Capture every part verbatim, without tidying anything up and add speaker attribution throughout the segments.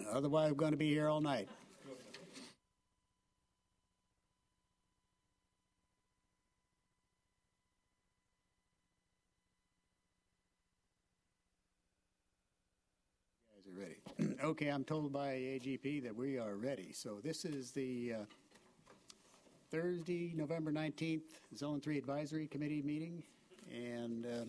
Speaker 1: Otherwise, we're going to be here all night. You guys are ready. Okay, I'm told by A G P that we are ready. So this is the uh, Thursday, November nineteenth, Zone three Advisory Committee meeting. And uh,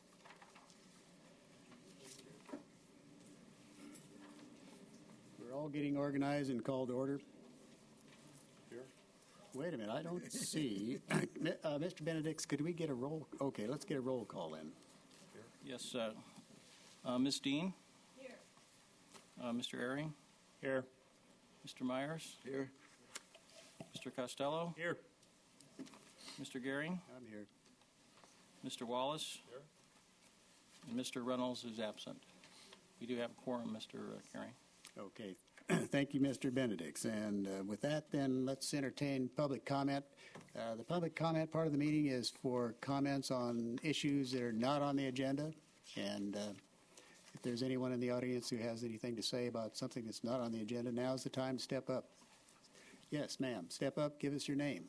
Speaker 1: we're all getting organized and called to order.
Speaker 2: Here.
Speaker 1: Wait a minute, I don't see. uh, Mister Benedicts, could we get a roll? Okay, let's get a roll call in.
Speaker 2: Here.
Speaker 3: Yes, uh, uh, Miz Dean?
Speaker 4: Here.
Speaker 3: Uh, Mister Ehring?
Speaker 2: Here.
Speaker 3: Mister Myers?
Speaker 2: Here.
Speaker 3: Mister Costello?
Speaker 2: Here.
Speaker 3: Mister Gehring?
Speaker 1: I'm here.
Speaker 3: Mister Wallace?
Speaker 2: Here.
Speaker 3: And Mister Reynolds is absent. We do have a quorum, Mister Gehring.
Speaker 1: Okay. Thank you, Mister Benedicts. And uh, with that, then, let's entertain public comment. Uh, the public comment part of the meeting is for comments on issues that are not on the agenda. And uh, if there's anyone in the audience who has anything to say about something that's not on the agenda, now's the time to step up. Yes, ma'am. Step up. Give us your name.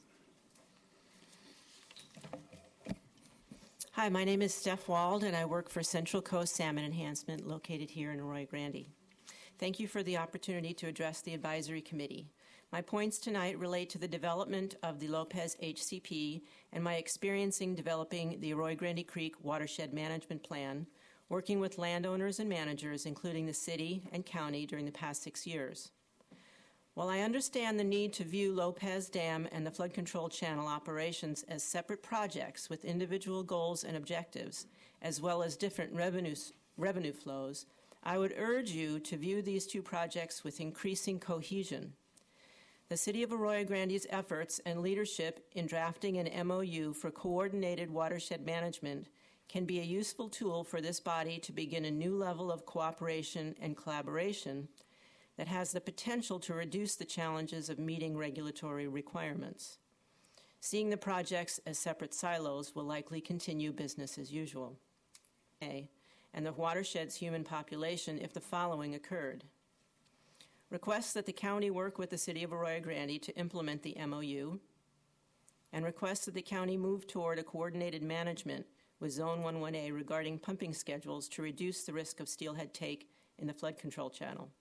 Speaker 4: Hi, my name is Steph Wald, and I work for Central Coast Salmon Enhancement, located here in Arroyo Grande. Thank you for the opportunity to address the advisory committee. My points tonight relate to the development of the Lopez H C P and my experience in developing the Arroyo Grande Creek Watershed Management Plan, working with landowners and managers, including the city and county, during the past six years. While I understand the need to view Lopez Dam and the flood control channel operations as separate projects with individual goals and objectives, as well as different revenues, revenue flows, I would urge you to view these two projects with increasing cohesion. The City of Arroyo Grande's efforts and leadership in drafting an M O U for coordinated watershed management can be a useful tool for this body to begin a new level of cooperation and collaboration that has the potential to reduce the challenges of meeting regulatory requirements. Seeing the projects as separate silos will likely continue business as usual. A, and the watershed's human population if the following occurred. Requests that the county work with the City of Arroyo Grande to implement the M O U, and requests that the county move toward a coordinated management with Zone eleven A regarding pumping schedules to reduce the risk of steelhead take in the flood control channel.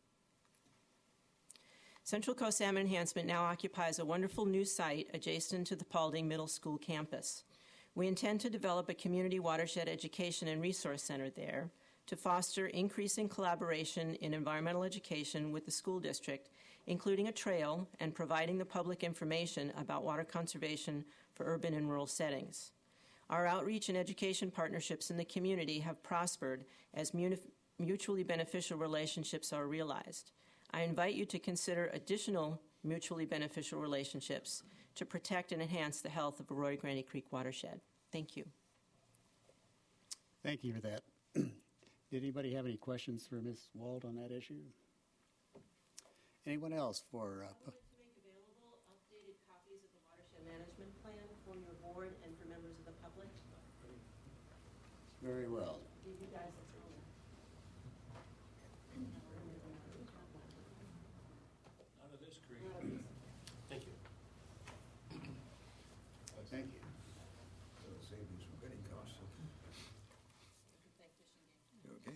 Speaker 4: Central Coast Salmon Enhancement now occupies a wonderful new site adjacent to the Paulding Middle School campus. We intend to develop a community watershed education and resource center there to foster increasing collaboration in environmental education with the school district, including a trail and providing the public information about water conservation for urban and rural settings. Our outreach and education partnerships in the community have prospered as mutually beneficial relationships are realized. I invite you to consider additional mutually beneficial relationships to protect and enhance the health of Arroyo Grande Creek watershed. Thank you.
Speaker 1: Thank you for that. Did anybody have any questions for Miz Wald on that issue? Anyone else for... Uh,
Speaker 4: I would like to make available updated copies of the watershed management plan for your board and for members of the public.
Speaker 1: Very well.
Speaker 4: Give you guys a
Speaker 2: None of this creek. Thank you.
Speaker 1: Thank you.
Speaker 5: That'll save you some bidding costs. Okay.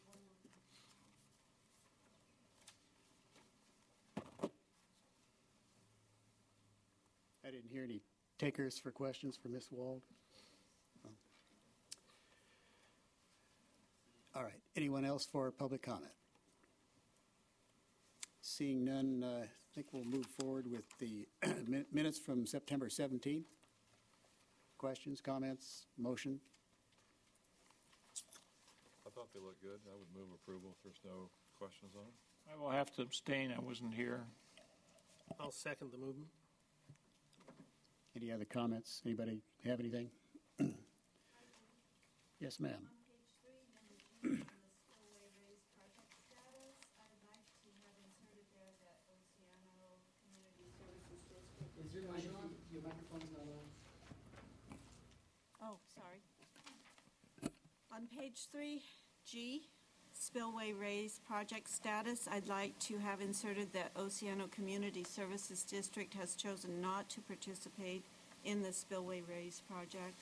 Speaker 1: I didn't hear any takers for questions for Miz Wald. Oh. All right. Anyone else for public comment? Seeing none, uh, I think we'll move forward with the minutes from September seventeenth. Questions, comments, motion?
Speaker 6: I thought they looked good. I would move approval if there's no questions on them.
Speaker 2: I will have to abstain. I wasn't here.
Speaker 7: I'll second the movement.
Speaker 1: Any other comments? Anybody have anything? Yes, ma'am.
Speaker 8: On page three, number ten, on the spillway raise project status, I'd like to have inserted there that Oceano Community Services District.
Speaker 9: Is your mic on? Your microphone's not on.
Speaker 8: Oh, sorry. On page three, G, spillway raise project status, I'd like to have inserted that Oceano Community Services District has chosen not to participate in the spillway raise project.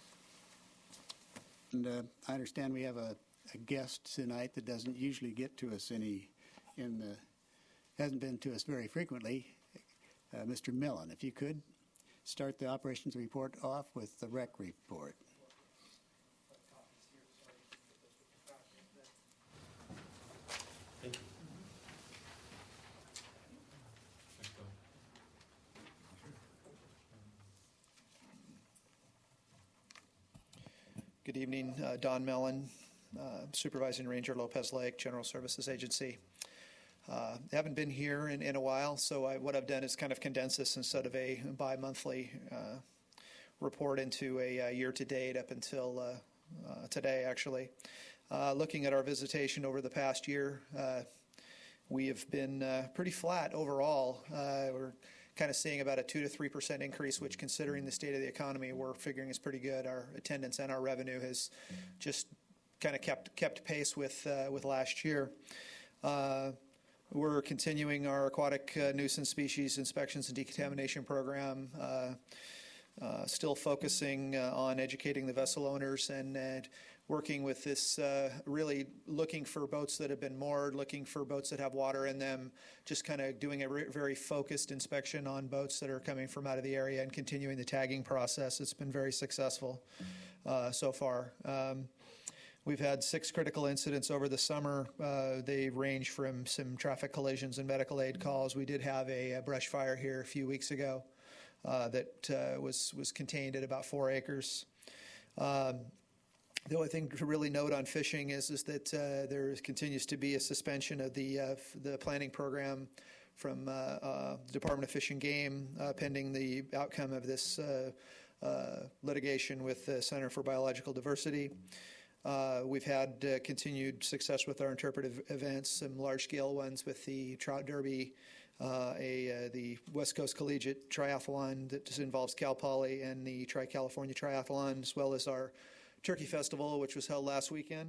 Speaker 1: And uh, I understand we have a, a guest tonight that doesn't usually get to us any, in the, hasn't been to us very frequently, uh, Mister Millen. If you could start the operations report off with the rec report.
Speaker 10: Good evening, uh, Don Mellon, uh, Supervising Ranger Lopez Lake, General Services Agency. Uh, I haven't been here in, in a while, so I, what I've done is kind of condense this instead of a bi-monthly uh, report into a, a year-to-date up until uh, uh, today, actually. Uh, looking at our visitation over the past year, uh, we have been uh, pretty flat overall. Uh, we're kind of seeing about a two to three percent increase, which, considering the state of the economy, we're figuring is pretty good. Our attendance and our revenue has just kind of kept kept pace with uh, with last year. Uh, we're continuing our aquatic uh, nuisance species inspections and decontamination program. Uh, uh, still focusing uh, on educating the vessel owners and, and working with this, uh, really looking for boats that have been moored, looking for boats that have water in them, just kind of doing a re- very focused inspection on boats that are coming from out of the area and continuing the tagging process. It's been very successful uh, so far. Um, we've had six critical incidents over the summer. Uh, they range from some traffic collisions and medical aid calls. We did have a, a brush fire here a few weeks ago uh, that uh, was, was contained at about four acres. Um, The only thing to really note on fishing is is that uh, there continues to be a suspension of the uh, f- the planning program from uh, uh, the Department of Fish and Game, uh, pending the outcome of this uh, uh, litigation with the Center for Biological Diversity. Uh, we've had uh, continued success with our interpretive events, some large-scale ones with the Trout Derby, uh, a uh, the West Coast Collegiate Triathlon that involves Cal Poly, and the Tri-California Triathlon, as well as our Turkey Festival, which was held last weekend,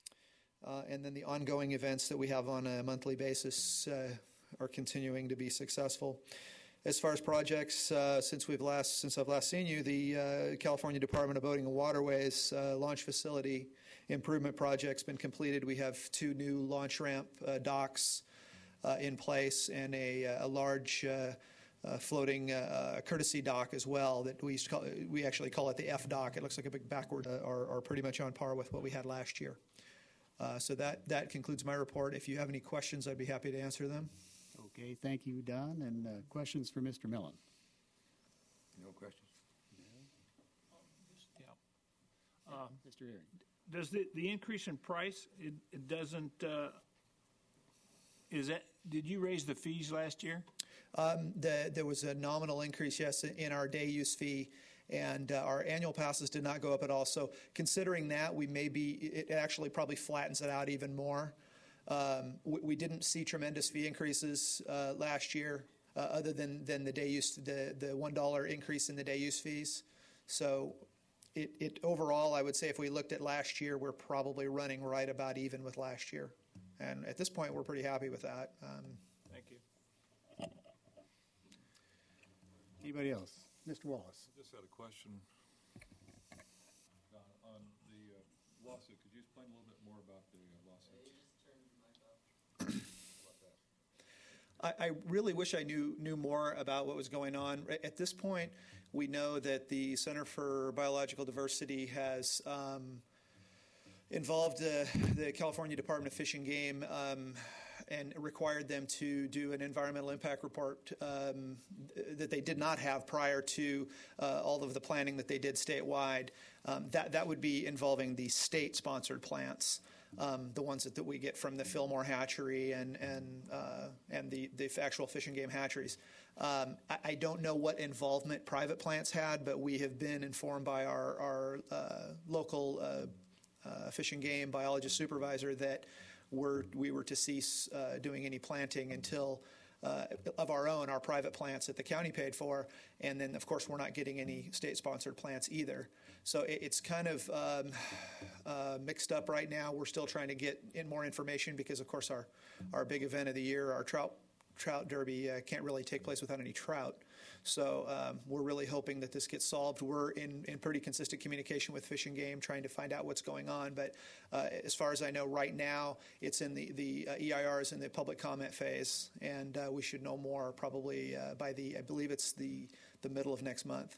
Speaker 10: uh, and then the ongoing events that we have on a monthly basis uh, are continuing to be successful. As far as projects, uh, since we've last since I've last seen you, the uh, California Department of Boating and Waterways uh, launch facility improvement project's been completed. We have two new launch ramp uh, docks uh, in place and a, a large Uh, Uh, floating uh, courtesy dock as well that we used to call, we actually call it the F dock. It looks like a big backward, uh, are, are pretty much on par with what we had last year. Uh, so that, that concludes my report. If you have any questions, I'd be happy to answer them.
Speaker 1: Okay, thank you, Don. And uh, questions for Mister Millen?
Speaker 5: No questions?
Speaker 2: Yeah. Uh,
Speaker 1: Mister Erie.
Speaker 2: Does the, the increase in price, it, it doesn't, uh, is that, did you raise the fees last year?
Speaker 10: Um, the, there was a nominal increase, yes, in our day use fee, and uh, our annual passes did not go up at all. So considering that, we may be, it actually probably flattens it out even more. Um, we, we didn't see tremendous fee increases uh, last year, uh, other than, than the day use, the, the one dollar increase in the day use fees. So it, it overall, I would say if we looked at last year, we're probably running right about even with last year. And at this point, we're pretty happy with that. Um,
Speaker 2: Thank you.
Speaker 1: Anybody else? Mister Wallace.
Speaker 6: I just had a question uh, on the uh, lawsuit. Could you explain a little bit more about the uh, lawsuit?
Speaker 10: I, I really wish I knew knew more about what was going on. At this point, we know that the Center for Biological Diversity has um, involved uh, the California Department of Fish and Game um, and required them to do an environmental impact report um, that they did not have prior to uh, all of the planning that they did statewide. Um, that, that would be involving the state-sponsored plants, um, the ones that, that we get from the Fillmore hatchery and and uh, and the, the actual fish and game hatcheries. Um, I, I don't know what involvement private plants had, but we have been informed by our, our uh, local uh, uh, fish and game biologist supervisor that Were, we were to cease uh, doing any planting until uh, of our own, our private plants that the county paid for, and then, of course, we're not getting any state-sponsored plants either. So it, it's kind of um, uh, mixed up right now. We're still trying to get in more information because, of course, our, our big event of the year, our trout trout derby, uh, can't really take place without any trout. So um, we're really hoping that this gets solved. We're in, in pretty consistent communication with Fish and Game, trying to find out what's going on. But uh, as far as I know, right now, it's in the, the uh, E I R is in the public comment phase, and uh, we should know more probably uh, by the, I believe it's the, the middle of next month.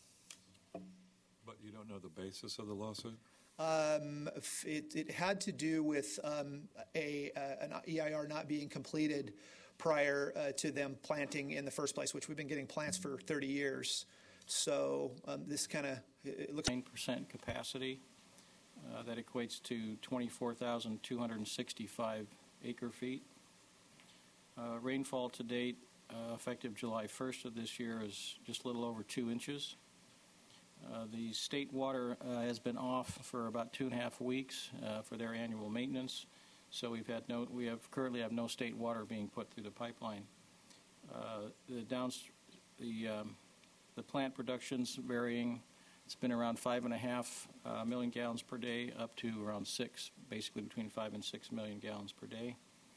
Speaker 6: But you don't know the basis of the lawsuit?
Speaker 10: Um, it, it had to do with um, a, uh, an E I R not being completed prior uh, to them planting in the first place, which we've been getting plants for thirty years. So um, this kind of, it looks...
Speaker 3: nine percent capacity. Uh, that equates to twenty-four thousand two hundred sixty-five acre feet. Uh, rainfall to date, uh, effective July first of this year, is just a little over two inches. Uh, the state water uh, has been off for about two and a half weeks uh, for their annual maintenance. So we've had no, we have currently have no state water being put through the pipeline. Uh, the downst- the um, the plant production's varying. It's been around five and a half uh, million gallons per day, up to around six, basically between five and six million gallons per day.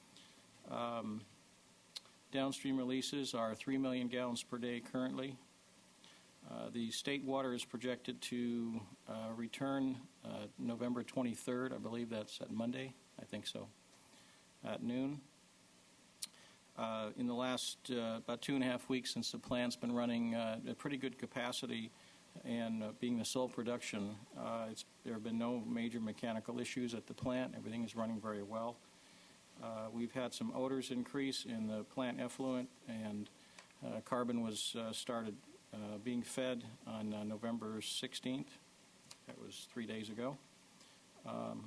Speaker 3: Um, downstream releases are three million gallons per day currently. Uh, the state water is projected to uh, return uh, November twenty-third. I believe that's at Monday. I think so, at noon. Uh, in the last uh, about two and a half weeks since the plant's been running uh, at pretty good capacity and uh, being the sole production, uh, it's, there have been no major mechanical issues at the plant. Everything is running very well. Uh, we've had some odors increase in the plant effluent, and uh, carbon was uh, started uh, being fed on uh, November sixteenth. That was three days ago. Um,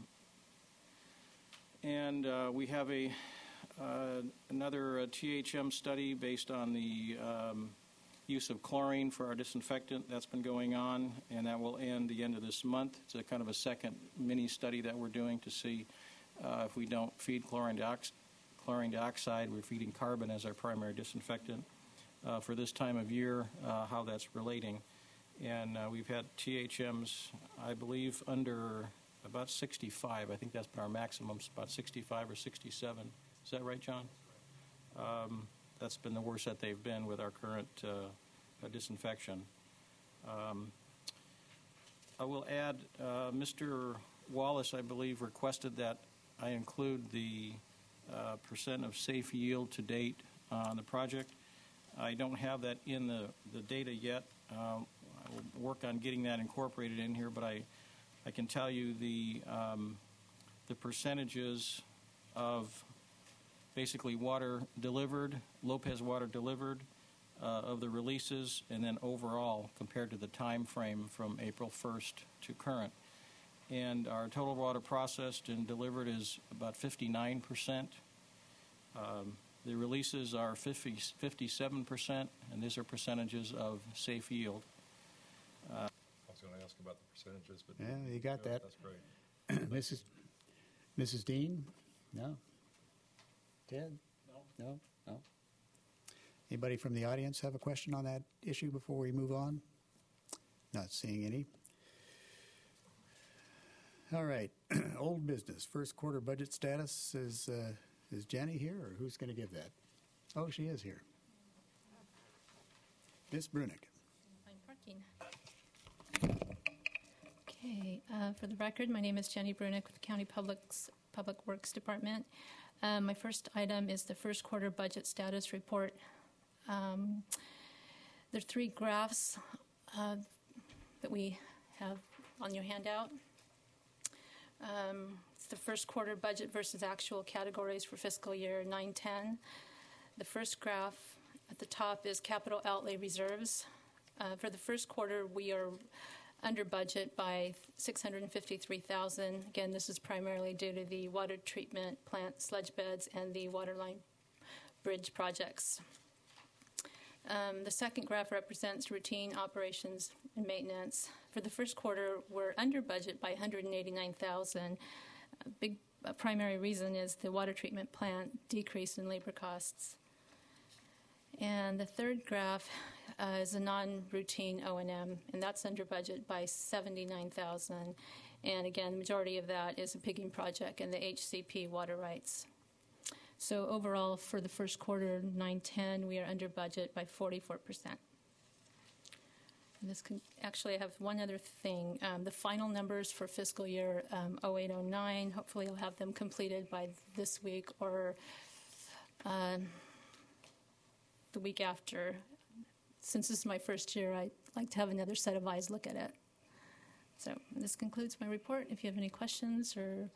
Speaker 3: And uh, we have a uh, another uh, T H M study based on the um, use of chlorine for our disinfectant that's been going on, and that will end the end of this month. It's a kind of a second mini study that we're doing to see uh, if we don't feed chlorine, diox- chlorine dioxide, we're feeding carbon as our primary disinfectant uh, for this time of year, uh, how that's relating. And uh, we've had T H Ms, I believe, under about sixty-five. I think that's been our maximum, about sixty-five or sixty-seven. Is that right, John? Um, that's been the worst that they've been with our current uh, uh, disinfection. Um, I will add, uh, Mister Wallace, I believe, requested that I include the uh, percent of safe yield to date on the project. I don't have that in the, the data yet. Uh, I will work on getting that incorporated in here, but I I can tell you the um, the percentages of basically water delivered, Lopez water delivered, uh, of the releases, and then overall compared to the time frame from April first to current. And our total water processed and delivered is about fifty-nine percent. Um, the releases are fifty, fifty-seven percent, and these are percentages of safe yield. Uh,
Speaker 6: I was going to ask about the percentages, but
Speaker 1: Yeah, you got
Speaker 6: no,
Speaker 1: that.
Speaker 6: That's great.
Speaker 1: Missus Missus Dean? No? Ted? No. No? No? Anybody from the audience have a question on that issue before we move on? Not seeing any. All right. Old business. First quarter budget status. Is, uh, is Jenny here, or who's going to give that? Oh, she is here. Miz Brunick.
Speaker 11: Find parking. Okay, uh, for the record, my name is Jenny Brunick with the County Public's, Public Works Department. Um, my first item is the first quarter budget status report. Um, there are three graphs uh, that we have on your handout. Um, it's the first quarter budget versus actual categories for fiscal year nine ten. The first graph at the top is capital outlay reserves. Uh, for the first quarter, we are under budget by six hundred fifty-three thousand dollars. Again, this is primarily due to the water treatment plant sludge beds and the waterline bridge projects. Um, the second graph represents routine operations and maintenance. For the first quarter, we're under budget by one hundred eighty-nine thousand dollars. A big a primary reason is the water treatment plant decrease in labor costs. And the third graph uh, is a non-routine O and M, and that's under budget by seventy-nine thousand dollars. And again, the majority of that is a pigging project and the H C P water rights. So overall, for the first quarter, nine ten, we are under budget by forty-four percent. And this can, actually, I have one other thing. Um, the final numbers for fiscal year um, oh eight oh nine, hopefully I'll have them completed by this week or uh, the week after. Since this is my first year, I'd like to have another set of eyes look at it. So this concludes my report. If you have any questions or...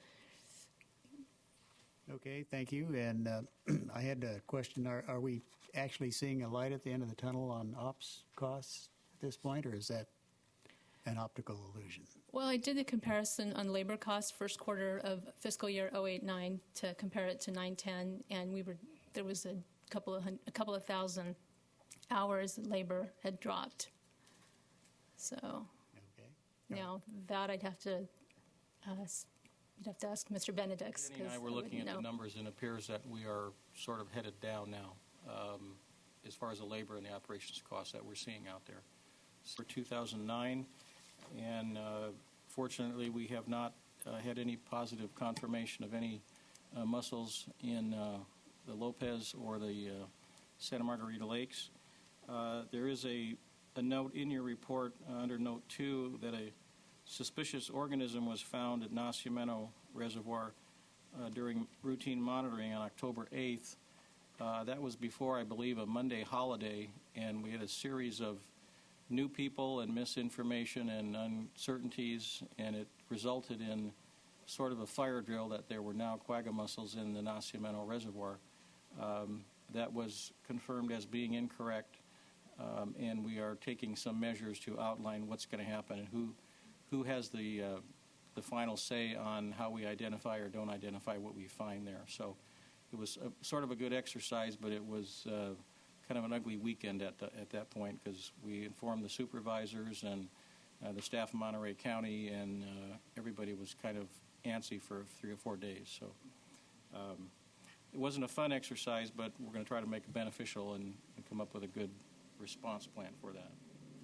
Speaker 1: Okay, thank you. And uh, I had a question. Are, are we actually seeing a light at the end of the tunnel on ops costs at this point, or is that an optical illusion?
Speaker 11: Well, I did a comparison on labor costs first quarter of fiscal year oh eight nine to compare it to nine ten, and we were there was a couple of a couple of thousand hours labor had dropped. So
Speaker 1: Okay.
Speaker 11: now that I'd have to uh, you'd have to ask Mister Benedicts.
Speaker 3: Jenny and I were looking at the numbers, and it appears that we are sort of headed down now um, as far as the labor and the operations costs that we're seeing out there. For two thousand nine, and uh, fortunately we have not uh, had any positive confirmation of any uh, mussels in uh, the Lopez or the uh, Santa Margarita Lakes. Uh, there is a, a note in your report uh, under note two that a suspicious organism was found at Nacimiento Reservoir uh, during routine monitoring on October eighth. Uh, that was before, I believe, a Monday holiday, and we had a series of new people and misinformation and uncertainties, and it resulted in sort of a fire drill that there were now quagga mussels in the Nacimiento Reservoir. Um, that was confirmed as being incorrect, um, and we are taking some measures to outline what's going to happen and who who has the uh, the final say on how we identify or don't identify what we find there. So it was a, sort of a good exercise, but it was uh, kind of an ugly weekend at the, at that point, because we informed the supervisors and uh, the staff of Monterey County, and uh, everybody was kind of antsy for three or four days. So um, it wasn't a fun exercise, but we're going to try to make it beneficial and, and come up with a good response plan for that.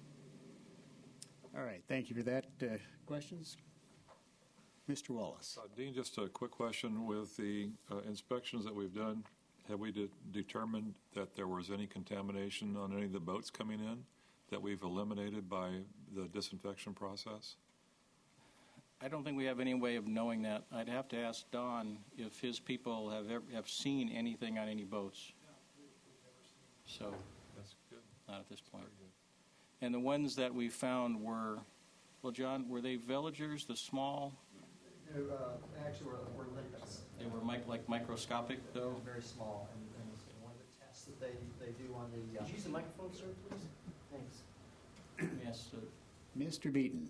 Speaker 1: All right, thank you for that. Uh, questions? Mister Wallace.
Speaker 6: Uh, Dean, just a quick question. With the uh, inspections that we've done, have we de- determined that there was any contamination on any of the boats coming in that we've eliminated by the disinfection process?
Speaker 3: I don't think we have any way of knowing that. I'd have to ask Don if his people have ever, have seen anything on any boats. So
Speaker 6: That's good.
Speaker 3: not at this point. And the ones that we found were, well, John, were they villagers, the small?
Speaker 10: They uh, actually were, were limpets.
Speaker 3: They were mic- like microscopic, though?
Speaker 10: Very small. And, and one of the tests that they, they do on the... Uh,
Speaker 9: Could you use the microphone, sir, please? Thanks.
Speaker 3: Yes. Uh,
Speaker 1: Mister Beaton.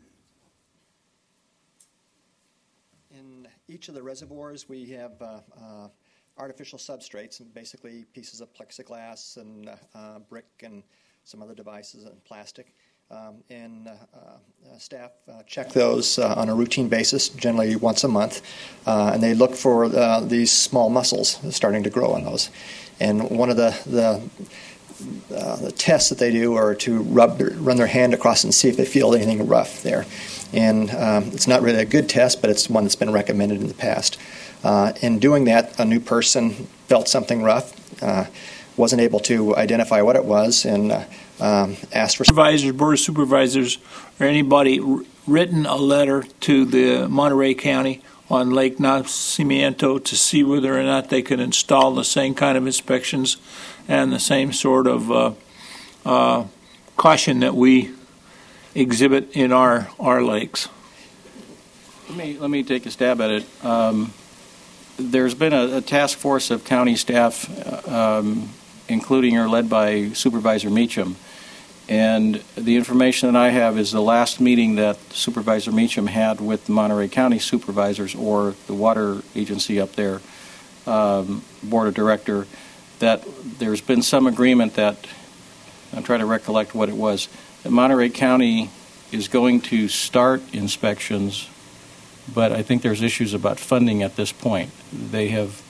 Speaker 10: In each of the reservoirs, we have uh, uh, artificial substrates, and basically pieces of plexiglass and uh, brick and some other devices and plastic. Um, and uh, uh, staff uh, check those uh, on a routine basis, generally once a month, uh, and they look for uh, these small mussels starting to grow on those. And one of the the, uh, the tests that they do are to rub their, run their hand across and see if they feel anything rough there. And um, it's not really a good test, but it's one that's been recommended in the past. Uh, in doing that, a new person felt something rough, uh, wasn't able to identify what it was, and uh, um, asked for...
Speaker 12: Supervisors, Board of Supervisors, or anybody r- written a letter to the Monterey County on Lake Nacimiento to see whether or not they could install the same kind of inspections and the same sort of uh, uh, caution that we exhibit in our, our lakes.
Speaker 3: Let me, let me take a stab at it. Um, there's been a, a task force of county staff, uh, um, including or led by Supervisor Meacham. And the information that I have is the last meeting that Supervisor Meacham had with the Monterey County supervisors or the water agency up there, um, board of director, that there's been some agreement that, I'm trying to recollect what it was, that Monterey County is going to start inspections, but I think there's issues about funding at this point. They have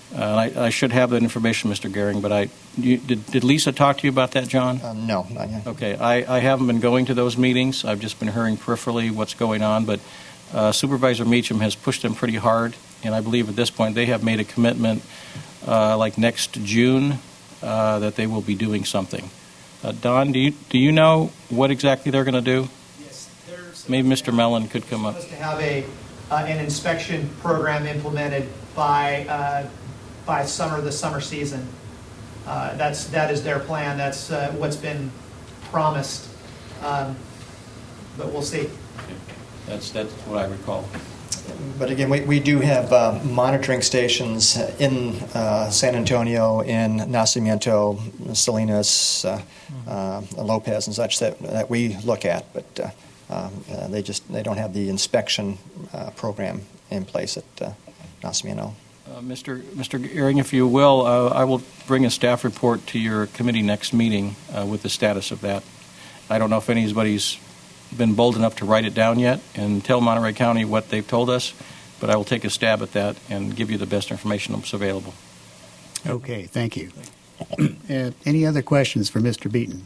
Speaker 3: Uh, and I, I should have that information, Mister Gehring, but I you, did, did Lisa talk to you about that, John?
Speaker 13: Um, no, not yet.
Speaker 3: Okay, I, I haven't been going to those meetings. I've just been hearing peripherally what's going on, but uh, Supervisor Meacham has pushed them pretty hard, and I believe at this point they have made a commitment uh, like next June uh, that they will be doing something. Uh, Don, do you, do you know what exactly they're going to do?
Speaker 10: Yes, there's
Speaker 3: Maybe Mister Mellon could come up.
Speaker 10: supposed to have a uh, an inspection program implemented by uh, by summer the summer season. Uh, that's that is their plan. That's uh, what's been promised. Um, but we'll see.
Speaker 3: That's that's what I recall.
Speaker 13: But again, we, we do have uh, monitoring stations in uh, San Antonio, in Nacimiento, Salinas, uh, uh, Lopez, and such that that we look at. But uh, um, uh, they just they don't have the inspection uh, program in place at uh, Nacimiento.
Speaker 3: Uh, Mister Mister Gehring, if you will, uh, I will bring a staff report to your committee next meeting uh, with the status of that. I don't know if anybody's been bold enough to write it down yet and tell Monterey County what they've told us, but I will take a stab at that and give you the best information that's available.
Speaker 1: Okay, thank you. Uh, any other questions for Mister Beaton?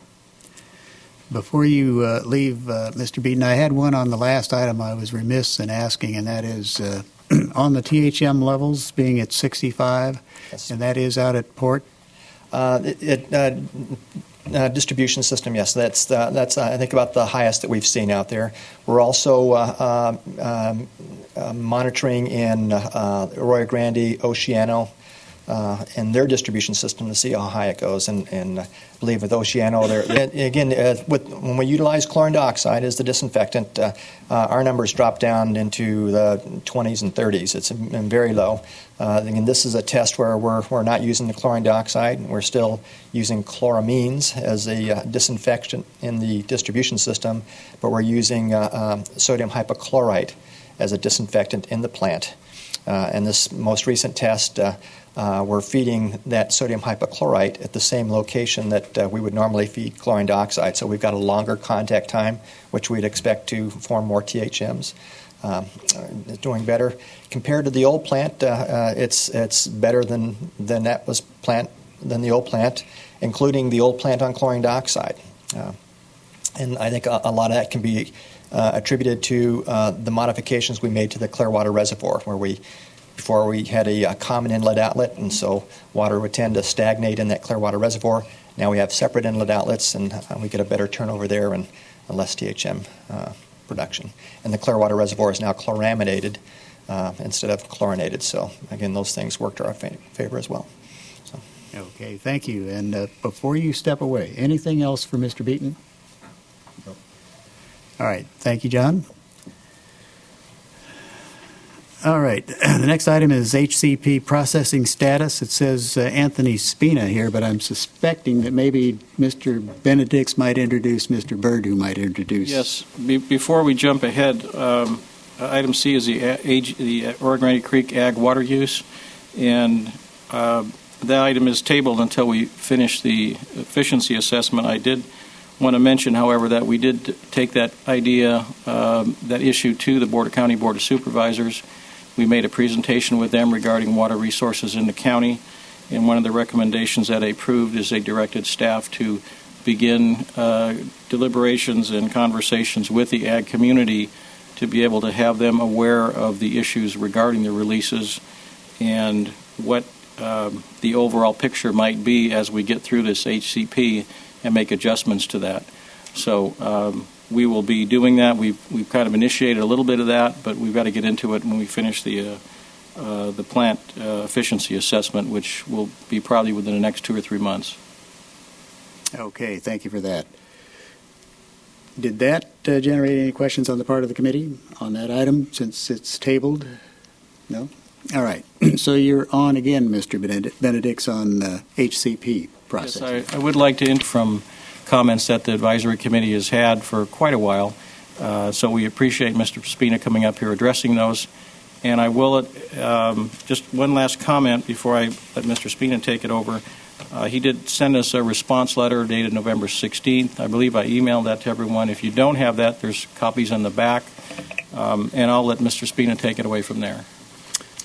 Speaker 1: Before you uh, leave, uh, Mister Beaton, I had one on the last item I was remiss in asking, and that is uh, on the T H M levels being at sixty-five,
Speaker 13: Yes.
Speaker 1: and that is out at port.
Speaker 13: Uh, it, it, uh, uh, distribution system, yes, that's uh, that's uh, I think about the highest that we've seen out there. We're also uh, um, uh, monitoring in uh, Arroyo Grande, Oceano, uh, and their distribution system to see how high it goes. And, and I believe with Oceano, they're, again, uh, with, when we utilize chlorine dioxide as the disinfectant, uh, uh, our numbers drop down into the twenties and thirties. It's been very low. Uh, and this is a test where we're, we're not using the chlorine dioxide. We're still using chloramines as a uh, disinfectant in the distribution system, but we're using uh, um, sodium hypochlorite as a disinfectant in the plant. Uh, and this most recent test, uh, uh, we're feeding that sodium hypochlorite at the same location that uh, we would normally feed chlorine dioxide. So we've got a longer contact time, which we'd expect to form more T H Ms. Um, it's doing better compared to the old plant. Uh, uh, it's it's better than than that was plant than the old plant, including the old plant on chlorine dioxide. Uh, and I think a, a lot of that can be uh, attributed to uh, the modifications we made to the Clearwater Reservoir, where we before we had a, a common inlet outlet, and so water would tend to stagnate in that Clearwater Reservoir. Now we have separate inlet outlets, and uh, we get a better turnover there and a less T H M uh, production. And the Clearwater Reservoir is now chloraminated uh, instead of chlorinated. So, again, those things work to our fa- favor as well. So.
Speaker 1: Okay, thank you. And uh, before you step away, anything else for Mister Beaton?
Speaker 13: No.
Speaker 1: All right, thank you, John. All right, the next item is H C P processing status. It says uh, Anthony Spina here, but I'm suspecting that maybe Mister Benedicts might introduce Mister Byrd, who might introduce.
Speaker 3: Yes, be- before we jump ahead, um, item C is the, a- age, the Arroyo Grande Creek ag water use, and uh, that item is tabled until we finish the efficiency assessment. I did want to mention, however, that we did take that idea, um, that issue to the Board of County Board of Supervisors. We made a presentation with them regarding water resources in the county, and one of the recommendations that they approved is they directed staff to begin uh, deliberations and conversations with the ag community to be able to have them aware of the issues regarding the releases and what um, the overall picture might be as we get through this H C P and make adjustments to that. So um, we will be doing that. We've, we've kind of initiated a little bit of that, but we've got to get into it when we finish the uh, uh, the plant uh, efficiency assessment, which will be probably within the next two or three months.
Speaker 1: Okay, thank you for that. Did that uh, generate any questions on the part of the committee on that item since it's tabled? No? All right. So you're on again, Mister Benedicts, on uh, H C P process.
Speaker 3: Yes, I, I would like to end from comments that the advisory committee has had for quite a while. Uh, so we appreciate Mister Spina coming up here addressing those. And I will, um, just one last comment before I let Mister Spina take it over. Uh, he did send us a response letter dated November sixteenth. I believe I emailed that to everyone. If you don't have that, there's copies in the back. Um, and I'll let Mister Spina take it away from there.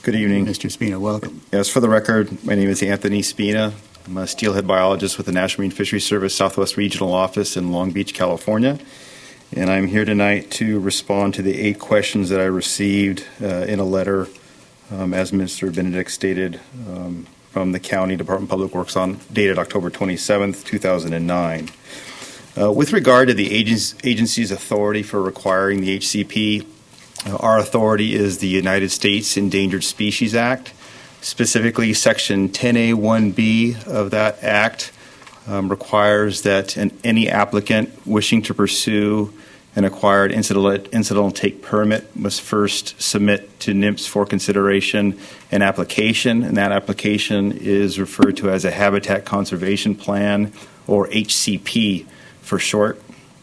Speaker 14: Good evening.
Speaker 1: Mister Spina, welcome.
Speaker 14: Yes, for the record, my name is Anthony Spina. I'm a steelhead biologist with the National Marine Fisheries Service Southwest Regional Office in Long Beach, California. And I'm here tonight to respond to the eight questions that I received uh, in a letter, um, as Mister Benedict stated, um, from the County Department of Public Works on dated October twenty-seventh, two thousand nine. Uh, with regard to the agency, agency's authority for requiring the H C P, uh, our authority is the United States Endangered Species Act, specifically Section ten A one B of that act um, requires that an, any applicant wishing to pursue an acquired incidental, incidental take permit must first submit to N I M S for consideration an application, and that application is referred to as a Habitat Conservation Plan, or H C P for short.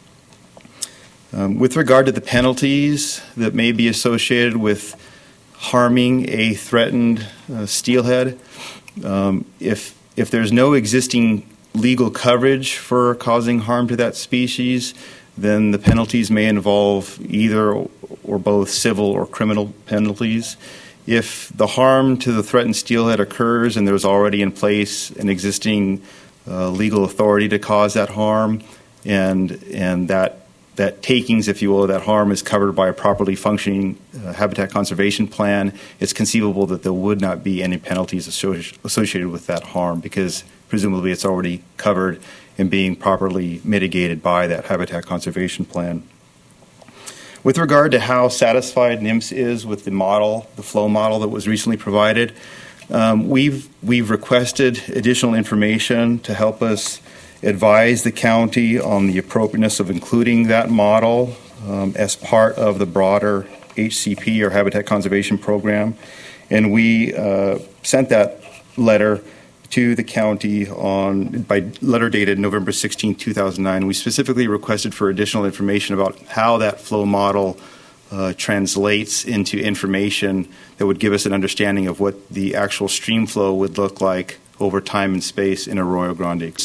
Speaker 14: Um, with regard to the penalties that may be associated with harming a threatened uh, steelhead, um, if if there's no existing legal coverage for causing harm to that species, then the penalties may involve either or both civil or criminal penalties. If the harm to the threatened steelhead occurs and there's already in place an existing uh, legal authority to cause that harm, and and that that takings, if you will, that harm is covered by a properly functioning uh, habitat conservation plan, it's conceivable that there would not be any penalties associ- associated with that harm, because presumably it's already covered and being properly mitigated by that habitat conservation plan. With regard to how satisfied N I M S is with the model, the flow model that was recently provided, um, we've we've requested additional information to help us advise the county on the appropriateness of including that model um, as part of the broader H C P, or Habitat Conservation Program, and we uh, sent that letter to the county on by letter dated November sixteenth, two thousand nine. We specifically requested for additional information about how that flow model uh, translates into information that would give us an understanding of what the actual stream flow would look like over time and space in Arroyo Grande,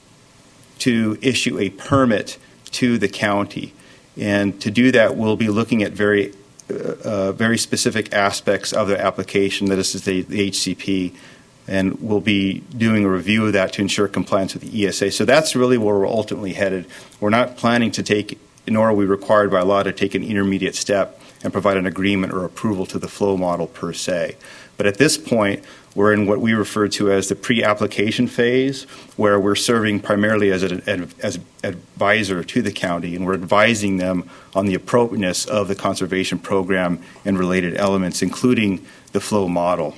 Speaker 14: to issue a permit to the county. And to do that, we'll be looking at very, uh, uh, very specific aspects of the application, that is the, the H C P, and we'll be doing a review of that to ensure compliance with the E S A. So that's really where we're ultimately headed. We're not planning to take, nor are we required by law to take an intermediate step and provide an agreement or approval to the flow model per se. But at this point, we're in what we refer to as the pre-application phase, where we're serving primarily as an as advisor to the county, and we're advising them on the appropriateness of the conservation program and related elements, including the flow model.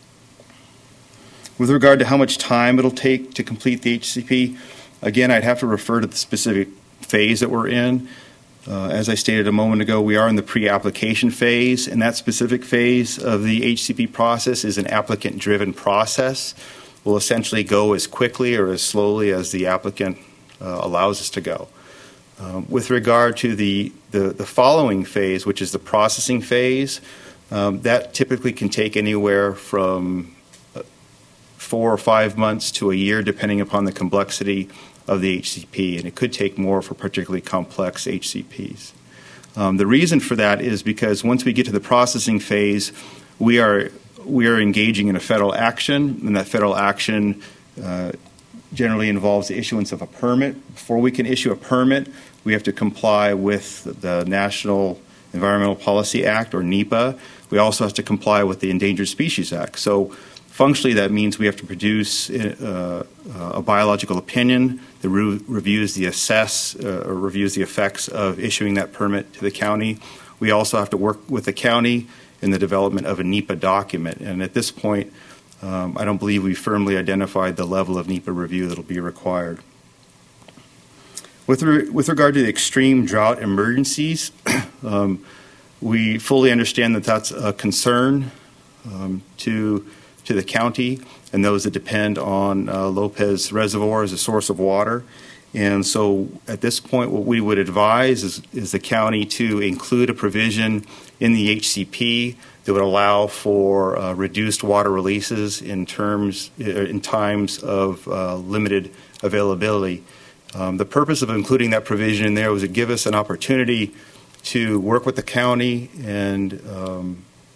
Speaker 14: With regard to how much time it'll take to complete the H C P, again, I'd have to refer to the specific phase that we're in. Uh, as I stated a moment ago, we are in the pre-application phase, and that specific phase of the H C P process is an applicant-driven process. We'll essentially go as quickly or as slowly as the applicant uh, allows us to go. Um, with regard to the, the, the following phase, which is the processing phase, um, that typically can take anywhere from four or five months to a year, depending upon the complexity of the H C P, and it could take more for particularly complex H C Ps. Um, the reason for that is because once we get to the processing phase, we are we are engaging in a federal action, and that federal action uh, generally involves the issuance of a permit. Before we can issue a permit, we have to comply with the National Environmental Policy Act, or NEPA. We also have to comply with the Endangered Species Act. So functionally, that means we have to produce uh, a biological opinion that re- reviews the assess uh, or reviews the effects of issuing that permit to the county. We also have to work with the county in the development of a NEPA document. And at this point, um, I don't believe we firmly identified the level of NEPA review that will be required. With, re- with regard to the extreme drought emergencies, um, we fully understand that that's a concern um, to to the county and those that depend on uh, Lopez Reservoir as a source of water. And so at this point, what we would advise is, is the county to include a provision in the H C P that would allow for uh, reduced water releases in terms in times of uh, limited availability. Um, the purpose of including that provision in there was to give us an opportunity to work with the county and um,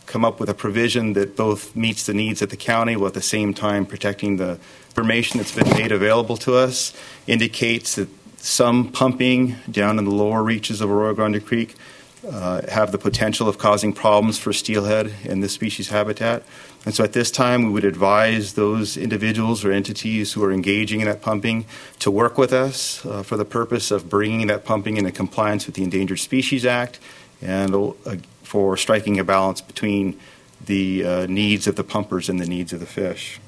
Speaker 14: come up with a provision that both meets the needs of the county while at the same time protecting the information that's been made available to us, indicates that some pumping down in the lower reaches of Arroyo Grande Creek uh, have the potential of causing problems for steelhead in this species habitat. And so at this time, we would advise those individuals or entities who are engaging in that pumping to work with us uh, for the purpose of bringing that pumping into compliance with the Endangered Species Act and uh, for striking a balance between the uh, needs of the pumpers and the needs of the fish.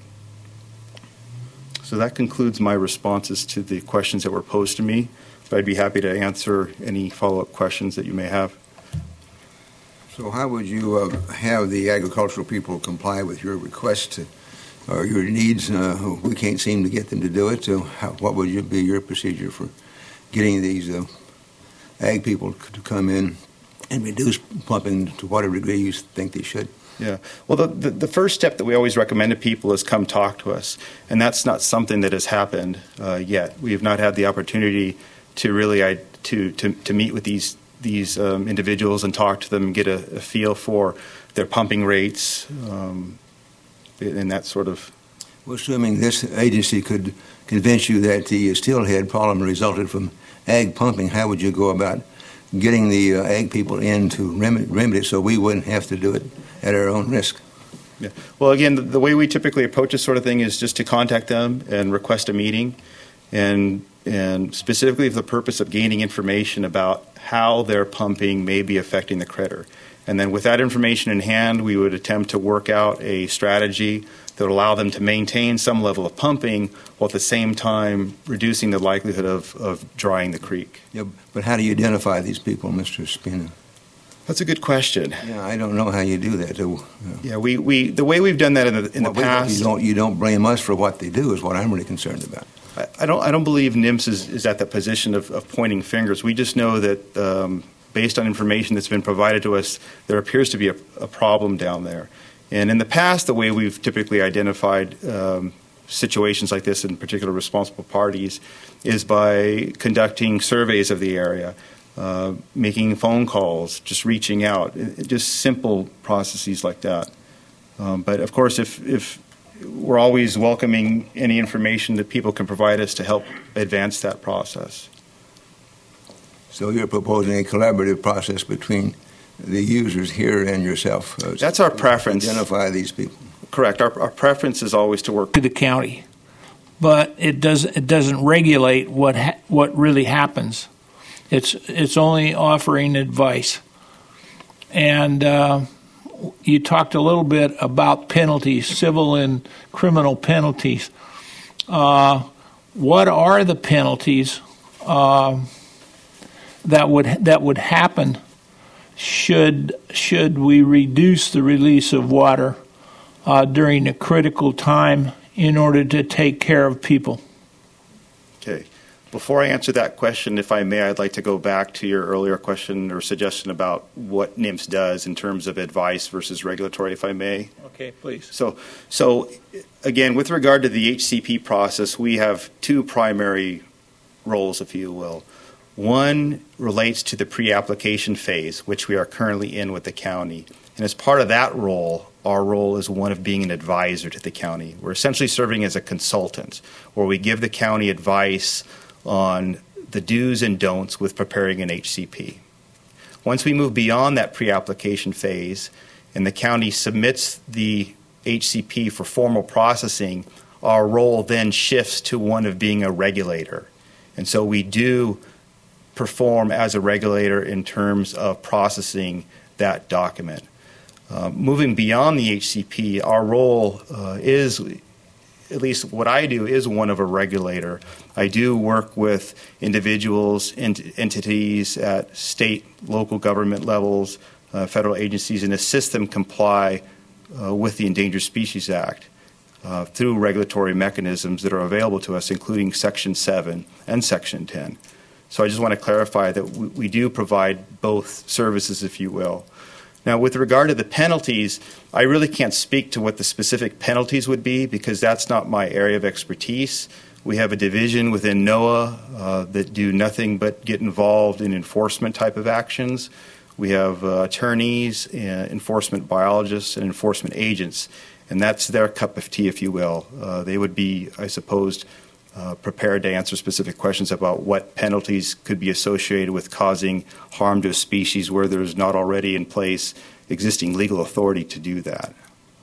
Speaker 14: So that concludes my responses to the questions that were posed to me. But I'd be happy to answer any follow-up questions that you may have.
Speaker 5: So how would you uh, have the agricultural people comply with your request to, or your needs? Uh, we can't seem to get them to do it. So how, what would you, be your procedure for getting these uh, ag people to come in and reduce pumping to whatever degree you think they should?
Speaker 14: Yeah. Well, the, the, the first step that we always recommend to people is come talk to us. And that's not something that has happened uh, yet. We have not had the opportunity to really I, to, to, to meet with these these um, individuals and talk to them and get a, a feel for their pumping rates um, and that sort of.
Speaker 5: Well, assuming this agency could convince you that the steelhead problem resulted from ag pumping, how would you go about getting the uh, ag people in to remedy, remedy it so we wouldn't have to do it at our own risk?
Speaker 14: Yeah. Well, again, the, the way we typically approach this sort of thing is just to contact them and request a meeting, and and specifically for the purpose of gaining information about how their pumping may be affecting the critter. And then with that information in hand, we would attempt to work out a strategy that would allow them to maintain some level of pumping while at the same time reducing the likelihood of, of drying the creek.
Speaker 5: Yeah, but how do you identify these people, Mister Spina?
Speaker 14: That's a good question.
Speaker 5: Yeah, I don't know how you do that. So, uh,
Speaker 14: yeah, we, we the way we've done that in the in
Speaker 5: well,
Speaker 14: the past.
Speaker 5: You don't you don't blame us for what they do is what I'm really concerned about.
Speaker 14: I, I don't I don't believe NIMS is, is at the position of, of pointing fingers. We just know that um, based on information that's been provided to us, there appears to be a, a problem down there. And in the past, the way we've typically identified um, situations like this, in particular responsible parties, is by conducting surveys of the area. Uh, making phone calls, just reaching out, just simple processes like that. Um, but of course, if, if we're always welcoming any information that people can provide us to help advance that process.
Speaker 5: So you're proposing a collaborative process between the users here and yourself. Uh,
Speaker 14: That's our preference.
Speaker 5: Identify these people.
Speaker 14: Correct. Our, our preference is always to work
Speaker 12: to the county, but it does it doesn't regulate what ha- what really happens. It's it's only offering advice. And uh, you talked a little bit about penalties, civil and criminal penalties. Uh, what are the penalties uh, that would that would happen should should we reduce the release of water uh, during a critical time in order to take care of people?
Speaker 14: Okay. Before I answer that question, if I may, I'd like to go back to your earlier question or suggestion about what NIMS does in terms of advice versus regulatory, if I may.
Speaker 12: Okay, please.
Speaker 14: So, so again, with regard to the H C P process, we have two primary roles, if you will. One relates to the pre-application phase, which we are currently in with the county. And as part of that role, our role is one of being an advisor to the county. We're essentially serving as a consultant, where we give the county advice on the do's and don'ts with preparing an H C P. Once we move beyond that pre-application phase and the county submits the H C P for formal processing, our role then shifts to one of being a regulator. And so we do perform as a regulator in terms of processing that document. Uh, moving beyond the H C P, our role uh, is, at least what I do, is one of a regulator. I do work with individuals, ent- entities at state, local government levels, uh, federal agencies, and assist them comply uh, with the Endangered Species Act uh, through regulatory mechanisms that are available to us, including Section seven and Section ten. So I just want to clarify that we, we do provide both services, if you will. Now, with regard to the penalties, I really can't speak to what the specific penalties would be because that's not my area of expertise. We have a division within NOAA uh, that do nothing but get involved in enforcement type of actions. We have uh, attorneys, uh, enforcement biologists, and enforcement agents, and that's their cup of tea, if you will. Uh, they would be, I suppose, uh, prepared to answer specific questions about what penalties could be associated with causing harm to a species where there's not already in place existing legal authority to do that.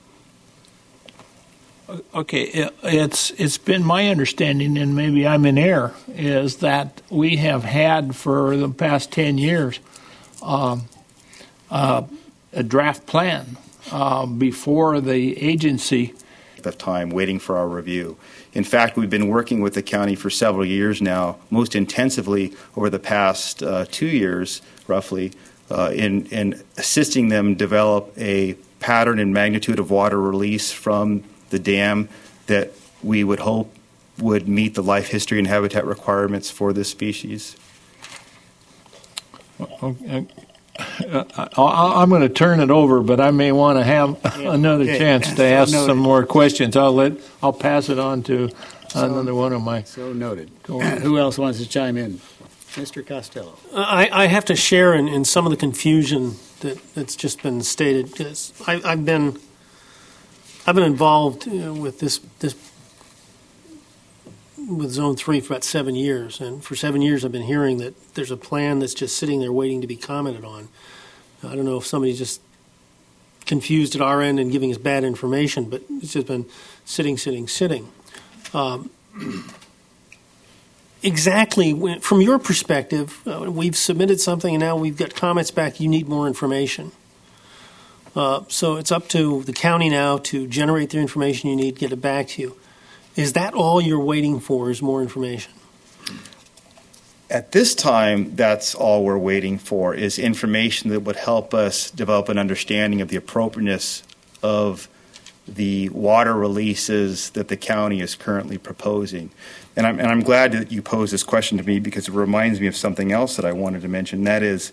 Speaker 12: Okay, it's it's been my understanding, and maybe I'm in error, is that we have had for the past ten years um, uh, a draft plan uh, before the agency.
Speaker 14: At that time, waiting for our review. In fact, we've been working with the county for several years now, most intensively over the past uh, two years, roughly, uh, in, in assisting them develop a pattern and magnitude of water release from the dam that we would hope would meet the life history and habitat requirements for this species.
Speaker 12: Okay. Uh, I'm going to turn it over, but I may want to have another
Speaker 1: Okay.
Speaker 12: chance to ask
Speaker 1: Noted.
Speaker 12: some more questions. I'll let I'll pass it on to another one of my.
Speaker 1: So noted. Who else wants to chime in? Mister Costello.
Speaker 7: I, I have to share in, in some of the confusion that, that's just been stated, because I, I've been I've been involved you know, with this this with Zone Three for about seven years, and for seven years I've been hearing that there's a plan that's just sitting there waiting to be commented on. I don't know if somebody's just confused at our end and giving us bad information, but it's just been sitting, sitting, sitting. Um, exactly, when, from your perspective, uh, we've submitted something and now we've got comments back. You need more information. Uh, so it's up to the county now to generate the information you need, get it back to you. Is that all you're waiting for, is more information?
Speaker 14: At this time, that's all we're waiting for, is information that would help us develop an understanding of the appropriateness of the water releases that the county is currently proposing. And I'm, and I'm glad that you posed this question to me, because it reminds me of something else that I wanted to mention. That is,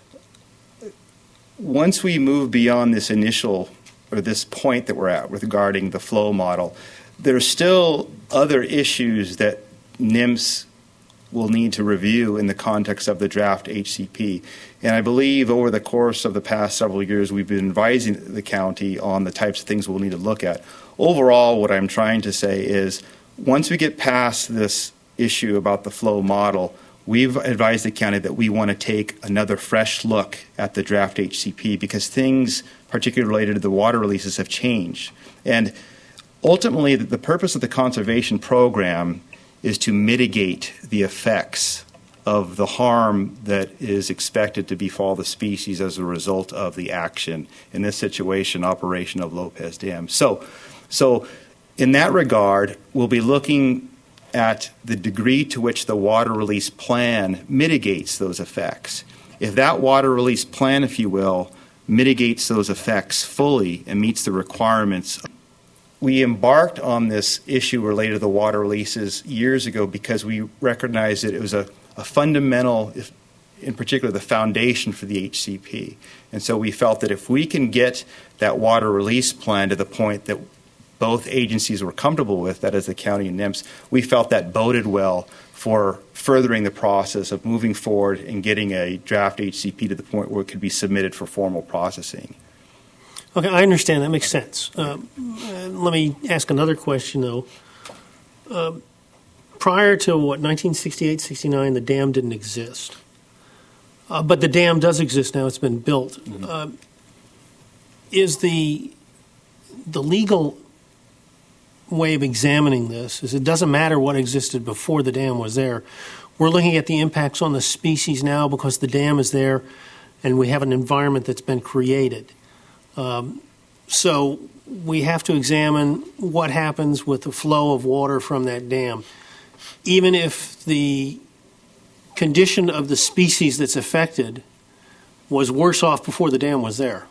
Speaker 14: once we move beyond this initial, or this point that we're at regarding the flow model, there's still other issues that NIMS will need to review in the context of the draft H C P. And I believe over the course of the past several years, we've been advising the county on the types of things we'll need to look at. Overall, what I'm trying to say is, once we get past this issue about the flow model, we've advised the county that we want to take another fresh look at the draft H C P, because things, particularly related to the water releases, have changed. And ultimately, the purpose of the conservation program is to mitigate the effects of the harm that is expected to befall the species as a result of the action, in this situation, operation of Lopez Dam. So, so in that regard, we'll be looking at the degree to which the water release plan mitigates those effects. If that water release plan, if you will, mitigates those effects fully and meets the requirements. We embarked on this issue related to the water releases years ago because we recognized that it was a, a fundamental, if, in particular, the foundation for the H C P. And so we felt that if we can get that water release plan to the point that both agencies were comfortable with, that is the county and NIMS, we felt that boded well for furthering the process of moving forward and getting a draft H C P to the point where it could be submitted for formal processing.
Speaker 7: Okay, I understand. That makes sense. Um, uh, let me ask another question, though. Uh, prior to, what, nineteen sixty-eight, sixty-nine, the dam didn't exist. Uh, but the dam does exist now. It's been built. Mm-hmm. Uh, is the the legal way of examining this is it doesn't matter what existed before the dam was there. We're looking at the impacts on the species now because the dam is there and we have an environment that's been created. Um, so we have to examine what happens with the flow of water from that dam. Even if the condition of the species that's affected was worse off before the dam was there.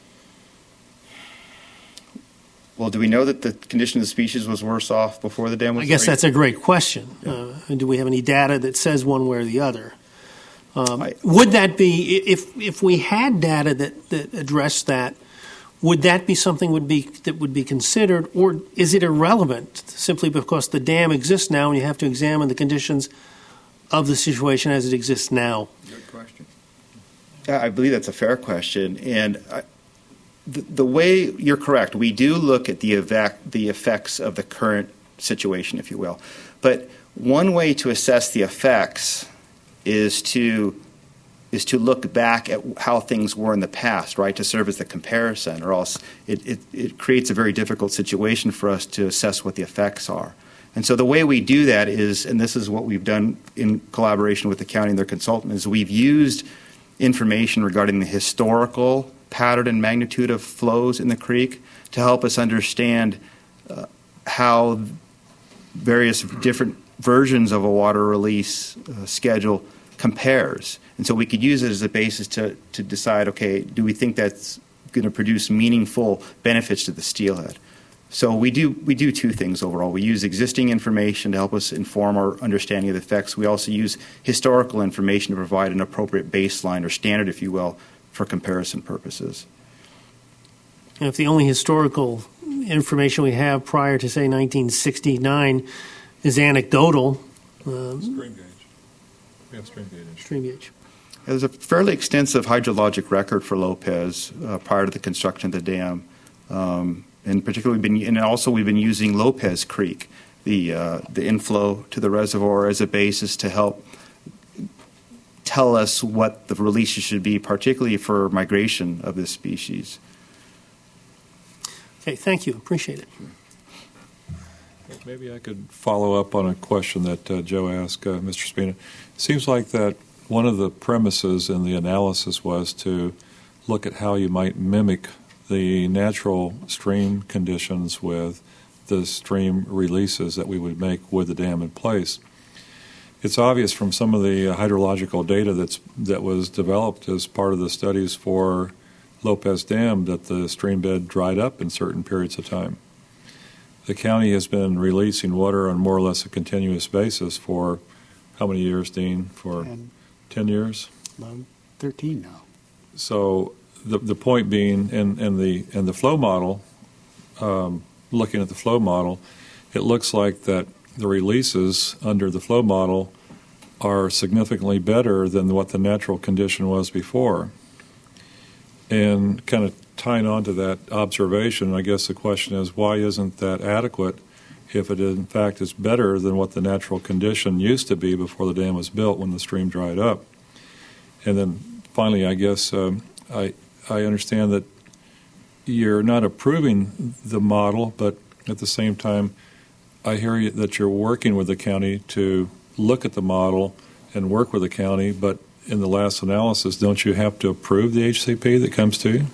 Speaker 14: Well, do we know that the condition of the species was worse off before the dam was
Speaker 7: I guess
Speaker 14: there?
Speaker 7: that's a great question.
Speaker 14: Yeah.
Speaker 7: Uh, do we have any data that says one way or the other? Um, I, would that be, if if we had data that, that addressed that, would that be something would be that would be considered, or is it irrelevant simply because the dam exists now and you have to examine the conditions of the situation as it exists now?
Speaker 5: Good question.
Speaker 14: I believe that's a fair question. And I, the, the way you're correct, we do look at the, evac, the effects of the current situation, if you will. But one way to assess the effects is to is to look back at how things were in the past, right, to serve as the comparison, or else it, it, it creates a very difficult situation for us to assess what the effects are. And so the way we do that is, and this is what we've done in collaboration with the county and their consultant, is we've used information regarding the historical pattern and magnitude of flows in the creek to help us understand uh, how various different versions of a water release uh, schedule compares. And so we could use it as a basis to, to decide, okay, do we think that's going to produce meaningful benefits to the steelhead? So we do we do two things overall. We use existing information to help us inform our understanding of the effects. We also use historical information to provide an appropriate baseline or standard, if you will, for comparison purposes.
Speaker 7: And if the only historical information we have prior to, say, nineteen sixty-nine is anecdotal, um,
Speaker 6: stream gauge. We have stream gauge.
Speaker 7: Stream gauge.
Speaker 14: There's a fairly extensive hydrologic record for Lopez uh, prior to the construction of the dam. Um, and particularly, we've been, and also we've been using Lopez Creek, the, uh, the inflow to the reservoir, as a basis to help tell us what the releases should be, particularly for migration of this species.
Speaker 7: Okay, thank you. Appreciate it.
Speaker 6: Maybe I could follow up on a question that uh, Joe asked uh, Mister Spina. It seems like that one of the premises in the analysis was to look at how you might mimic the natural stream conditions with the stream releases that we would make with the dam in place. It's obvious from some of the hydrological data that's that was developed as part of the studies for Lopez Dam that the stream bed dried up in certain periods of time. The county has been releasing water on more or less a continuous basis for how many years, Dean? For
Speaker 1: ten,
Speaker 6: ten years?
Speaker 1: About thirteen now.
Speaker 6: So the the point being, in, in the in the flow model, um, looking at the flow model, it looks like that the releases under the flow model are significantly better than what the natural condition was before. And kind of tying on to that observation, I guess the question is, why isn't that adequate if it in fact is better than what the natural condition used to be before the dam was built when the stream dried up? And then finally, I guess um, I, I understand that you're not approving the model, but at the same time, I hear you, that you're working with the county to look at the model and work with the county, but in the last analysis, don't you have to approve the H C P that comes to you?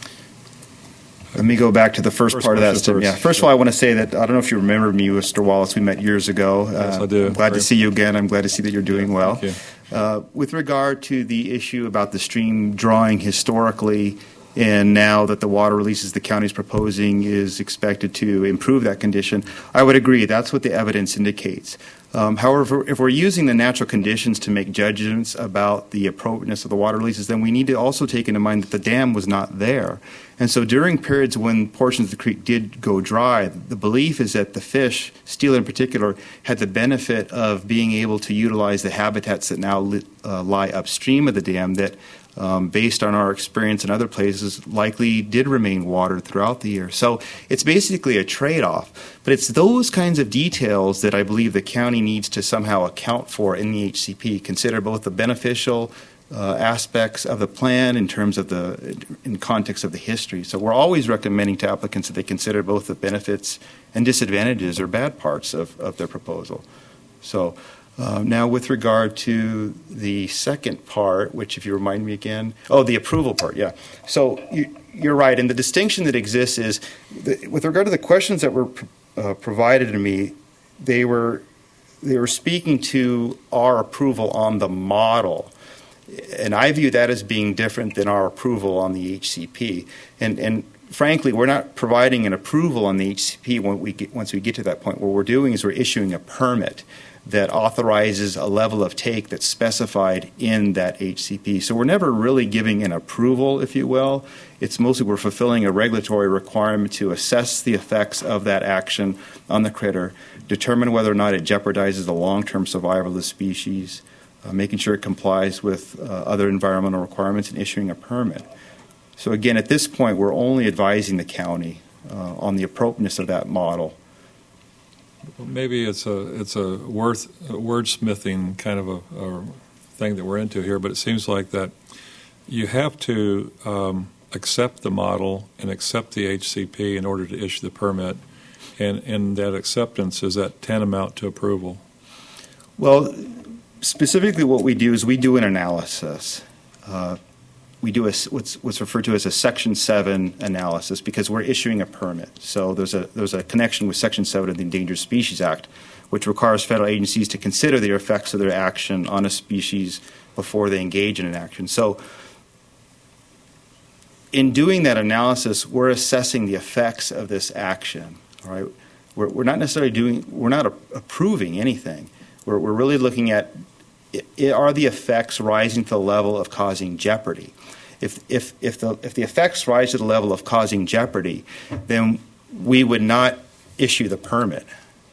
Speaker 14: Let me go back to the first,
Speaker 6: first
Speaker 14: part of that.
Speaker 6: first.
Speaker 14: Yeah. First of all, I want to say that I don't know if you remember me, Mister Wallace. We met years ago.
Speaker 6: Yes,
Speaker 14: uh,
Speaker 6: I do.
Speaker 14: I'm glad
Speaker 6: Great.
Speaker 14: to see you again. I'm glad to see that you're doing
Speaker 6: Yeah,
Speaker 14: well.
Speaker 6: thank you.
Speaker 14: Uh, with regard to the issue about the stream drawing historically, and now that the water releases the county is proposing is expected to improve that condition, I would agree. That's what the evidence indicates. Um, however, if we're using the natural conditions to make judgments about the appropriateness of the water releases, then we need to also take into mind that the dam was not there. And so during periods when portions of the creek did go dry, the belief is that the fish, steelhead in particular, had the benefit of being able to utilize the habitats that now li- uh, lie upstream of the dam that, um, based on our experience in other places, likely did remain watered throughout the year. So it's basically a trade-off. But it's those kinds of details that I believe the county needs to somehow account for in the H C P, consider both the beneficial uh, aspects of the plan in terms of the, in context of the history. So we're always recommending to applicants that they consider both the benefits and disadvantages or bad parts of, of their proposal. So uh, now with regard to the second part, which if you remind me again, oh, the approval part, yeah. So you, you're right, and the distinction that exists is, the, with regard to the questions that were uh, provided to me, they were they were speaking to our approval on the model. And I view that as being different than our approval on the H C P. And, and frankly, we're not providing an approval on the H C P when we get, once we get to that point. What we're doing is we're issuing a permit that authorizes a level of take that's specified in that H C P. So we're never really giving an approval, if you will. It's mostly we're fulfilling a regulatory requirement to assess the effects of that action on the critter, determine whether or not it jeopardizes the long-term survival of the species, uh, making sure it complies with uh, other environmental requirements, and issuing a permit. So again, at this point, we're only advising the county uh, on the appropriateness of that model.
Speaker 6: Maybe it's a it's a worth a wordsmithing kind of a, a thing that we're into here, but it seems like that you have to um, accept the model and accept the H C P in order to issue the permit, and and that acceptance, is that tantamount to approval?
Speaker 14: Well, specifically, what we do is we do an analysis. Uh, we do a, what's, what's referred to as a Section seven analysis, because we're issuing a permit. So there's a, there's a connection with Section seven of the Endangered Species Act, which requires federal agencies to consider the effects of their action on a species before they engage in an action. So in doing that analysis, we're assessing the effects of this action. All right? We're, we're not necessarily doing, we're not a, approving anything. We're, we're really looking at, it, are the effects rising to the level of causing jeopardy? If, if, if, the, if the effects rise to the level of causing jeopardy, then we would not issue the permit.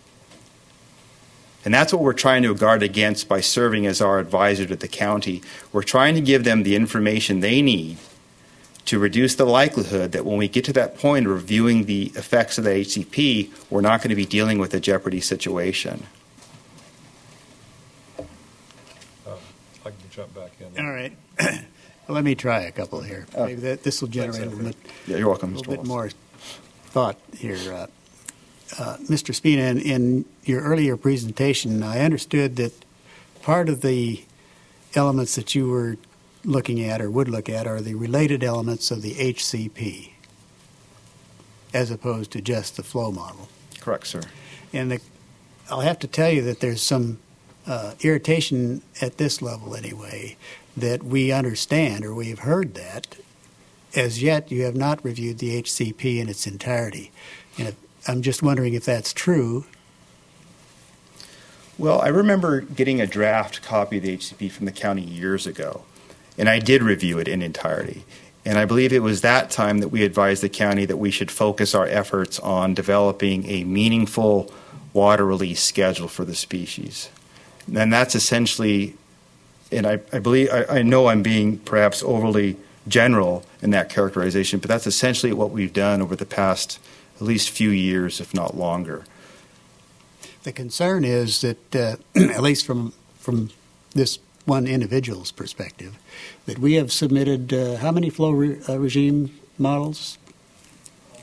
Speaker 14: And that's what we're trying to guard against by serving as our advisor to the county. We're trying to give them the information they need to reduce the likelihood that when we get to that point of reviewing the effects of the H C P, we're not going to be dealing with a jeopardy situation.
Speaker 6: Uh, I can jump back in.
Speaker 1: All right. Let me try a couple here.
Speaker 14: Uh,
Speaker 1: Maybe that, this will generate a little bit,
Speaker 14: yeah, you're welcome,
Speaker 1: a little
Speaker 14: Mister
Speaker 1: bit
Speaker 14: Wallace.
Speaker 1: more thought here. Uh, uh, Mister Spina, in, in your earlier presentation, I understood that part of the elements that you were looking at or would look at are the related elements of the H C P, as opposed to just the flow model.
Speaker 14: Correct, sir.
Speaker 1: And the, I'll have to tell you that there's some uh, irritation at this level anyway, that we understand, or we've heard that. As yet, you have not reviewed the H C P in its entirety. And if, I'm just wondering if that's true.
Speaker 14: Well, I remember getting a draft copy of the H C P from the county years ago, and I did review it in entirety. And I believe it was that time that we advised the county that we should focus our efforts on developing a meaningful water release schedule for the species. And that's essentially, and I, I believe, I, I know I'm being perhaps overly general in that characterization, but that's essentially what we've done over the past at least few years, if not longer.
Speaker 1: The concern is that, uh, at least from from this one individual's perspective, that we have submitted uh, how many flow re- uh, regime models?
Speaker 3: Uh,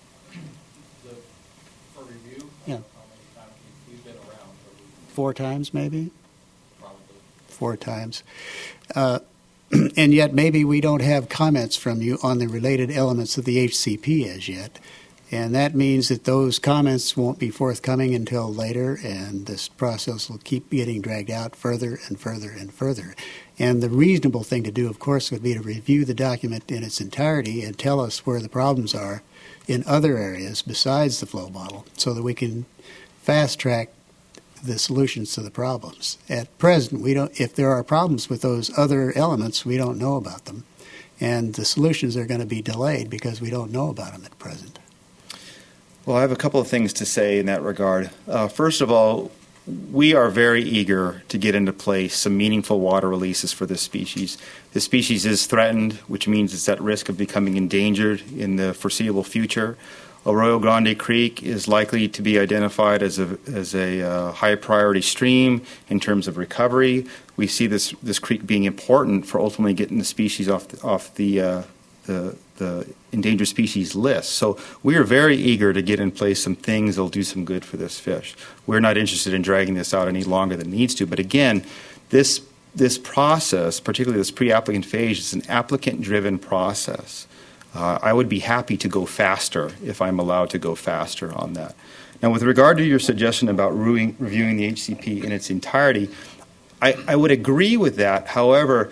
Speaker 3: the, for review,
Speaker 1: Yeah.
Speaker 3: how many times we've been around for review?
Speaker 1: Four times, maybe?
Speaker 3: Probably.
Speaker 1: Four times. Uh, and yet maybe we don't have comments from you on the related elements of the H C P as yet. And that means that those comments won't be forthcoming until later, and this process will keep getting dragged out further and further and further. And the reasonable thing to do, of course, would be to review the document in its entirety and tell us where the problems are in other areas besides the flow model, so that we can fast-track the solutions to the problems. At present, we don't. If there are problems with those other elements, we don't know about them, and the solutions are going to be delayed because we don't know about them at present.
Speaker 14: Well, I have a couple of things to say in that regard. Uh, first of all, we are very eager to get into place some meaningful water releases for this species. This species is threatened, which means it's at risk of becoming endangered in the foreseeable future. Arroyo Grande Creek is likely to be identified as a, as a uh, high priority stream in terms of recovery. We see this, this creek being important for ultimately getting the species off the, off the, uh, the the endangered species list. So we are very eager to get in place some things that will do some good for this fish. We're not interested in dragging this out any longer than it needs to. But again, this this process, particularly this pre-applicant phase, is an applicant-driven process. Uh, I would be happy to go faster if I'm allowed to go faster on that. Now, with regard to your suggestion about reviewing, reviewing the H C P in its entirety, I, I would agree with that. However,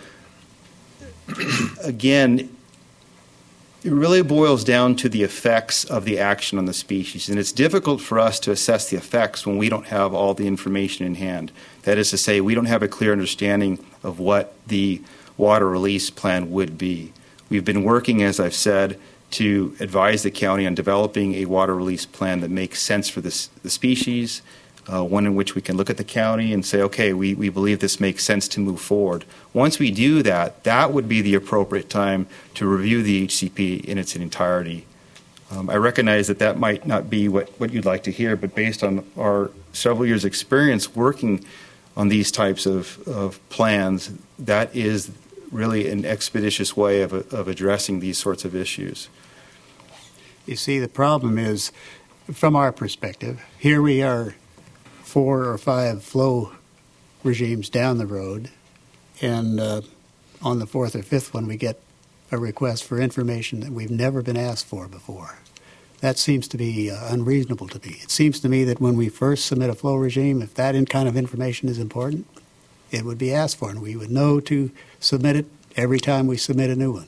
Speaker 14: again, it really boils down to the effects of the action on the species. And it's difficult for us to assess the effects when we don't have all the information in hand. That is to say, we don't have a clear understanding of what the water release plan would be. We've been working, as I've said, to advise the county on developing a water release plan that makes sense for this, the species. uh, one in which we can look at the county and say, okay, we, we believe this makes sense to move forward. Once we do that, that would be the appropriate time to review the H C P in its entirety. Um, I recognize that that might not be what, what you'd like to hear, but based on our several years' experience working on these types of, of plans, that is really an expeditious way of, of addressing these sorts of issues.
Speaker 1: You see, the problem is, from our perspective, here we are four or five flow regimes down the road, and uh, on the fourth or fifth one we get a request for information that we've never been asked for before. That seems to be uh, unreasonable to me. It seems to me that when we first submit a flow regime, if that in kind of information is important, it would be asked for, and we would know to submit it every time we submit a new one.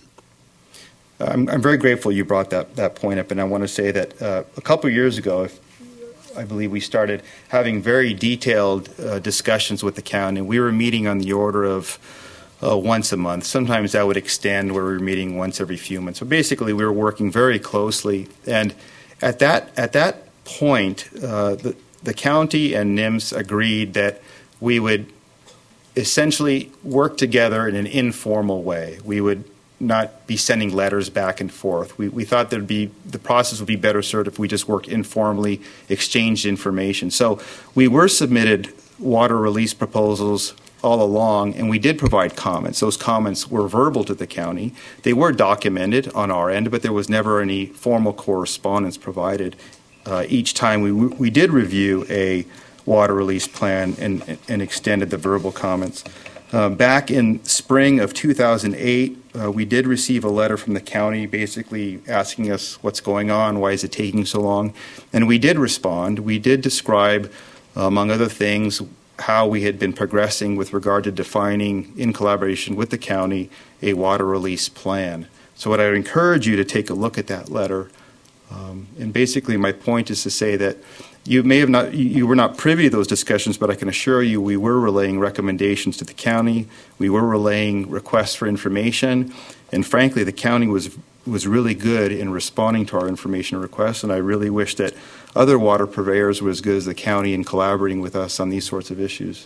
Speaker 14: I'm, I'm very grateful you brought that, that point up, and I want to say that uh, a couple of years ago, if, I believe we started having very detailed uh, discussions with the county, and we were meeting on the order of Uh, once a month. Sometimes that would extend where we were meeting once every few months. So basically, we were working very closely. And at that at that point, uh, the, the county and N I M S agreed that we would essentially work together in an informal way. We would not be sending letters back and forth. We, we thought there'd be the process would be better served if we just worked informally, exchanged information. So we were submitted water release proposals all along, and we did provide comments. Those comments were verbal to the county. They were documented on our end, but there was never any formal correspondence provided. Uh, each time we we did review a water release plan and, and extended the verbal comments. Uh, back in spring of two thousand eight, uh, we did receive a letter from the county basically asking us what's going on, why is it taking so long, and we did respond. We did describe, uh, among other things, how we had been progressing with regard to defining, in collaboration with the county, a water release plan. So what I would encourage you to take a look at that letter. Um, and basically my point is to say that you may have not, you were not privy to those discussions, but I can assure you we were relaying recommendations to the county. We were relaying requests for information. And frankly, the county was was really good in responding to our information requests, and I really wish that other water purveyors were as good as the county in collaborating with us on these sorts of issues.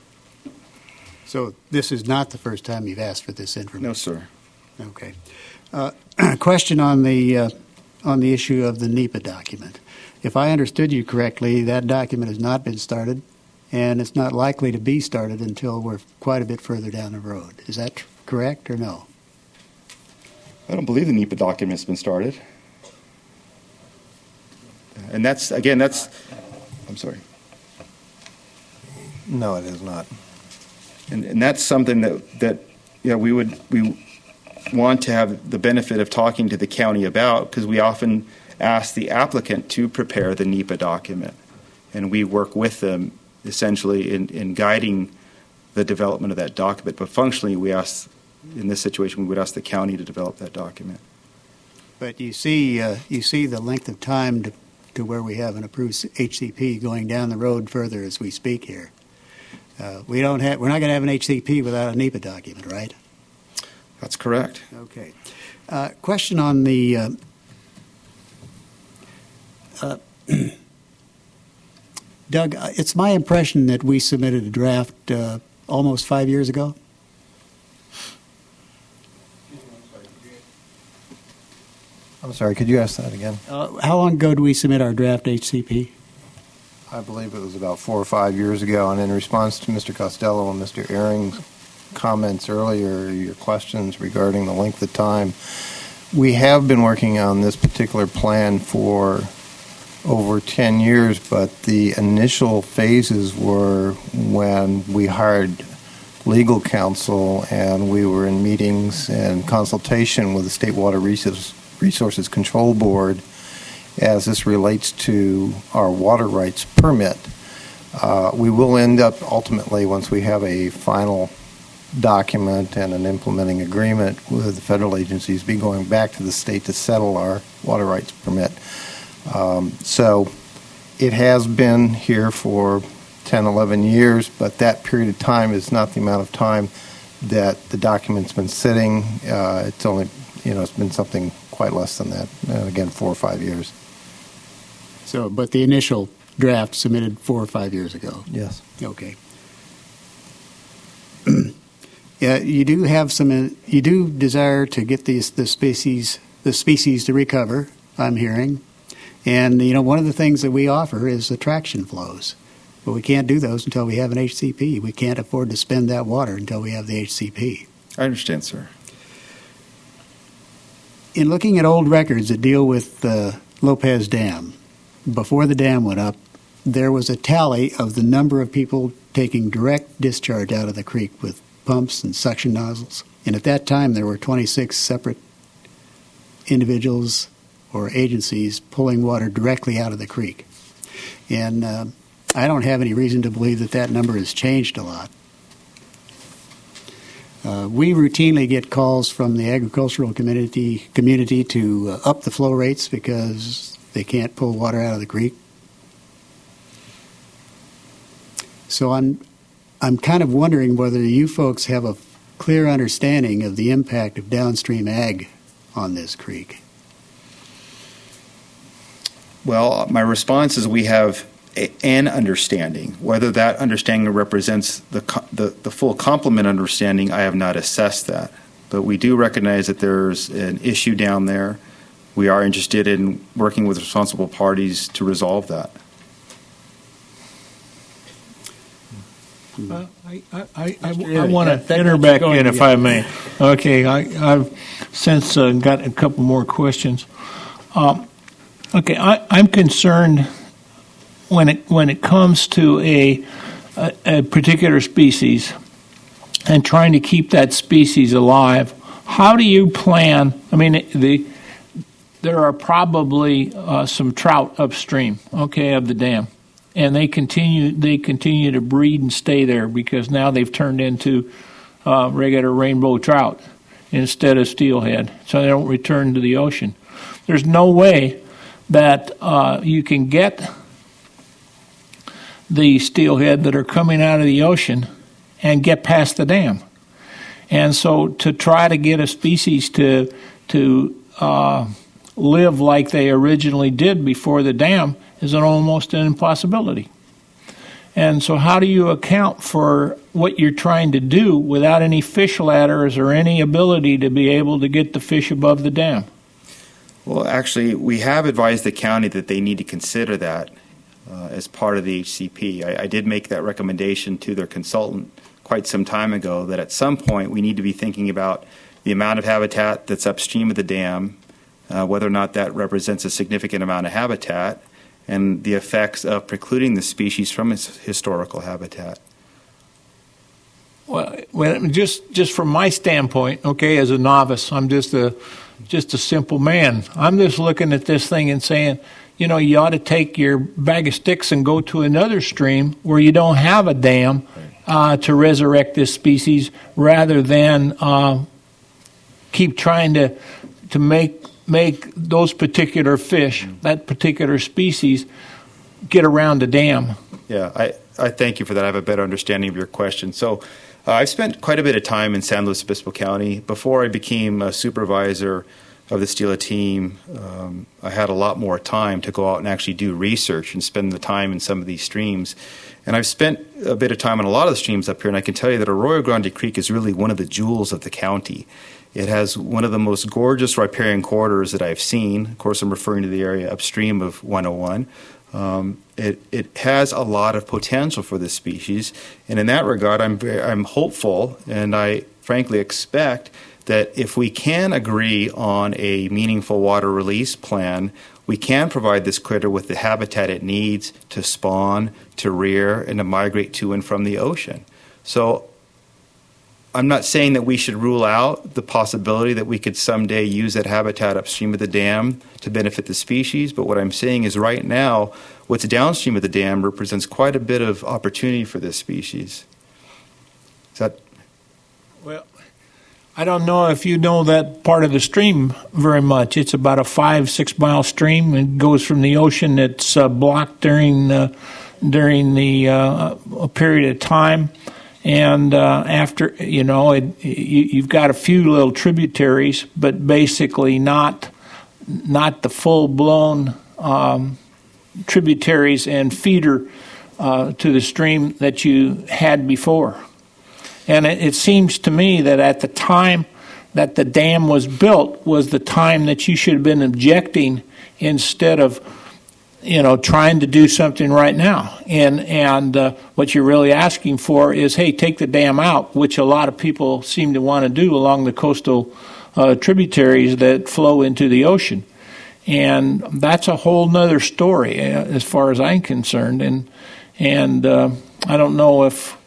Speaker 1: So this is not the first time you've asked for this information?
Speaker 14: No, sir.
Speaker 1: Okay. Uh, question on the, uh, on the issue of the NEPA document. If I understood you correctly, that document has not been started, and it's not likely to be started until we're quite a bit further down the road. Is that correct or no?
Speaker 14: I don't believe the NEPA document's been started. And that's, again, that's, I'm sorry.
Speaker 15: No, it is not.
Speaker 14: And, and that's something that, that, you know, we would, we want to have the benefit of talking to the county about, because we often ask the applicant to prepare the NEPA document. And we work with them essentially in, in guiding the development of that document. But functionally, we ask, in this situation, we would ask the county to develop that document.
Speaker 1: But you see, uh, you see the length of time to, to where we have an approved H C P going down the road further as we speak here. Uh, we don't have, we're not going to have an H C P without a NEPA document, right?
Speaker 14: That's correct.
Speaker 1: Okay. Uh, question on the. Uh, uh, Doug, it's my impression that we submitted a draft uh, almost five years ago.
Speaker 15: I'm sorry, could you ask that again?
Speaker 1: Uh, how long ago did we submit our draft H C P?
Speaker 15: I believe it was about four or five years ago, and in response to Mister Costello and Mister Ehring's comments earlier, your questions regarding the length of time, we have been working on this particular plan for over ten years, but the initial phases were when we hired legal counsel and we were in meetings and consultation with the State Water Resources Resources Control Board as this relates to our water rights permit. Uh, we will end up ultimately, once we have a final document and an implementing agreement with the federal agencies, be going back to the state to settle our water rights permit. Um, so it has been here for ten, eleven years, but that period of time is not the amount of time that the document's been sitting. Uh, it's only, you know, it's been something quite less than that. Uh, again, four or five years.
Speaker 1: So, but the initial draft submitted four or five years ago.
Speaker 13: Yes.
Speaker 1: Okay. Yeah, you do have some. You do desire to get these the species the species to recover. I'm hearing, and you know one of the things that we offer is attraction flows, but we can't do those until we have an H C P. We can't afford to spend that water until we have the H C P.
Speaker 14: I understand, sir.
Speaker 1: In looking at old records that deal with the Lopez Dam, before the dam went up, there was a tally of the number of people taking direct discharge out of the creek with pumps and suction nozzles. And at that time, there were twenty-six separate individuals or agencies pulling water directly out of the creek. And uh, I don't have any reason to believe that that number has changed a lot. Uh, we routinely get calls from the agricultural community community to uh, up the flow rates because they can't pull water out of the creek. So I'm, I'm kind of wondering whether you folks have a clear understanding of the impact of downstream ag on this creek.
Speaker 14: Well, my response is we have a, an understanding. Whether that understanding represents the, the the full complement understanding, I have not assessed that. But we do recognize that there's an issue down there. We are interested in working with responsible parties to resolve that.
Speaker 12: Uh, I, I, I, I want to enter back in, if I may. Okay, I, I've since uh, got a couple more questions. Um, okay, I, I'm concerned when it when it comes to a, a a particular species and trying to keep that species alive. How do you plan? I mean, the there are probably uh, some trout upstream, okay, of the dam. And they continue they continue to breed and stay there because now they've turned into uh, regular rainbow trout instead of steelhead, so they don't return to the ocean. There's no way that uh, you can get the steelhead that are coming out of the ocean and get past the dam. And so to try to get a species to to uh, live like they originally did before the dam is an almost an impossibility. And so how do you account for what you're trying to do without any fish ladders or any ability to be able to get the fish above the dam?
Speaker 14: Well, actually, we have advised the county that they need to consider that uh, as part of the H C P. I, I did make that recommendation to their consultant quite some time ago, that at some point we need to be thinking about the amount of habitat that's upstream of the dam, uh, whether or not that represents a significant amount of habitat, and the effects of precluding the species from its historical habitat.
Speaker 12: Well, well, just just from my standpoint, okay, as a novice, I'm just a just a simple man. I'm just looking at this thing and saying, you know, you ought to take your bag of sticks and go to another stream where you don't have a dam uh, to resurrect this species, rather than uh, keep trying to to make. make those particular fish, that particular species, get around the dam.
Speaker 14: Yeah, I, I thank you for that. I have a better understanding of your question. So uh, I've spent quite a bit of time in San Luis Obispo County. Before I became a supervisor of the STELA team, um, I had a lot more time to go out and actually do research and spend the time in some of these streams. And I've spent a bit of time on a lot of the streams up here, and I can tell you that Arroyo Grande Creek is really one of the jewels of the county. It has one of the most gorgeous riparian corridors that I've seen. Of course, I'm referring to the area upstream of one oh one. Um, it, it has a lot of potential for this species, and in that regard, I'm very, I'm hopeful, and I frankly expect that if we can agree on a meaningful water release plan, we can provide this critter with the habitat it needs to spawn, to rear, and to migrate to and from the ocean. So I'm not saying that we should rule out the possibility that we could someday use that habitat upstream of the dam to benefit the species, but what I'm saying is right now, what's downstream of the dam represents quite a bit of opportunity for this species. Is that?
Speaker 12: Well, I don't know if you know that part of the stream very much. It's about a five, six mile stream. It goes from the ocean. It's uh, blocked during uh, during the uh, a period of time. And uh, after, you know, it, you, you've got a few little tributaries, but basically not not the full-blown um, tributaries and feeder uh, to the stream that you had before. And it, it seems to me that at the time that the dam was built was the time that you should have been objecting instead of, you know, trying to do something right now. And and uh, what you're really asking for is, hey, take the dam out, which a lot of people seem to want to do along the coastal uh, tributaries that flow into the ocean. And that's a whole nother story uh, as far as I'm concerned. And and uh, I don't know if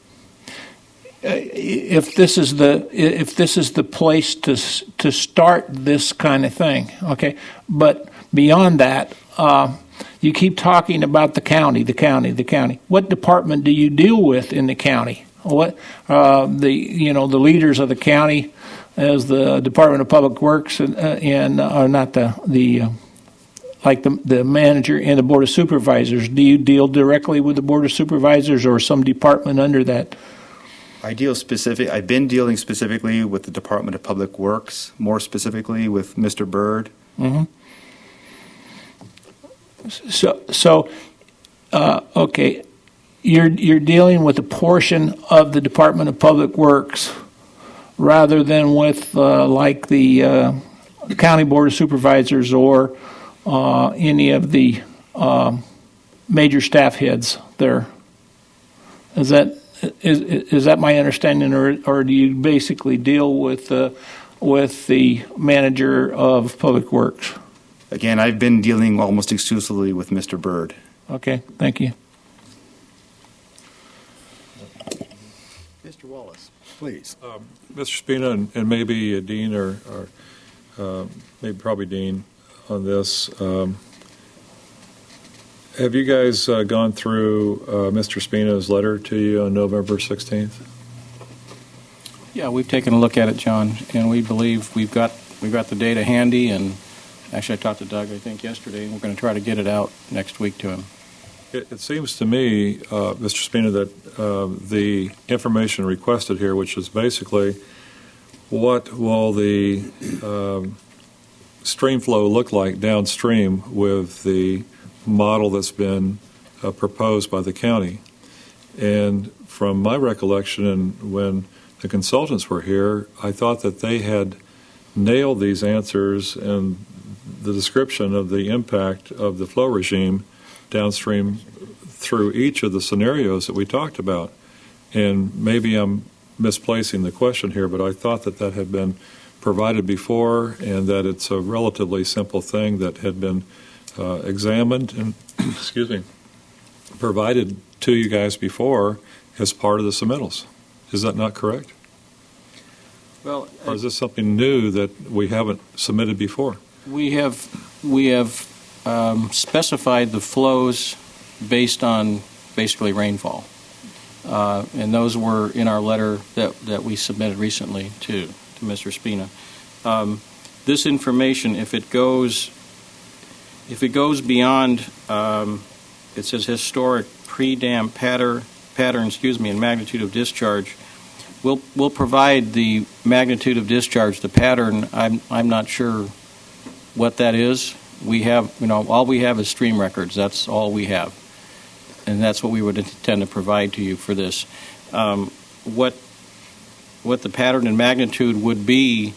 Speaker 12: if this is the if this is the place to to start this kind of thing. Okay, but beyond that. Uh, You keep talking about the county, the county, the county. What department do you deal with in the county? What uh, the you know the leaders of the county, as the Department of Public Works and, uh, and uh, or not the the uh, like the the manager and the Board of Supervisors. Do you deal directly with the Board of Supervisors or some department under that?
Speaker 14: I deal specific. I've been dealing specifically with the Department of Public Works, more specifically with Mister Byrd.
Speaker 12: Mm-hmm. So, so uh, okay, you're you're dealing with a portion of the Department of Public Works, rather than with uh, like the uh, County Board of Supervisors or uh, any of the uh, major staff heads there. Is that is is that my understanding, or or do you basically deal with uh, with the manager of Public Works?
Speaker 14: Again, I've been dealing almost exclusively with Mister Byrd.
Speaker 12: Okay, thank you.
Speaker 1: Mister Wallace, please.
Speaker 6: Um, Mister Spina and, and maybe uh, Dean or, or uh, maybe probably Dean on this. Um, have you guys uh, gone through uh, Mister Spina's letter to you on November sixteenth?
Speaker 3: Yeah, we've taken a look at it, John, and we believe we've got we've got the data handy. And actually, I talked to Doug, I think, yesterday, and we're going to try to get it out next week to him.
Speaker 6: It, it seems to me, uh, Mister Spina, that uh, the information requested here, which is basically what will the um, stream flow look like downstream with the model that's been uh, proposed by the county. And from my recollection, and when the consultants were here, I thought that they had nailed these answers and the description of the impact of the flow regime downstream through each of the scenarios that we talked about. And maybe I'm misplacing the question here, but I thought that that had been provided before and that it's a relatively simple thing that had been uh, examined and, excuse me, provided to you guys before as part of the submittals. Is that not correct?
Speaker 3: Well,
Speaker 6: or is this something new that we haven't submitted before?
Speaker 3: We have we have um, specified the flows based on basically rainfall, uh, and those were in our letter that, that we submitted recently to to Mister Spina. Um, this information, if it goes if it goes beyond, um, it says historic pre-dam pattern pattern, excuse me, and magnitude of discharge. We'll we'll provide the magnitude of discharge, the pattern. I'm I'm not sure what that is. We have, you know, all we have is stream records. That's all we have, and that's what we would intend to provide to you for this. Um, what what the pattern and magnitude would be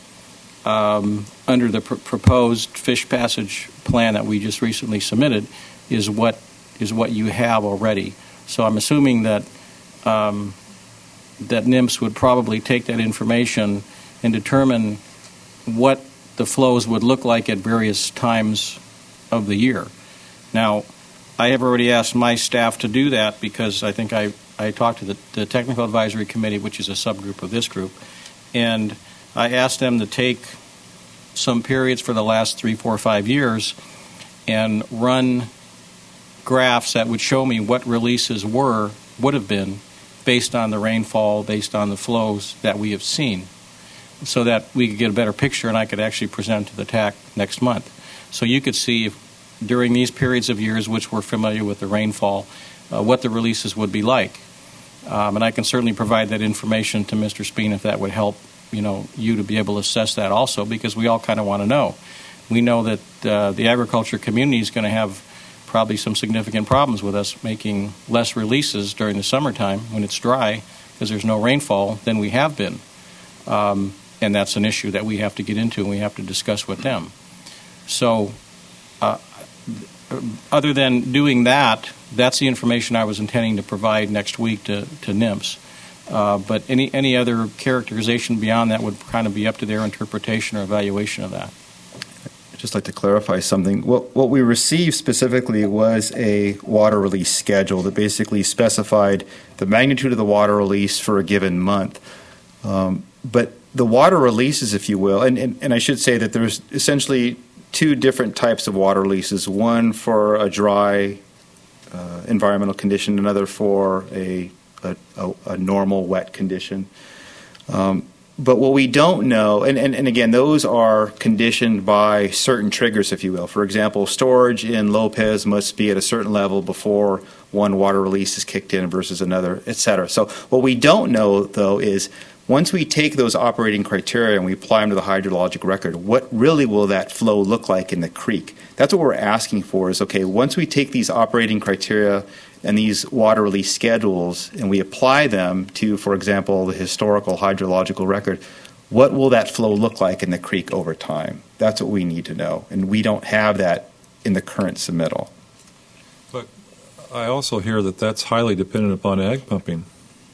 Speaker 3: um, under the pr- proposed fish passage plan that we just recently submitted is what is what you have already. So I'm assuming that um, that NIMS would probably take that information and determine what the flows would look like at various times of the year. Now, I have already asked my staff to do that because I think I, I talked to the, the Technical Advisory Committee, which is a subgroup of this group, and I asked them to take some periods for the last three, four, five years and run graphs that would show me what releases were, would have been, based on the rainfall, based on the flows that we have seen, so that we could get a better picture and I could actually present to the T A C next month. So you could see if, during these periods of years, which we're familiar with the rainfall, uh, what the releases would be like. Um, and I can certainly provide that information to Mister Spina if that would help, you know, you to be able to assess that also, because we all kind of want to know. We know that uh, the agriculture community is going to have probably some significant problems with us making less releases during the summertime when it's dry because there's no rainfall than we have been. Um, and that's an issue that we have to get into and we have to discuss with them. So uh, other than doing that, that's the information I was intending to provide next week to, to N I M S. Uh, but any, any other characterization beyond that would kind of be up to their interpretation or evaluation of that.
Speaker 14: I'd just like to clarify something. What, what we received specifically was a water release schedule that basically specified the magnitude of the water release for a given month. Um, but the water releases, if you will, and, and, and I should say that there's essentially two different types of water releases, one for a dry uh, environmental condition, another for a, a, a, a normal wet condition. Um, but what we don't know, and, and, and again, those are conditioned by certain triggers, if you will. For example, storage in Lopez must be at a certain level before one water release is kicked in versus another, et cetera. So what we don't know, though, is once we take those operating criteria and we apply them to the hydrologic record, what really will that flow look like in the creek? That's what we're asking for is, okay, once we take these operating criteria and these water release schedules and we apply them to, for example, the historical hydrological record, what will that flow look like in the creek over time? That's what we need to know, and we don't have that in the current submittal.
Speaker 6: But I also hear that that's highly dependent upon ag pumping.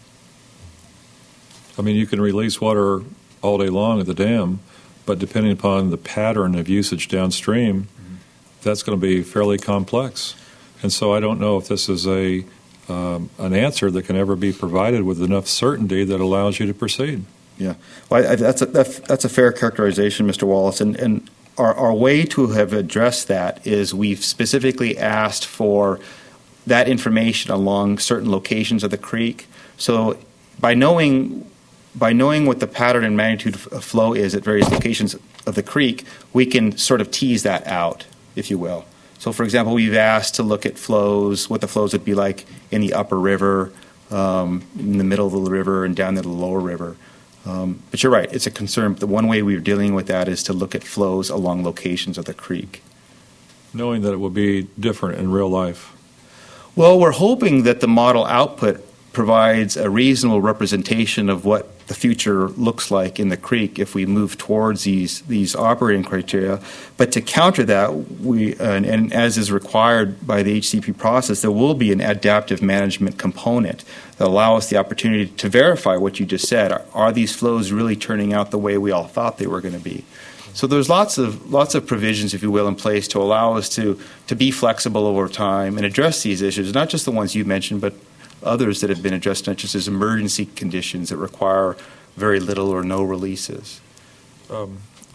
Speaker 6: I mean, you can release water all day long at the dam, but depending upon the pattern of usage downstream, mm-hmm. that's going to be fairly complex. And so I don't know if this is a um, an answer that can ever be provided with enough certainty that allows you to proceed.
Speaker 14: Yeah, well, I, I, that's, a, that's, that's a fair characterization, Mister Wallace. And, and our, our way to have addressed that is we've specifically asked for that information along certain locations of the creek. So by knowing By knowing what the pattern and magnitude of flow is at various locations of the creek, we can sort of tease that out, if you will. So, for example, we've asked to look at flows, what the flows would be like in the upper river, um, in the middle of the river, and down to the lower river. Um, but you're right, it's a concern. The one way we're dealing with that is to look at flows along locations of the creek.
Speaker 6: Knowing that it will be different in real life.
Speaker 14: Well, we're hoping that the model output provides a reasonable representation of what the future looks like in the creek if we move towards these these operating criteria. But to counter that, we and, and as is required by the H C P process, there will be an adaptive management component that allow us the opportunity to verify what you just said. Are, are these flows really turning out the way we all thought they were going to be? So there's lots of lots of provisions, if you will, in place to allow us to to be flexible over time and address these issues, not just the ones you mentioned, but others that have been addressed, not just as emergency conditions that require very little or no releases.
Speaker 6: Um,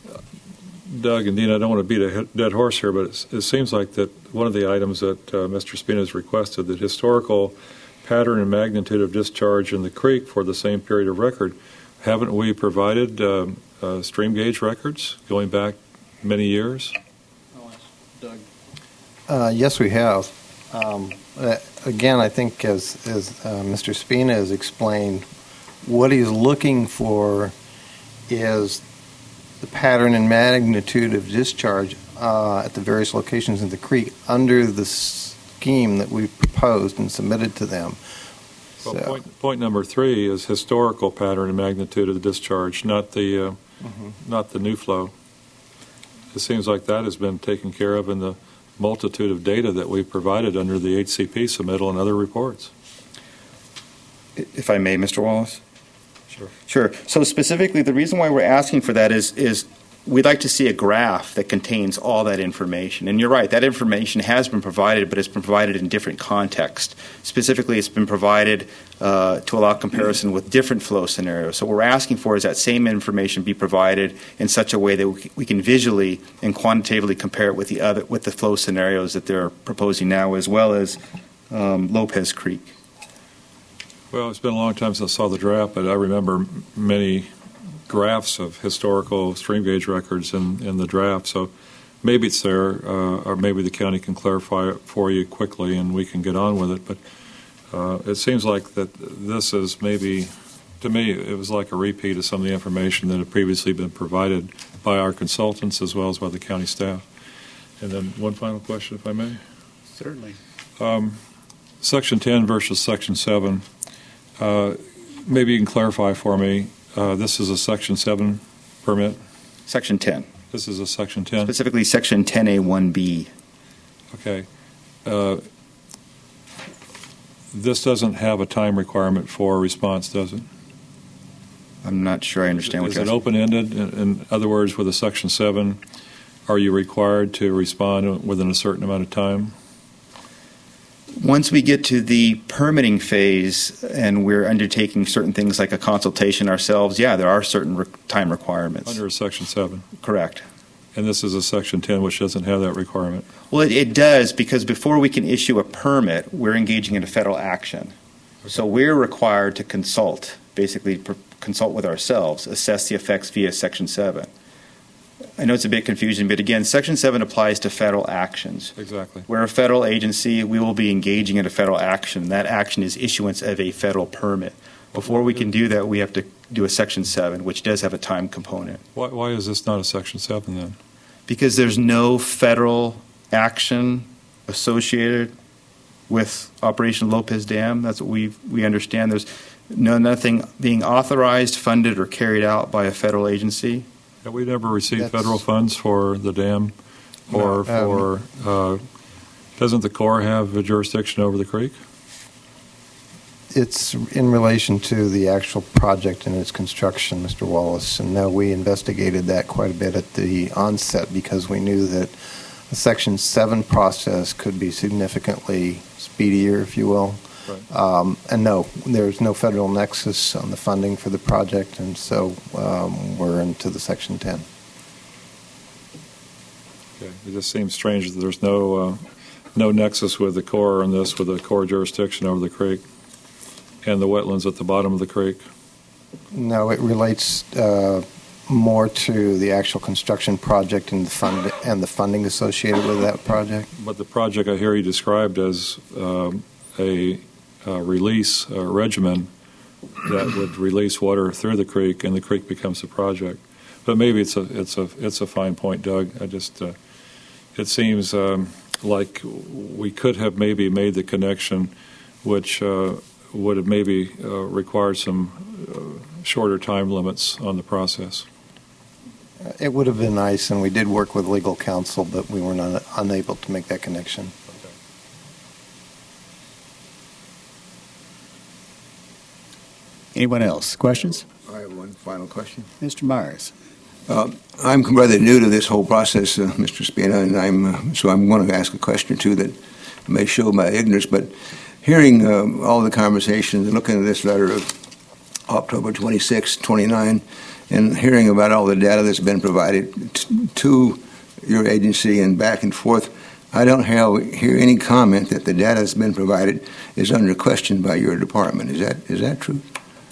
Speaker 6: Doug and Dean, I don't want to beat a dead horse here, but it, it seems like that one of the items that uh, Mister Spina has requested, that historical pattern and magnitude of discharge in the creek for the same period of record, haven't we provided um, uh, stream gauge records going back many years?
Speaker 3: I'll ask Doug.
Speaker 15: Uh, yes, we have. Um, uh, again, I think as, as uh, Mister Spina has explained, what he's looking for is the pattern and magnitude of discharge uh, at the various locations in the creek under the scheme that we've proposed and submitted to them.
Speaker 6: Well,
Speaker 15: So-
Speaker 6: point, point number three is historical pattern and magnitude of the discharge, not the uh,
Speaker 15: Mhm.
Speaker 6: not the new flow. It seems like that has been taken care of in the multitude of data that we've provided under the H C P submittal and other reports.
Speaker 14: If I may, Mister Wallace?
Speaker 6: Sure.
Speaker 14: Sure. So specifically, the reason why we're asking for that is, is we'd like to see a graph that contains all that information. And you're right, that information has been provided, but it's been provided in different contexts. Specifically, it's been provided uh, to allow comparison with different flow scenarios. So what we're asking for is that same information be provided in such a way that we, we can visually and quantitatively compare it with the other with the flow scenarios that they're proposing now, as well as um, Lopez Creek.
Speaker 6: Well, it's been a long time since I saw the draft, but I remember many graphs of historical stream gauge records in, in the draft. So maybe it's there, uh, or maybe the county can clarify it for you quickly and we can get on with it. But uh, it seems like that this is maybe, to me, it was like a repeat of some of the information that had previously been provided by our consultants as well as by the county staff. And then one final question, if I may.
Speaker 1: Certainly.
Speaker 6: Um, Section ten versus Section seven. Uh, maybe you can clarify for me. Uh, this is a Section seven permit?
Speaker 14: Section ten.
Speaker 6: This is a Section ten?
Speaker 14: Specifically Section ten A one B.
Speaker 6: Okay. Uh, this doesn't have a time requirement for response, does it?
Speaker 14: I'm not sure I understand what
Speaker 6: Is
Speaker 14: you're
Speaker 6: it
Speaker 14: asking.
Speaker 6: open-ended? In, in other words, with a Section seven, are you required to respond within a certain amount of time?
Speaker 14: Once we get to the permitting phase and we're undertaking certain things like a consultation ourselves, yeah, there are certain re- time requirements.
Speaker 6: Under a Section seven?
Speaker 14: Correct.
Speaker 6: And this is a Section ten, which doesn't have that requirement?
Speaker 14: Well, it, it does, because before we can issue a permit, we're engaging in a federal action. So we're required to consult, basically per, consult with ourselves, assess the effects via Section seven. I know it's a bit confusing, but again, Section seven applies to federal actions.
Speaker 6: Exactly.
Speaker 14: We're a federal agency. We will be engaging in a federal action. That action is issuance of a federal permit. Before we can do that, we have to do a Section seven, which does have a time component.
Speaker 6: Why, why is this not a Section seven then?
Speaker 14: Because there's no federal action associated with Operation Lopez Dam. That's what we we understand. There's no nothing being authorized, funded, or carried out by a federal agency.
Speaker 6: Have we never received
Speaker 15: That's-
Speaker 6: federal funds for the dam? Or
Speaker 15: No, um,
Speaker 6: for, uh, doesn't the Corps have a jurisdiction over the creek?
Speaker 15: It's in relation to the actual project and its construction, Mister Wallace. And no, we investigated that quite a bit at the onset because we knew that the Section seven process could be significantly speedier, if you will.
Speaker 6: Right.
Speaker 15: Um, and no, there's no federal nexus on the funding for the project, and so um, we're into the Section ten.
Speaker 6: Okay. It just seems strange that there's no, uh, no nexus with the Corps on this, with the Corps jurisdiction over the creek and the wetlands at the bottom of the creek.
Speaker 15: No, it relates uh, more to the actual construction project and the fund and the funding associated with that project.
Speaker 6: But the project I hear you described as um, a uh, release uh, regimen that would release water through the creek, and the creek becomes a project. But maybe it's a it's a it's a fine point, Doug. I just uh, it seems um, like we could have maybe made the connection, which uh, would have maybe uh, required some uh, shorter time limits on the process.
Speaker 15: It would have been nice, and we did work with legal counsel, but we were not unable to make that connection.
Speaker 1: Anyone else? Questions?
Speaker 5: I have one final question.
Speaker 1: Mister Myers.
Speaker 5: Uh, I'm rather new to this whole process, uh, Mister Spina, and I'm uh, so I'm going to ask a question or two that may show my ignorance. But hearing um, all the conversations and looking at this letter of October twenty-sixth, twenty-nine, and hearing about all the data that's been provided t- to your agency and back and forth, I don't have, hear any comment that the data that's been provided is under question by your department. Is that is that true?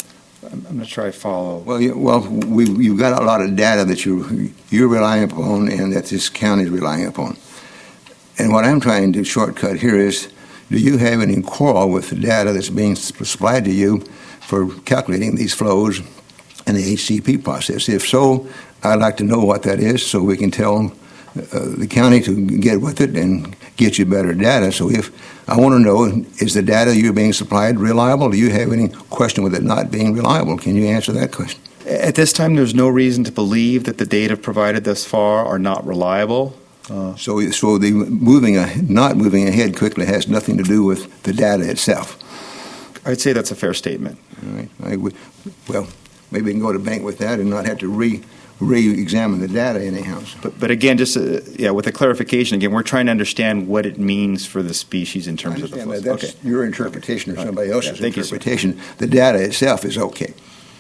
Speaker 14: I'm not sure I follow.
Speaker 5: Well, you, well, we, you've got a lot of data that you you're relying upon, and that this county is relying upon. And what I'm trying to shortcut here is, do you have any quarrel with the data that's being supplied to you for calculating these flows in the H C P process? If so, I'd like to know what that is, so we can tell uh, the county to get with it and get you better data. So if I want to know, is the data you're being supplied reliable? Do you have any question with it not being reliable? Can you answer that question?
Speaker 14: At this time, there's no reason to believe that the data provided thus far are not reliable.
Speaker 5: Uh, so, so the moving, ahead, not moving ahead quickly has nothing to do with the data itself.
Speaker 14: I'd say that's a fair statement.
Speaker 5: All right. I would, well, maybe we can go to bank with that and not have to re re-examine the data anyhow.
Speaker 14: But, but again, just uh, yeah, with a clarification, again, we're trying to understand what it means for the species in terms of the flows.
Speaker 5: That's
Speaker 14: okay.
Speaker 5: your interpretation or somebody else's
Speaker 14: yeah,
Speaker 5: interpretation. The data itself is okay.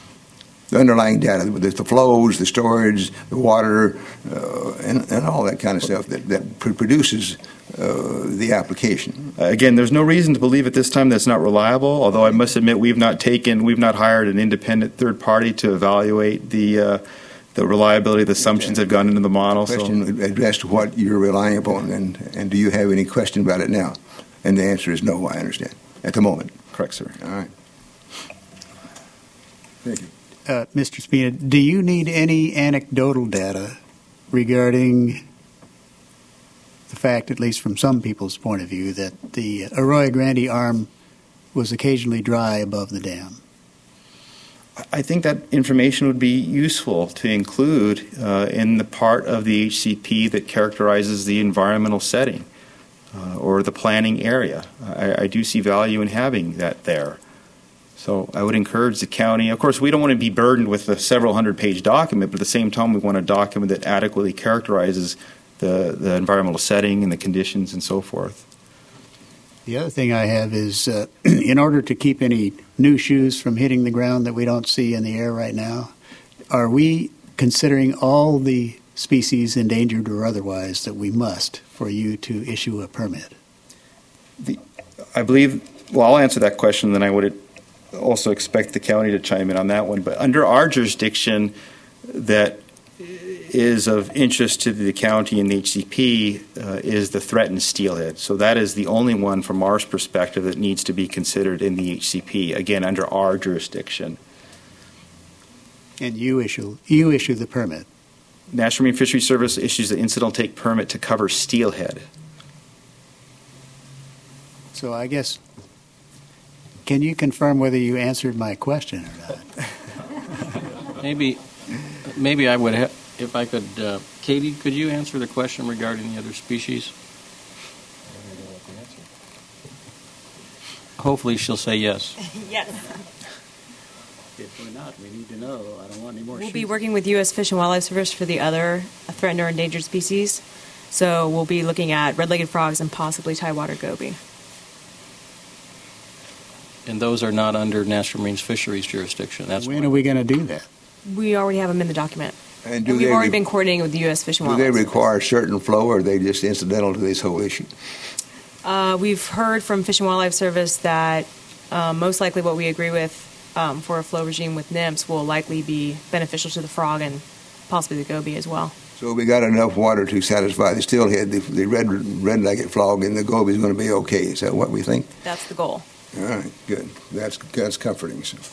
Speaker 5: The underlying data, the, the flows, the storage, the water, uh, and, and all that kind of stuff that, that produces uh, the application.
Speaker 14: Uh, again, there's no reason to believe at this time that's not reliable, although I must admit we've not taken, we've not hired an independent third party to evaluate the uh, the reliability, the assumptions that have gone into the model.
Speaker 5: The question so. addressed what you're relying upon, and, and do you have any question about it now? And the answer is no, I understand, at the moment.
Speaker 14: Correct, sir.
Speaker 5: All right. Thank you.
Speaker 1: Uh, Mister Spina, do you need any anecdotal data regarding the fact, at least from some people's point of view, that the Arroyo Grande arm was occasionally dry above the dam.
Speaker 14: I think that information would be useful to include uh, in the part of the H C P that characterizes the environmental setting uh, or the planning area. I, I do see value in having that there. So I would encourage the county. Of course, we don't want to be burdened with a several hundred page document, but at the same time, we want a document that adequately characterizes the, the environmental setting and the conditions and so forth.
Speaker 1: The other thing I have is, uh, in order to keep any new shoes from hitting the ground that we don't see in the air right now, are we considering all the species endangered or otherwise that we must for you to issue a permit?
Speaker 14: The, I believe, well, I'll answer that question, then I would also expect the county to chime in on that one. But under our jurisdiction, that is of interest to the county and the H C P uh, is the threatened steelhead. So that is the only one from our perspective that needs to be considered in the H C P, again, under our jurisdiction.
Speaker 1: And you issue you issue the permit?
Speaker 14: National Marine Fisheries Service issues the incidental take permit to cover steelhead.
Speaker 1: So I guess, can you confirm whether you answered my question or not?
Speaker 3: Maybe, maybe I would have. If I could, uh, Katie, could you answer the question regarding the other species? Hopefully she'll say yes.
Speaker 16: Yes.
Speaker 1: If we're not, we need to know. I don't want any more
Speaker 16: We'll
Speaker 1: shoes.
Speaker 16: be working with U S Fish and Wildlife Service for the other threatened or endangered species. So we'll be looking at red-legged frogs and possibly tidewater goby.
Speaker 3: And those are not under National Marine Fisheries jurisdiction. That's
Speaker 1: when are we going to do that?
Speaker 16: We already have them in the document.
Speaker 5: And do
Speaker 16: And we've
Speaker 5: they
Speaker 16: already
Speaker 5: re-
Speaker 16: been coordinating with the U S Fish and
Speaker 5: Do they
Speaker 16: Wildlife.
Speaker 5: require a certain flow, or are they just incidental to this whole issue?
Speaker 16: Uh, we've heard from Fish and Wildlife Service that um, most likely what we agree with um, for a flow regime with nymphs will likely be beneficial to the frog and possibly the goby as well.
Speaker 5: So we got enough water to satisfy the steelhead, the, the red red-legged frog, and the goby is going to be okay. Is that what we think?
Speaker 16: That's the goal.
Speaker 5: All right, good. That's that's comforting. So.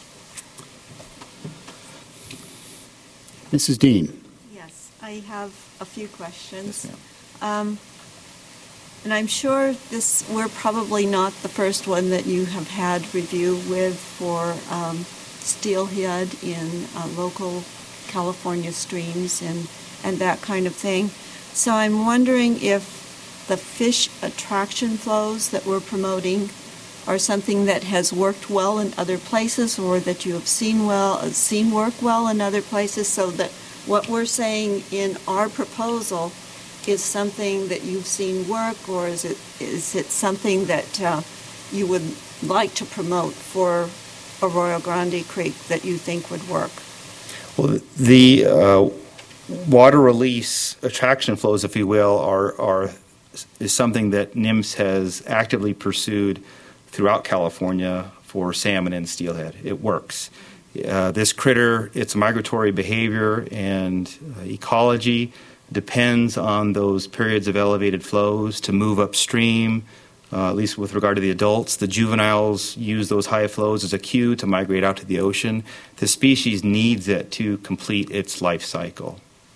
Speaker 1: Missus Dean.
Speaker 8: Yes, I have a few questions. Um, and I'm sure this, we're probably not the first one that you have had review with for um, steelhead in uh, local California streams and, and that kind of thing. So I'm wondering if the fish attraction flows that we're promoting are something that has worked well in other places, or that you have seen well seen work well in other places, so that what we're saying in our proposal is something that you've seen work, or is it is it something that uh, you would like to promote for Arroyo Grande Creek that you think would work?
Speaker 14: Well, the uh, water release attraction flows, if you will, are, are is something that NIMS has actively pursued throughout California for salmon and steelhead. It works. Uh, this critter, its migratory behavior and uh, ecology depends on those periods of elevated flows to move upstream, uh, at least with regard to the adults. The juveniles use those high flows as a cue to migrate out to the ocean. The species needs it to complete its life cycle.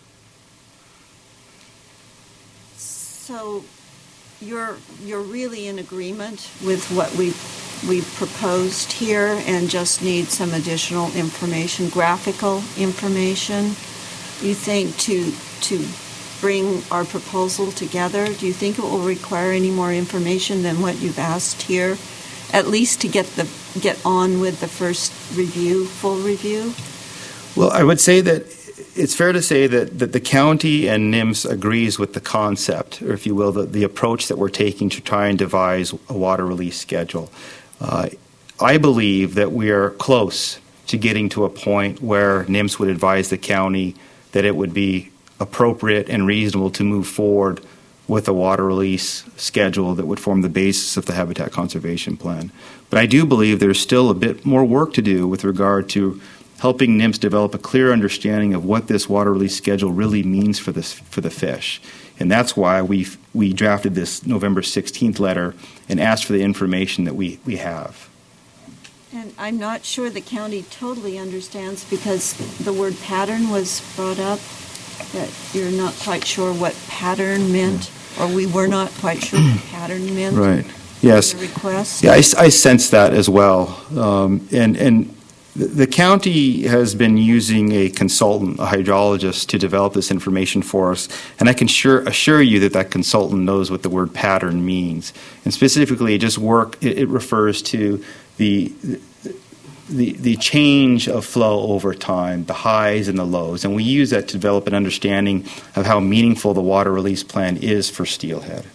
Speaker 8: So you're you're really in agreement with what we we've proposed here, and just need some additional information, graphical information. You think to to bring our proposal together? Do you think it will require any more information than what you've asked here, at least to get the get on with the first review, full review?
Speaker 14: Well, I would say that it's fair to say that, that the county and NIMS agrees with the concept, or if you will, the, the approach that we're taking to try and devise a water release schedule. Uh, I believe that we are close to getting to a point where NIMS would advise the county that it would be appropriate and reasonable to move forward with a water release schedule that would form the basis of the Habitat Conservation Plan. But I do believe there's still a bit more work to do with regard to helping NIMS develop a clear understanding of what this water release schedule really means for this for the fish. And that's why we we drafted this November sixteenth letter and asked for the information that we, we have.
Speaker 8: And I'm not sure the county totally understands, because the word pattern was brought up, that you're not quite sure what pattern meant. or we were not quite sure what pattern meant.
Speaker 14: Right. Yes.
Speaker 8: The request.
Speaker 14: Yeah, I, I sense that as well. Um, and and the, the county has been using a consultant, a hydrologist, to develop this information for us. And I can sure, assure you that that consultant knows what the word pattern means. And specifically, it just work. It, it refers to the the the change of flow over time, the highs and the lows. And we use that to develop an understanding of how meaningful the water release plan is for Steelhead.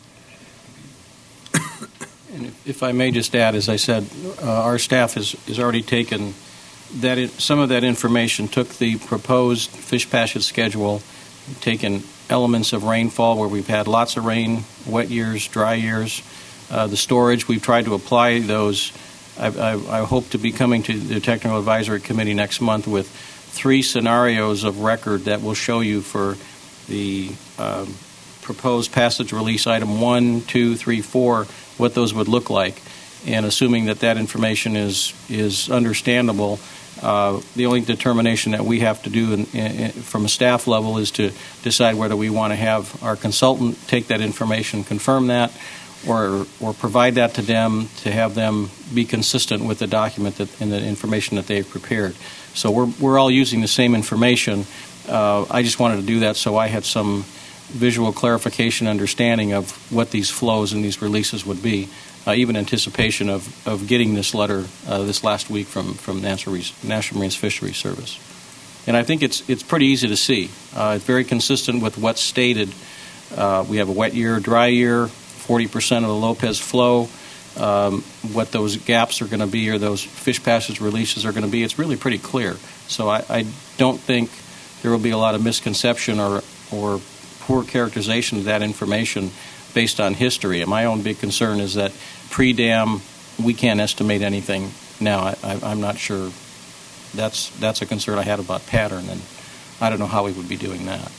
Speaker 3: And if, if I may just add, as I said, uh, our staff has, has already taken that it, some of that information, took the proposed fish passage schedule, taken elements of rainfall where we've had lots of rain, wet years, dry years, uh, the storage. We've tried to apply those. I, I, I hope to be coming to the Technical Advisory Committee next month with three scenarios of record that will show you for the um, proposed passage release item one, two, three, four, what those would look like. And assuming that that information is is understandable, uh, the only determination that we have to do in, in, from a staff level is to decide whether we want to have our consultant take that information, confirm that, or or provide that to them to have them be consistent with the document that, and the information that they've prepared. So we're we're all using the same information. Uh, I just wanted to do that so I had some visual clarification, understanding of what these flows and these releases would be, uh, even anticipation of, of getting this letter uh, this last week from from National Marine Fisheries Service. And I think it's it's pretty easy to see. Uh, it's very consistent with what's stated. Uh, we have a wet year, dry year, forty percent of the Lopez flow. Um, what those gaps are going to be, or those fish passage releases are going to be, it's really pretty clear. So I, I don't think there will be a lot of misconception or or poor characterization of that information based on history. And my own big concern is that pre-dam, we can't estimate anything now. I, I, I'm not sure. That's that's a concern I had about pattern, and I don't know how we would be doing that.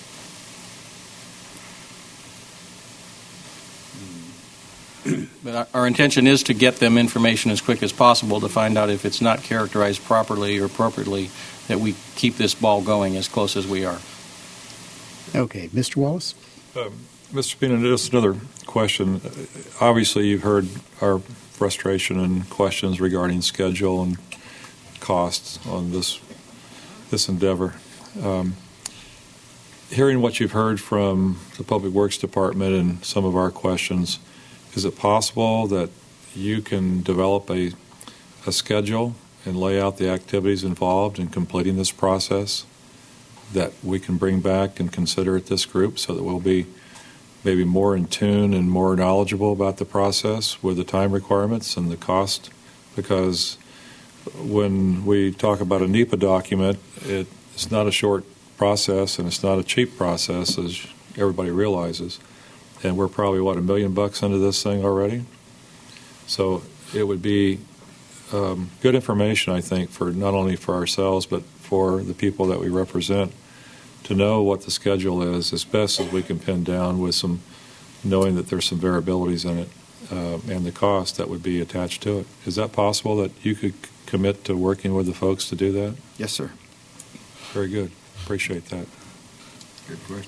Speaker 3: But our, our intention is to get them information as quick as possible to find out if it's not characterized properly or appropriately, that we keep this ball going as close as we are.
Speaker 1: Okay, Mister Wallace?
Speaker 6: Um, Mister Spina, just another question. Obviously, you've heard our frustration and questions regarding schedule and costs on this this endeavor. Um, hearing what you've heard from the Public Works Department and some of our questions, is it possible that you can develop a, a schedule and lay out the activities involved in completing this process that we can bring back and consider at this group, so that we'll be maybe more in tune and more knowledgeable about the process with the time requirements and the cost? Because when we talk about a NEPA document, it, it's not a short process and it's not a cheap process, as everybody realizes. And we're probably, what, a million bucks into this thing already? So it would be um, good information, I think, for not only for ourselves, but for the people that we represent, to know what the schedule is as best as we can pin down, with some knowing that there's some variabilities in it uh, and the cost that would be attached to it. Is that possible that you could commit to working with the folks to do that?
Speaker 14: Yes, sir.
Speaker 6: Very good. Appreciate that.
Speaker 5: Good question.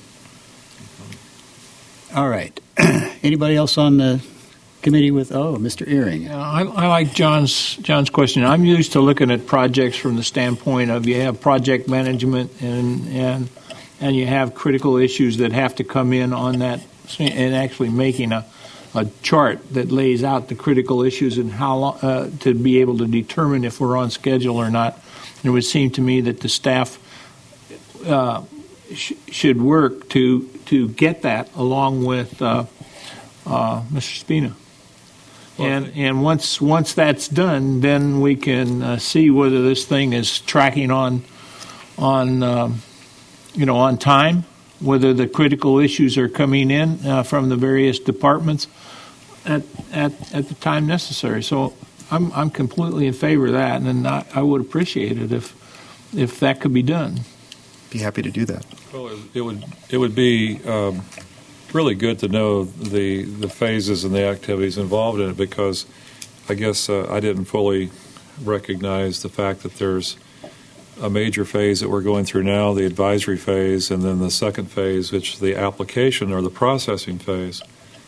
Speaker 1: All right. Anybody else on the committee with, oh, Mister Earing?
Speaker 12: Yeah, I, I like John's John's question. I'm used to looking at projects from the standpoint of you have project management and and and you have critical issues that have to come in on that, and actually making a, a chart that lays out the critical issues and how long, uh, to be able to determine if we're on schedule or not. And it would seem to me that the staff uh, sh- should work to to get that along with uh, uh, Mister Spina. And and once once that's done, then we can uh, see whether this thing is tracking on on um, you know on time, whether the critical issues are coming in uh, from the various departments at at at the time necessary. So I'm I'm completely in favor of that, and I, I would appreciate it if if that could be done.
Speaker 14: Be happy to do that.
Speaker 6: Well, it would it would be um, really good to know the the phases and the activities involved in it, because I guess uh, I didn't fully recognize the fact that there's a major phase that we're going through now, the advisory phase, and then the second phase, which is the application or the processing phase.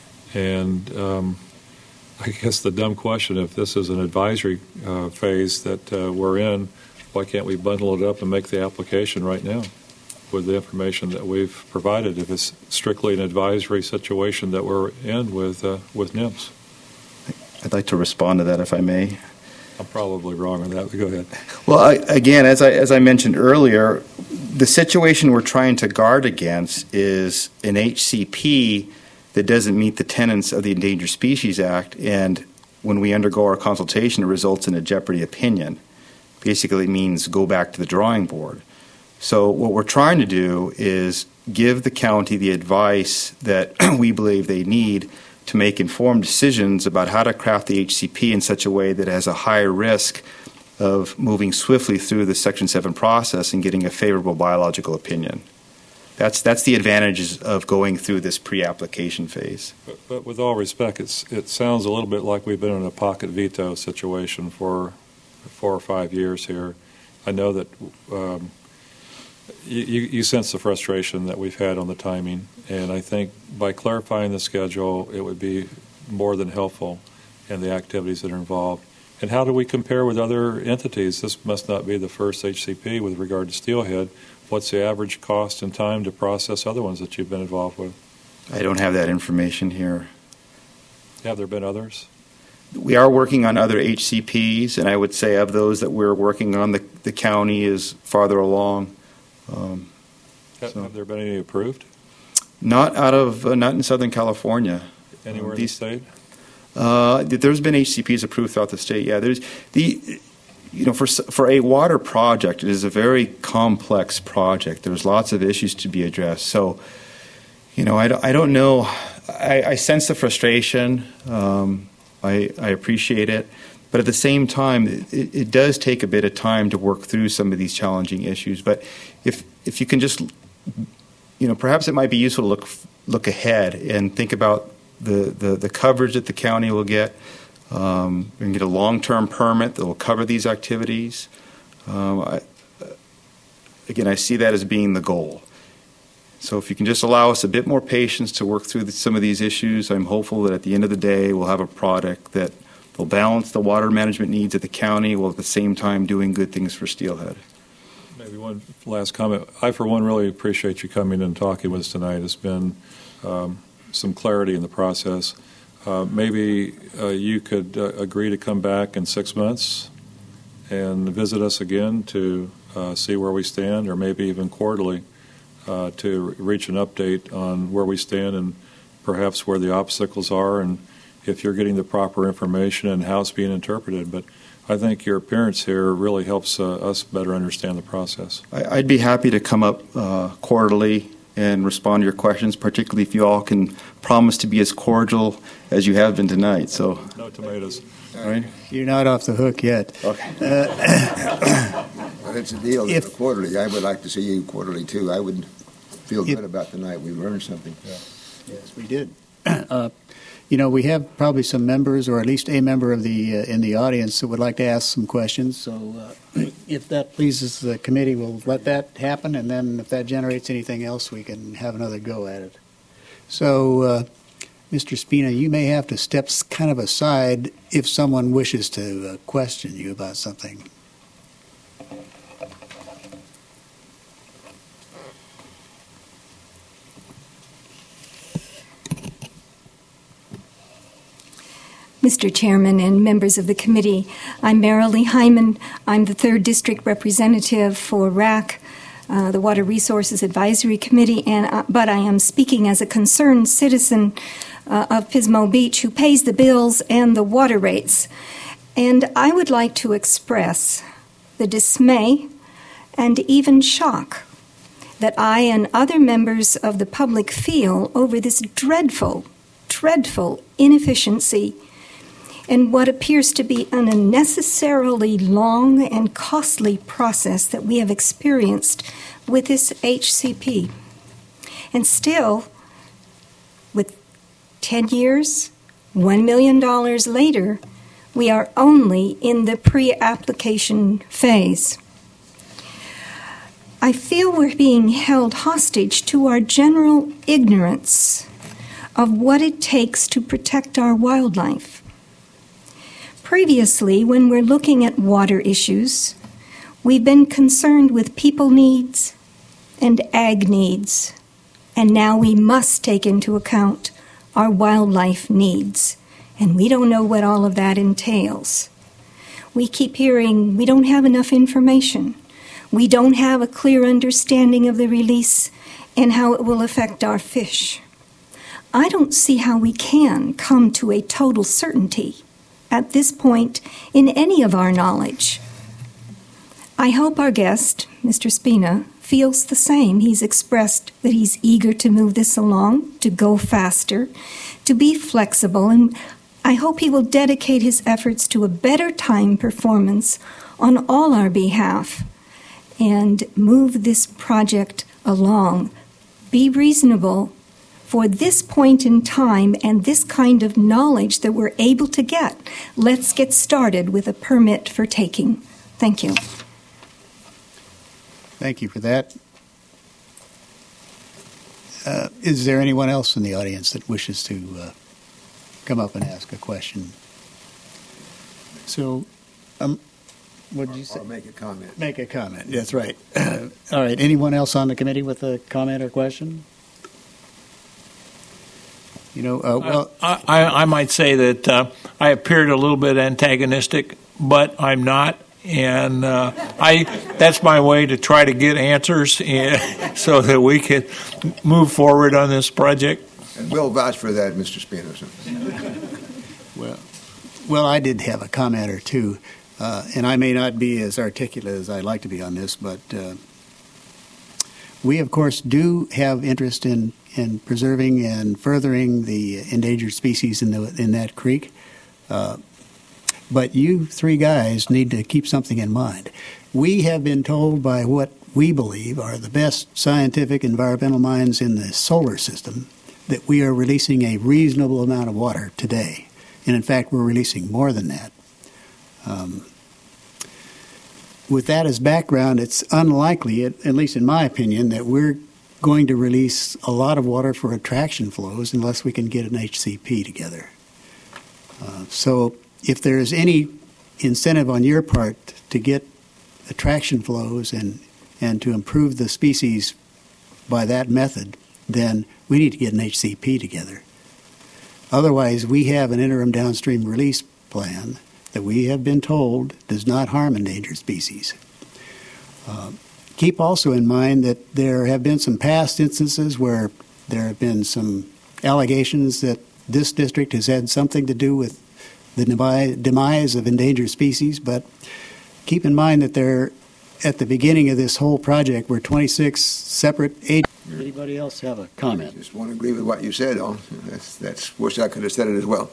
Speaker 6: And um, I guess the dumb question, if this is an advisory uh, phase that uh, we're in, why can't we bundle it up and make the application right now with the information that we've provided, if it's strictly an advisory situation that we're in with uh, with N I M S?
Speaker 14: I'd like to respond to that, if I may.
Speaker 6: I'm probably wrong on that, but go ahead.
Speaker 14: Well, I, again, as I, as I mentioned earlier, the situation we're trying to guard against is an H C P that doesn't meet the tenets of the Endangered Species Act, and when we undergo our consultation, it results in a jeopardy opinion. Basically means go back to the drawing board. So what we're trying to do is give the county the advice that we believe they need to make informed decisions about how to craft the H C P in such a way that it has a higher risk of moving swiftly through the Section seven process and getting a favorable biological opinion. That's, that's the advantages of going through this pre-application phase.
Speaker 6: But, but with all respect, it's, it sounds a little bit like we've been in a pocket veto situation for four or five years here. I know that um, you, you sense the frustration that we've had on the timing, and I think by clarifying the schedule, it would be more than helpful in the activities that are involved. And how do we compare with other entities? This must not be the first H C P with regard to Steelhead. What's the average cost and time to process other ones that you've been involved with?
Speaker 14: I don't have that information here.
Speaker 6: Have there been others?
Speaker 14: We are working on other H C Ps, and I would say of those that we're working on, the, the county is farther along. Um,
Speaker 6: have,
Speaker 14: so.
Speaker 6: have there been any approved?
Speaker 14: Not out of, uh, not in Southern California.
Speaker 6: Anywhere
Speaker 14: um,
Speaker 6: in the state?
Speaker 14: Uh, there's been H C Ps approved throughout the state. Yeah, there's the, you know, for for a water project, it is a very complex project. There's lots of issues to be addressed. So, you know, I don't, I don't know. I, I sense the frustration. Um, I, I appreciate it. But at the same time, it, it does take a bit of time to work through some of these challenging issues. But if if you can just, you know, perhaps it might be useful to look look ahead and think about the, the, the coverage that the county will get. Um, we can get a long-term permit that will cover these activities. Um, I, again, I see that as being the goal. So if you can just allow us a bit more patience to work through the, some of these issues, I'm hopeful that at the end of the day we'll have a product that will balance the water management needs of the county while at the same time doing good things for Steelhead.
Speaker 6: Maybe one last comment. I, for one, really appreciate you coming and talking with us tonight. It's been um, some clarity in the process. Uh, maybe uh, you could uh, agree to come back in six months and visit us again to uh, see where we stand, or maybe even quarterly uh, to reach an update on where we stand and perhaps where the obstacles are and if you're getting the proper information and how it's being interpreted. But I think your appearance here really helps uh, us better understand the process.
Speaker 14: I, I'd be happy to come up uh, quarterly and respond to your questions, particularly if you all can promise to be as cordial as you have been tonight. So,
Speaker 6: no tomatoes.
Speaker 14: All right.
Speaker 1: You're not off the hook yet.
Speaker 14: Okay.
Speaker 1: Uh,
Speaker 5: Well, it's a deal.
Speaker 1: If-
Speaker 5: Quarterly, I would like to see you quarterly too. I would feel
Speaker 1: If-
Speaker 5: good about tonight. We learned something.
Speaker 1: Yes, we did. Uh, You know, we have probably some members, or at least a member of the uh, in the audience that would like to ask some questions. So, uh, if that pleases the committee, we'll let that happen, and then if that generates anything else, we can have another go at it. So, uh, Mister Spina, you may have to step s- kind of aside if someone wishes to uh, question you about something.
Speaker 17: Mister Chairman and members of the committee, I'm Marilee Hyman. I'm the third district representative for R A C, uh, the Water Resources Advisory Committee, and uh, but I am speaking as a concerned citizen uh, of Pismo Beach who pays the bills and the water rates. And I would like to express the dismay and even shock that I and other members of the public feel over this dreadful, dreadful inefficiency and what appears to be an unnecessarily long and costly process that we have experienced with this H C P. And still, with ten years, one million dollars later, we are only in the pre-application phase. I feel we're being held hostage to our general ignorance of what it takes to protect our wildlife. Previously, when we're looking at water issues, we've been concerned with people needs and ag needs, and now we must take into account our wildlife needs, and we don't know what all of that entails. We keep hearing we don't have enough information. We don't have a clear understanding of the release and how it will affect our fish. I don't see how we can come to a total certainty at this point in any of our knowledge. I hope our guest, Mister Spina, feels the same. He's expressed that he's eager to move this along, to go faster, to be flexible, and I hope he will dedicate his efforts to a better time performance on all our behalf and move this project along. Be reasonable for this point in time and this kind of knowledge that we're able to get. Let's get started with a permit for taking. Thank you.
Speaker 1: Thank you for that. Uh, is there anyone else in the audience that wishes to uh, come up and ask a question? So, um, what did you say?
Speaker 5: Or make a comment.
Speaker 1: Make a comment. That's right. All right. Anyone else on the committee with a comment or question? You know, uh, well,
Speaker 12: I, I, I might say that uh, I appeared a little bit antagonistic, but I'm not. And uh, I that's my way to try to get answers in, so that we can move forward on this project.
Speaker 5: And we'll vouch for that, Mister Spina.
Speaker 1: well, well, I did have a comment or two, uh, and I may not be as articulate as I'd like to be on this, but uh, we, of course, do have interest in, in preserving and furthering the endangered species in the in that creek. Uh, But you three guys need to keep something in mind. We have been told by what we believe are the best scientific environmental minds in the solar system that we are releasing a reasonable amount of water today. And in fact, we're releasing more than that. Um, with that as background, it's unlikely, at, at least in my opinion, that we're going to release a lot of water for attraction flows unless we can get an H C P together. Uh, so if there is any incentive on your part to get attraction flows and, and to improve the species by that method, then we need to get an H C P together. Otherwise, we have an interim downstream release plan that we have been told does not harm endangered species. Uh, keep also in mind that there have been some past instances where there have been some allegations that this district has had something to do with the demise of endangered species, but keep in mind that there, at the beginning of this whole project, were twenty-six separate agencies. Anybody else have a comment?
Speaker 5: I just want to agree with what you said, though. That's, that's wish I could have said it as well.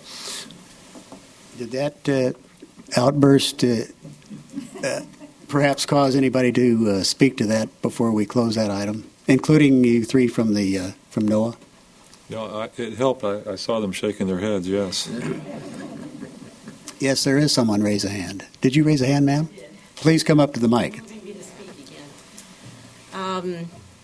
Speaker 1: Did that uh, outburst uh, uh, perhaps cause anybody to uh, speak to that before we close that item, including you three from the uh, from NOAA?
Speaker 6: No, I, it helped. I, I saw them shaking their heads, yes.
Speaker 1: Yes, there is someone raise a hand. Did you raise a hand, ma'am? Please come up to the mic.
Speaker 4: Um,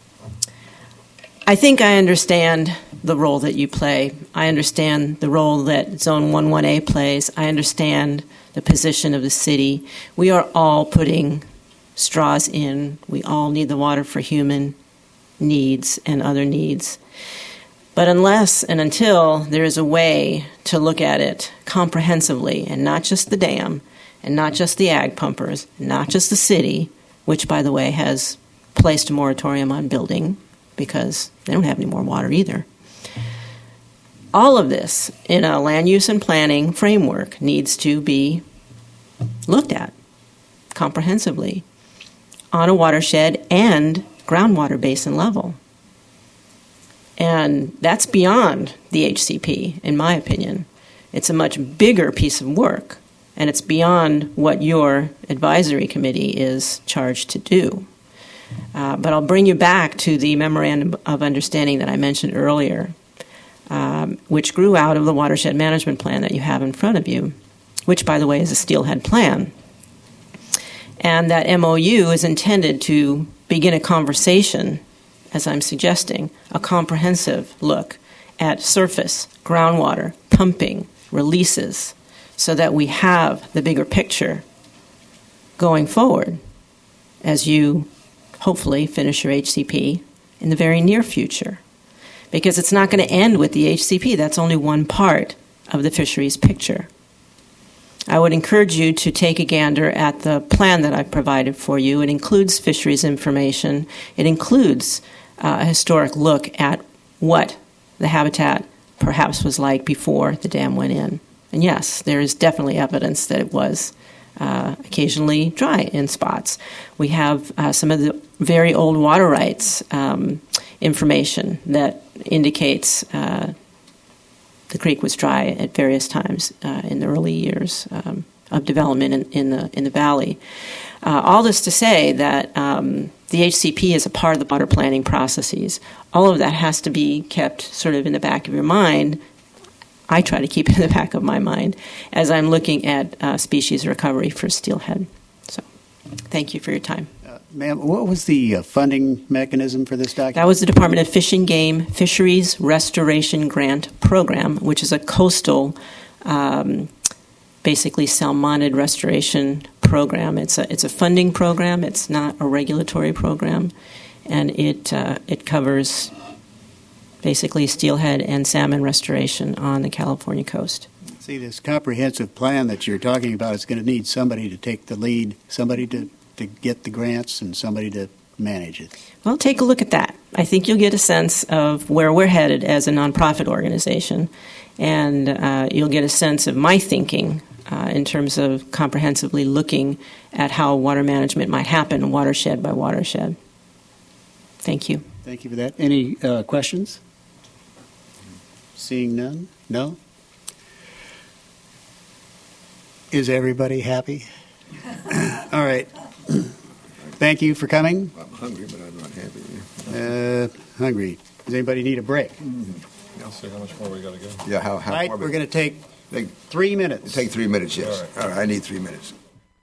Speaker 4: I think I understand the role that you play. I understand the role that Zone one one A plays. I understand the position of the city. We are all putting straws in. We all need the water for human needs and other needs. But unless and until there is a way to look at it comprehensively, and not just the dam, and not just the ag pumpers, not just the city, which, by the way, has placed a moratorium on building because they don't have any more water either. All of this in a land use and planning framework needs to be looked at comprehensively on a watershed and groundwater basin level. And that's beyond the H C P, in my opinion. It's a much bigger piece of work, and it's beyond what your advisory committee is charged to do. Uh, but I'll bring you back to the memorandum of understanding that I mentioned earlier, um, which grew out of the watershed management plan that you have in front of you, which, by the way, is a steelhead plan. And that M O U is intended to begin a conversation, as I'm suggesting, a comprehensive look at surface, groundwater, pumping, releases, so that we have the bigger picture going forward as you hopefully finish your H C P in the very near future. Because it's not going to end with the H C P. That's only one part of the fisheries picture. I would encourage you to take a gander at the plan that I've provided for you. It includes fisheries information. It includes uh, a historic look at what the habitat perhaps was like before the dam went in. And yes, there is definitely evidence that it was uh, occasionally dry in spots. We have uh, some of the very old water rights um, information that indicates uh, the creek was dry at various times uh, in the early years um, of development in, in the in the valley. Uh, all this to say that um, the H C P is a part of the water planning processes. All of that has to be kept sort of in the back of your mind. I try to keep it in the back of my mind as I'm looking at uh, species recovery for steelhead. So, thank you for your time.
Speaker 1: Uh, ma'am, what was the uh, funding mechanism for this document?
Speaker 4: That was the Department of Fish and Game Fisheries Restoration Grant Program, which is a coastal, um, basically salmonid restoration program. It's a it's a funding program. It's not a regulatory program, and it uh, it covers basically steelhead and salmon restoration on the California coast.
Speaker 1: See, this comprehensive plan that you're talking about is going to need somebody to take the lead, somebody to, to get the grants, and somebody to manage it.
Speaker 4: Well, take a look at that. I think you'll get a sense of where we're headed as a nonprofit organization, and uh, you'll get a sense of my thinking uh, in terms of comprehensively looking at how water management might happen watershed by watershed. Thank you.
Speaker 1: Thank you for that. Any uh, questions? Seeing none? No? Is everybody happy? All right. Thank you for coming.
Speaker 5: I'm hungry, but I'm not happy.
Speaker 1: Uh, hungry. Does anybody need a break?
Speaker 6: I'll see how much more we got to go.
Speaker 5: Yeah, how, how
Speaker 1: Right,
Speaker 5: far
Speaker 1: we're
Speaker 5: back?
Speaker 1: going to take
Speaker 5: Take-
Speaker 1: three minutes.
Speaker 5: Take three minutes, yes.
Speaker 6: All right.
Speaker 5: All right, I need three minutes.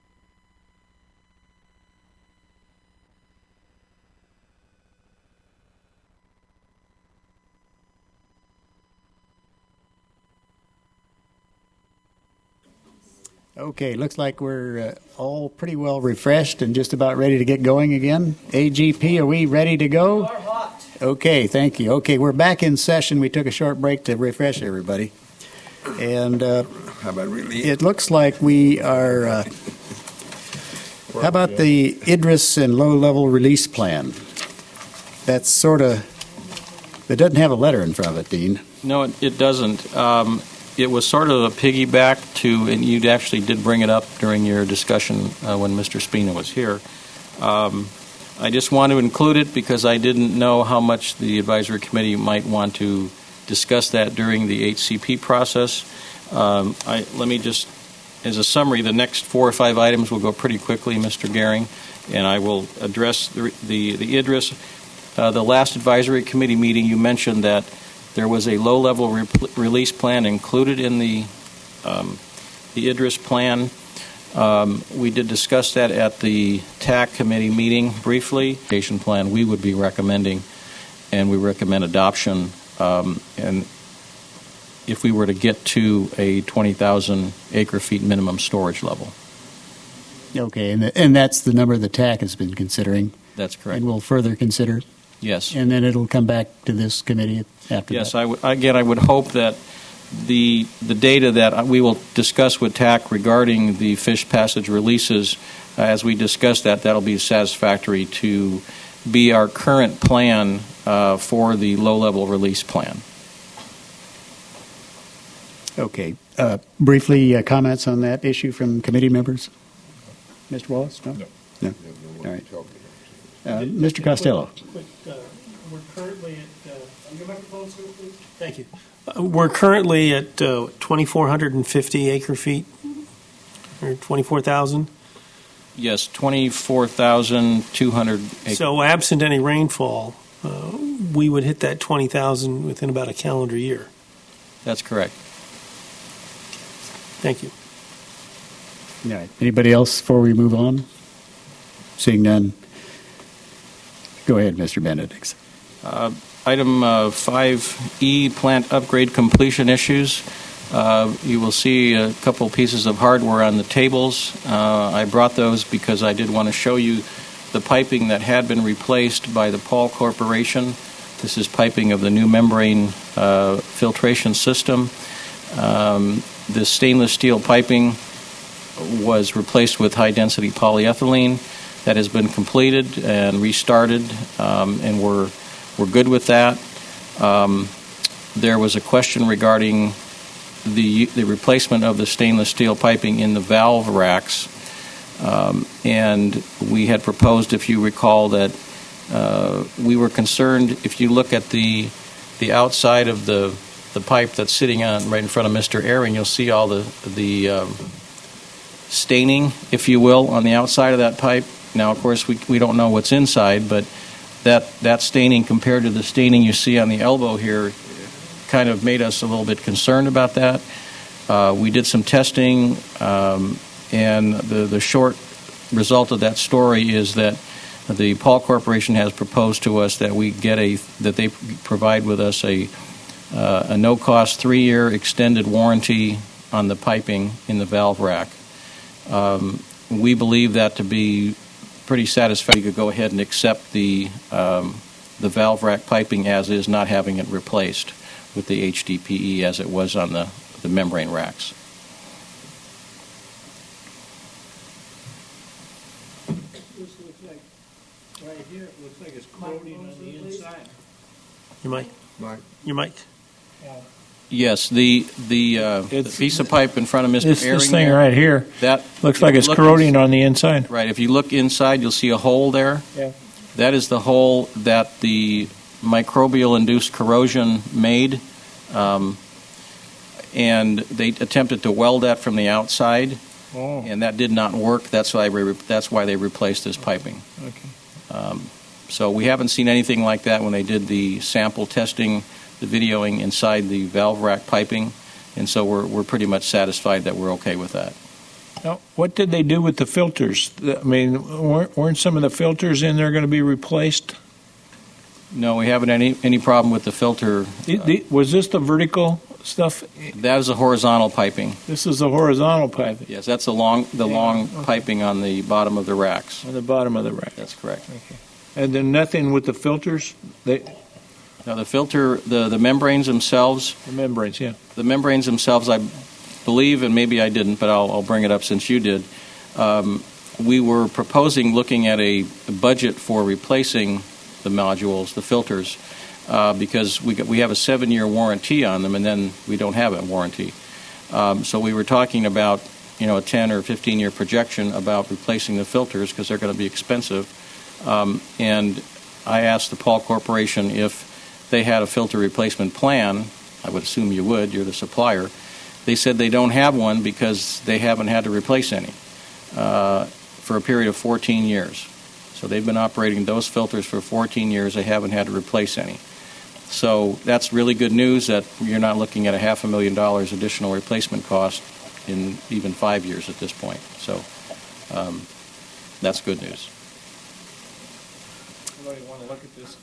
Speaker 1: Okay, looks like we're uh, all pretty well refreshed and just about ready to get going again. A G P, are we ready to go? Okay, thank you. Okay, we're back in session. We took a short break to refresh everybody. And uh,
Speaker 5: How about really?
Speaker 1: it looks like we are. Uh, how about the Idris and low-level release plan? That's sort of. It doesn't have a letter in front of it, Dean.
Speaker 3: No, it, it doesn't. Um, it was sort of a piggyback to, and you actually did bring it up during your discussion uh, when Mister Spina was here. Um, I just want to include it because I didn't know how much the advisory committee might want to discuss that during the H C P process. Um, I, let me just, as a summary, the next four or five items will go pretty quickly, Mister Gehring, and I will address the, the, the Idris. Uh, the last advisory committee meeting, you mentioned that there was a low-level re- release plan included in the um, the Idris plan. Um, we did discuss that at the T A C committee meeting briefly. Irrigation plan we would be recommending, and we recommend adoption. Um, and if we were to get to a twenty thousand acre feet minimum storage level.
Speaker 1: Okay, and, the, and that's the number the T A C has been considering.
Speaker 3: That's correct.
Speaker 1: And we'll further consider.
Speaker 3: Yes.
Speaker 1: And then it'll come back to this committee after
Speaker 3: Yes,
Speaker 1: that.
Speaker 3: I would, again, I would hope that the the data that we will discuss with T A C regarding the fish passage releases, uh, as we discuss that, that'll be satisfactory to be our current plan uh, for the low-level release plan.
Speaker 1: Okay. Uh, briefly, uh, comments on that issue from committee members? Mister Wallace? No?
Speaker 6: No.
Speaker 1: No. All right. Uh, Mister Costello.
Speaker 7: Uh, we're currently at. Uh, Thank you. Uh, we're currently at uh, twenty-four fifty acre feet, or twenty-four thousand.
Speaker 3: Yes, twenty-four thousand two hundred acres.
Speaker 7: So, absent any rainfall, uh, we would hit that twenty thousand within about a calendar year.
Speaker 3: That's correct.
Speaker 7: Thank you.
Speaker 1: All right. Anybody else before we move on? Seeing none.
Speaker 18: Go ahead, Mister Benedicts.
Speaker 3: Uh, item uh, five E, plant upgrade completion issues. Uh, you will see a couple pieces of hardware on the tables. Uh, I brought those because I did want to show you the piping that had been replaced by the Paul Corporation. This is piping of the new membrane uh, filtration system. Um, the stainless steel piping was replaced with high-density polyethylene. That has been completed and restarted, um, and we're we're good with that. Um, there was a question regarding the the replacement of the stainless steel piping in the valve racks, um, and we had proposed, if you recall, that uh, we were concerned. If you look at the the outside of the the pipe that's sitting on right in front of Mister Ehring, you'll see all the the um, staining, if you will, on the outside of that pipe. Now, of course, we we don't know what's inside, but that that staining compared to the staining you see on the elbow here kind of made us a little bit concerned about that. Uh, we did some testing, um, and the the short result of that story is that the Paul Corporation has proposed to us that we get a that they provide with us a uh, a no-cost three-year extended warranty on the piping in the valve rack. Um, we believe that to be pretty satisfactory. You could go ahead and accept the um, the valve rack piping as is, not having it replaced with the H D P E as it was on the, the membrane racks.
Speaker 12: This looks like, right here, it looks like it's corroding on the inside.
Speaker 7: Your mic? Your mic?
Speaker 3: Yes, the the, uh, the piece of pipe in front of Mister
Speaker 12: This,
Speaker 3: Ehring
Speaker 12: this thing
Speaker 3: there,
Speaker 12: right here
Speaker 3: that
Speaker 12: looks like
Speaker 3: if you
Speaker 12: it's
Speaker 3: look
Speaker 12: corroding
Speaker 3: ins-
Speaker 12: on the inside.
Speaker 3: Right. If you look inside, you'll see a hole there.
Speaker 12: Yeah.
Speaker 3: That is the hole that the microbial-induced corrosion made, um, and they attempted to weld that from the outside,
Speaker 12: Oh.
Speaker 3: and that did not work. That's why we re- that's why they replaced this piping.
Speaker 12: Okay.
Speaker 3: Um, so we haven't seen anything like that when they did the sample testing, the videoing inside the valve rack piping, and so we're we're pretty much satisfied that we're okay with that.
Speaker 12: Now, what did they do with the filters? The- I mean, weren't, weren't some of the filters in there going to be replaced?
Speaker 3: No, we haven't any any problem with the filter.
Speaker 12: The- the- was this the vertical stuff?
Speaker 3: That is a horizontal piping.
Speaker 12: This is the horizontal piping
Speaker 3: Yes, that's the long the long piping on the bottom of the racks.
Speaker 12: on the bottom of the rack.
Speaker 3: That's correct.
Speaker 12: And then nothing with the filters? They,
Speaker 3: Now the filter, the the membranes themselves.
Speaker 12: the membranes, yeah.
Speaker 3: The membranes themselves, I believe, and maybe I didn't, but I'll, I'll bring it up since you did. Um, we were proposing looking at a budget for replacing the modules, the filters, uh, because we got, we have a seven-year warranty on them, and then we don't have a warranty. Um, so we were talking about, you know, a ten or fifteen-year projection about replacing the filters because they're going to be expensive. Um, and I asked the Paul Corporation if they had a filter replacement plan. I would assume you would. You're the supplier. They said they don't have one because they haven't had to replace any uh, for a period of fourteen years. So they've been operating those filters for fourteen years. They haven't had to replace any. So that's really good news that you're not looking at a half a million dollars additional replacement cost in even five years at this point. So um, that's good news.
Speaker 12: Somebody want to look at this?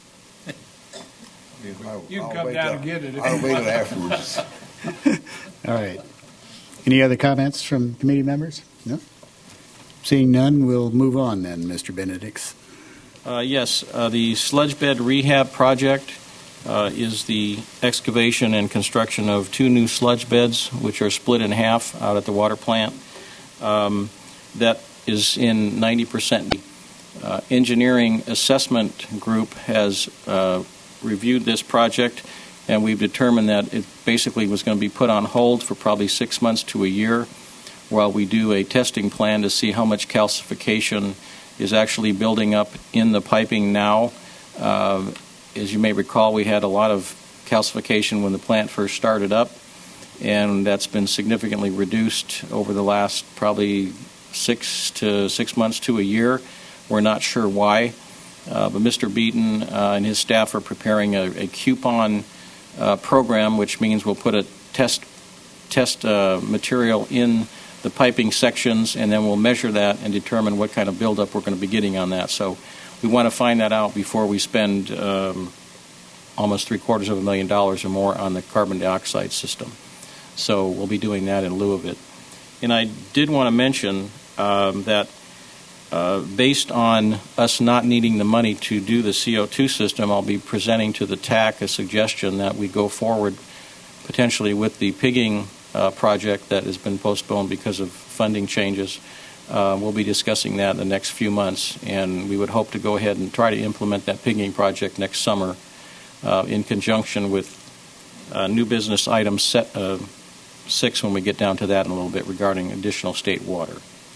Speaker 5: I'll-
Speaker 12: You can
Speaker 5: I'll
Speaker 12: come
Speaker 5: wait
Speaker 12: down
Speaker 5: till-
Speaker 12: and get it if
Speaker 5: I'll
Speaker 12: you
Speaker 5: wait
Speaker 12: want.
Speaker 5: till afterwards.
Speaker 1: All right. Any other comments from committee members? No? Seeing none, we'll move on then, Mister Benedicts.
Speaker 3: Uh, yes, uh, the sludge bed rehab project uh, is the excavation and construction of two new sludge beds, which are split in half out at the water plant. Um, that is in ninety percent. Uh, engineering assessment group has uh, reviewed this project, and we've determined that it basically was going to be put on hold for probably six months to a year while we do a testing plan to see how much calcification is actually building up in the piping now. Uh, as you may recall, we had a lot of calcification when the plant first started up, and that's been significantly reduced over the last probably six to six months to a year. We're not sure why, uh, but Mister Beaton uh, and his staff are preparing a, a coupon uh, program, which means we'll put a test test uh, material in the piping sections, and then we'll measure that and determine what kind of buildup we're going to be getting on that. So we want to find that out before we spend um, almost three quarters of a million dollars or more on the carbon dioxide system. So we'll be doing that in lieu of it. And I did want to mention um, that uh, based on us not needing the money to do the C O two system, I'll be presenting to the T A C a suggestion that we go forward potentially with the pigging uh, project that has been postponed because of funding changes. Uh, we'll be discussing that in the next few months, and we would hope to go ahead and try to implement that pigging project next summer uh, in conjunction with uh, new business item set, uh, six when we get down to that in a little bit regarding additional state water.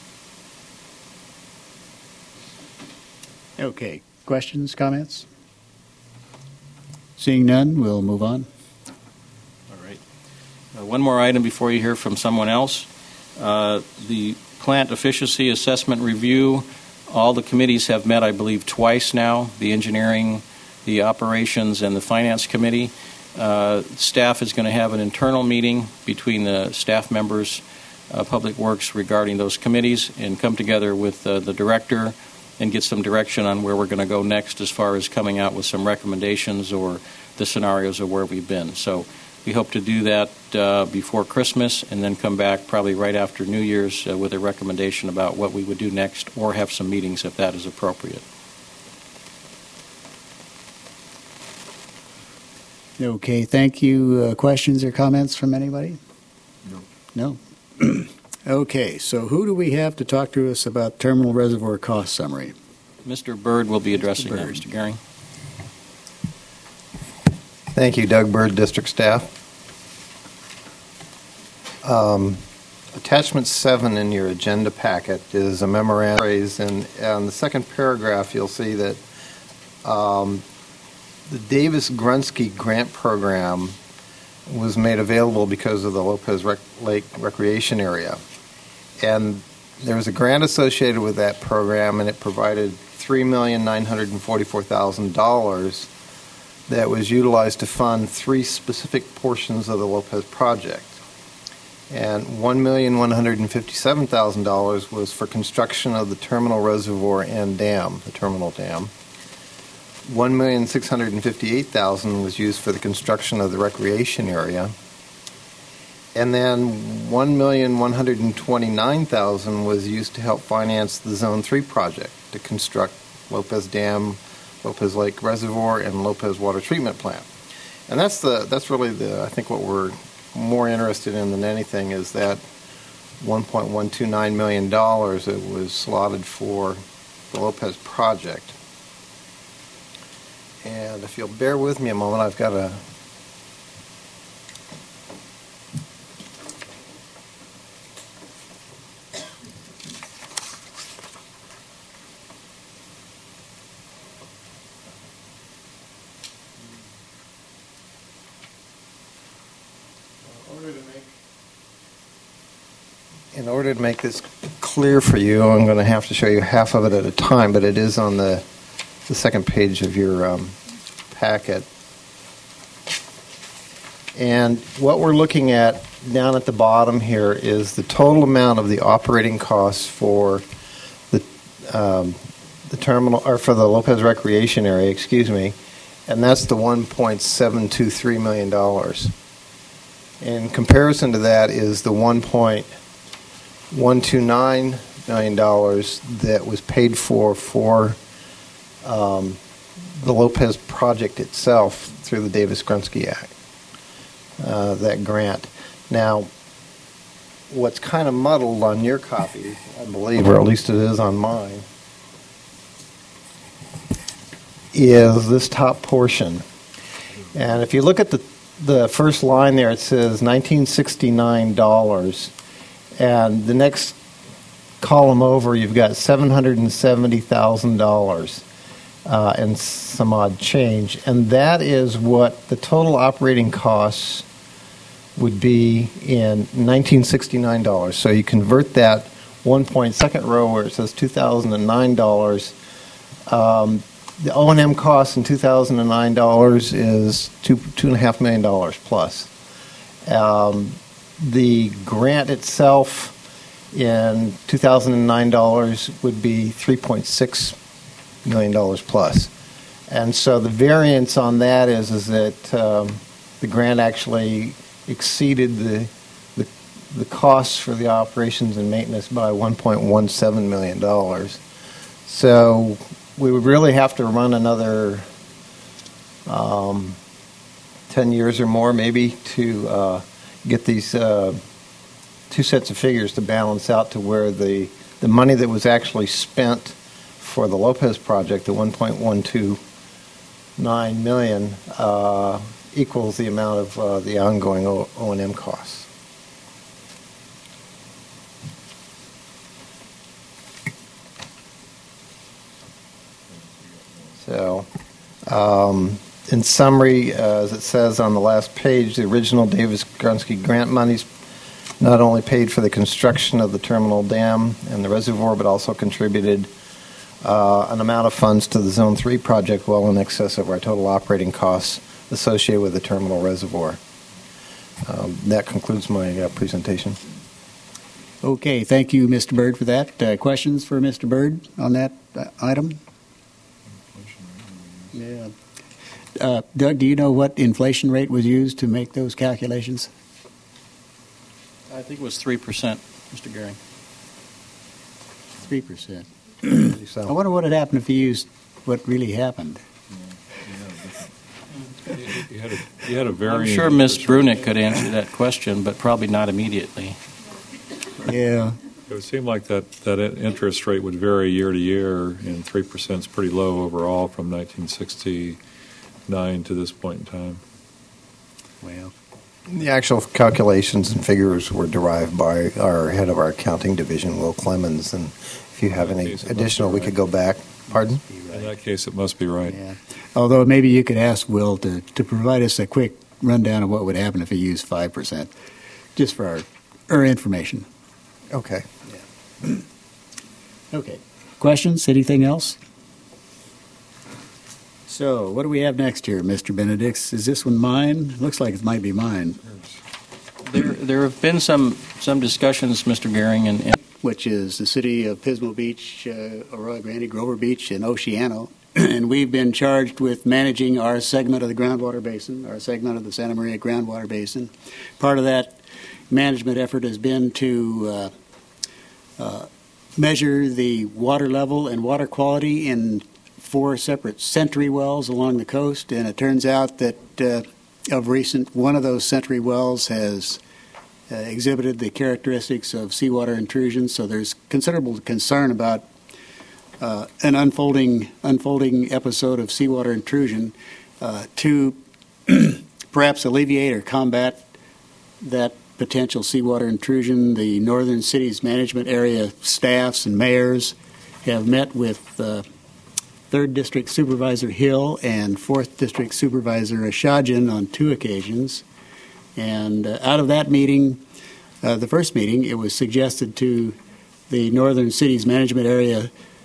Speaker 1: Okay. Questions, comments? Seeing none, we'll move on.
Speaker 3: All right. Uh, one more item before you hear from someone else. Uh, the plant efficiency assessment review, all the committees have met, I believe, twice now, the engineering, the operations, and the finance committee. Uh, staff is going to have an internal meeting between the staff members, uh, Public Works, regarding those committees and come together with uh, the director and get some direction on where we're going to go next as far as coming out with some recommendations or the scenarios of where we've been. So we hope to do that uh, before Christmas and then come back probably right after New Year's uh, with a recommendation about what we would do next or have some meetings if that is appropriate.
Speaker 1: Okay, thank you. Uh, questions or comments from anybody? No. No? Okay, so who do we have to talk to us about terminal reservoir cost summary?
Speaker 3: Mister Byrd will be addressing that, Mister Gehring.
Speaker 15: Thank you, Doug Byrd, district staff. Um, attachment seven in your agenda packet is a memorandum, and on the second paragraph, you'll see that um, the Davis Grunsky Grant Program was made available because of the Lopez Rec- Lake Recreation Area. And there was a grant associated with that program, and it provided three million nine hundred forty-four thousand dollars that was utilized to fund three specific portions of the Lopez project. And one million one hundred fifty-seven thousand dollars was for construction of the terminal reservoir and dam, the terminal dam. one million six hundred fifty-eight thousand dollars was used for the construction of the recreation area. And then one million one hundred twenty-nine thousand dollars was used to help finance the Zone three project to construct Lopez Dam, Lopez Lake Reservoir, and Lopez Water Treatment Plant. And that's the that's really the I think what we're more interested in than anything is that one point one two nine million dollars that was slotted for the Lopez project. And if you'll bear with me a moment, I've got a In order to make this clear for you, I'm going to have to show you half of it at a time, but it is on the, the second page of your um, packet. And what we're looking at down at the bottom here is the total amount of the operating costs for the um, the terminal, or for the Lopez Recreation Area, excuse me, and that's the one point seven two three million dollars. In comparison to that is the one point one two nine million dollars that was paid for for um, the Lopez project itself through the Davis Grunsky Act, uh, that grant. Now, what's kind of muddled on your copy, I believe, or at least it is on mine, is this top portion. And if you look at the, the first line there, it says nineteen sixty-nine dollars. And the next column over, you've got seven hundred seventy thousand dollars uh, and some odd change. And that is what the total operating costs would be in nineteen sixty-nine dollars. So you convert that one point, second row where it says two thousand nine dollars. Um, the O and M cost in two thousand nine dollars is two, two and a half million dollars plus. Um, The grant itself in two thousand nine dollars would be three point six million dollars plus. And so the variance on that is is that um, the grant actually exceeded the, the the costs for the operations and maintenance by one point one seven million dollars. So we would really have to run another um, ten years or more, maybe, to uh, get these uh, two sets of figures to balance out to where the the money that was actually spent for the Lopez project, the one point one two nine million, uh, equals the amount of uh, the ongoing O and M costs. So, um, in summary, uh, as it says on the last page, the original Davis-Grunsky grant monies not only paid for the construction of the terminal dam and the reservoir, but also contributed uh, an amount of funds to the Zone three project well in excess of our total operating costs associated with the terminal reservoir. Um, that concludes my uh, presentation.
Speaker 1: Okay, thank you, Mister Byrd, for that. Uh, questions for Mister Byrd on that uh, item? Yeah. Uh, Doug, do you know what inflation rate was used to make those calculations?
Speaker 3: I think it was three percent, Mister Gehring.
Speaker 1: three percent. I wonder what would happen if you used what really happened.
Speaker 6: You had a, you had a very
Speaker 3: I'm sure Miz Brunick could answer that question, but probably not immediately.
Speaker 1: Yeah.
Speaker 6: It would seem like that, that interest rate would vary year to year, and three percent is pretty low overall from nineteen sixty-nine to this point in time.
Speaker 1: Well,
Speaker 15: the actual calculations and figures were derived by our head of our accounting division, Will Clemens, and if you have any additional, we could go back. Pardon?
Speaker 6: In that case, it must be right.
Speaker 1: Yeah. Although maybe you could ask Will to, to provide us a quick rundown of what would happen if he used five percent, just for our, our information.
Speaker 15: Okay.
Speaker 1: Yeah. Okay. Questions? Anything else? So, what do we have next here, Mister Benedicts? Is this one mine? Looks like it might be mine.
Speaker 3: There, there have been some, some discussions, Mister Gehring, and, and
Speaker 1: which is the city of Pismo Beach, uh, Arroyo Grande, Grover Beach, and Oceano. And we've been charged with managing our segment of the groundwater basin, our segment of the Santa Maria groundwater basin. Part of that management effort has been to uh, uh, measure the water level and water quality in four separate Sentry wells along the coast. And it turns out that uh, of recent, one of those Sentry wells has Uh, exhibited the characteristics of seawater intrusion, so there's considerable concern about uh, an unfolding unfolding episode of seawater intrusion. Uh, to perhaps alleviate or combat that potential seawater intrusion, the Northern Cities Management Area staffs and mayors have met with uh, third District Supervisor Hill and fourth District Supervisor Ashajian on two occasions. And uh, out of that meeting, uh, the first meeting, it was suggested to the Northern Cities Management Area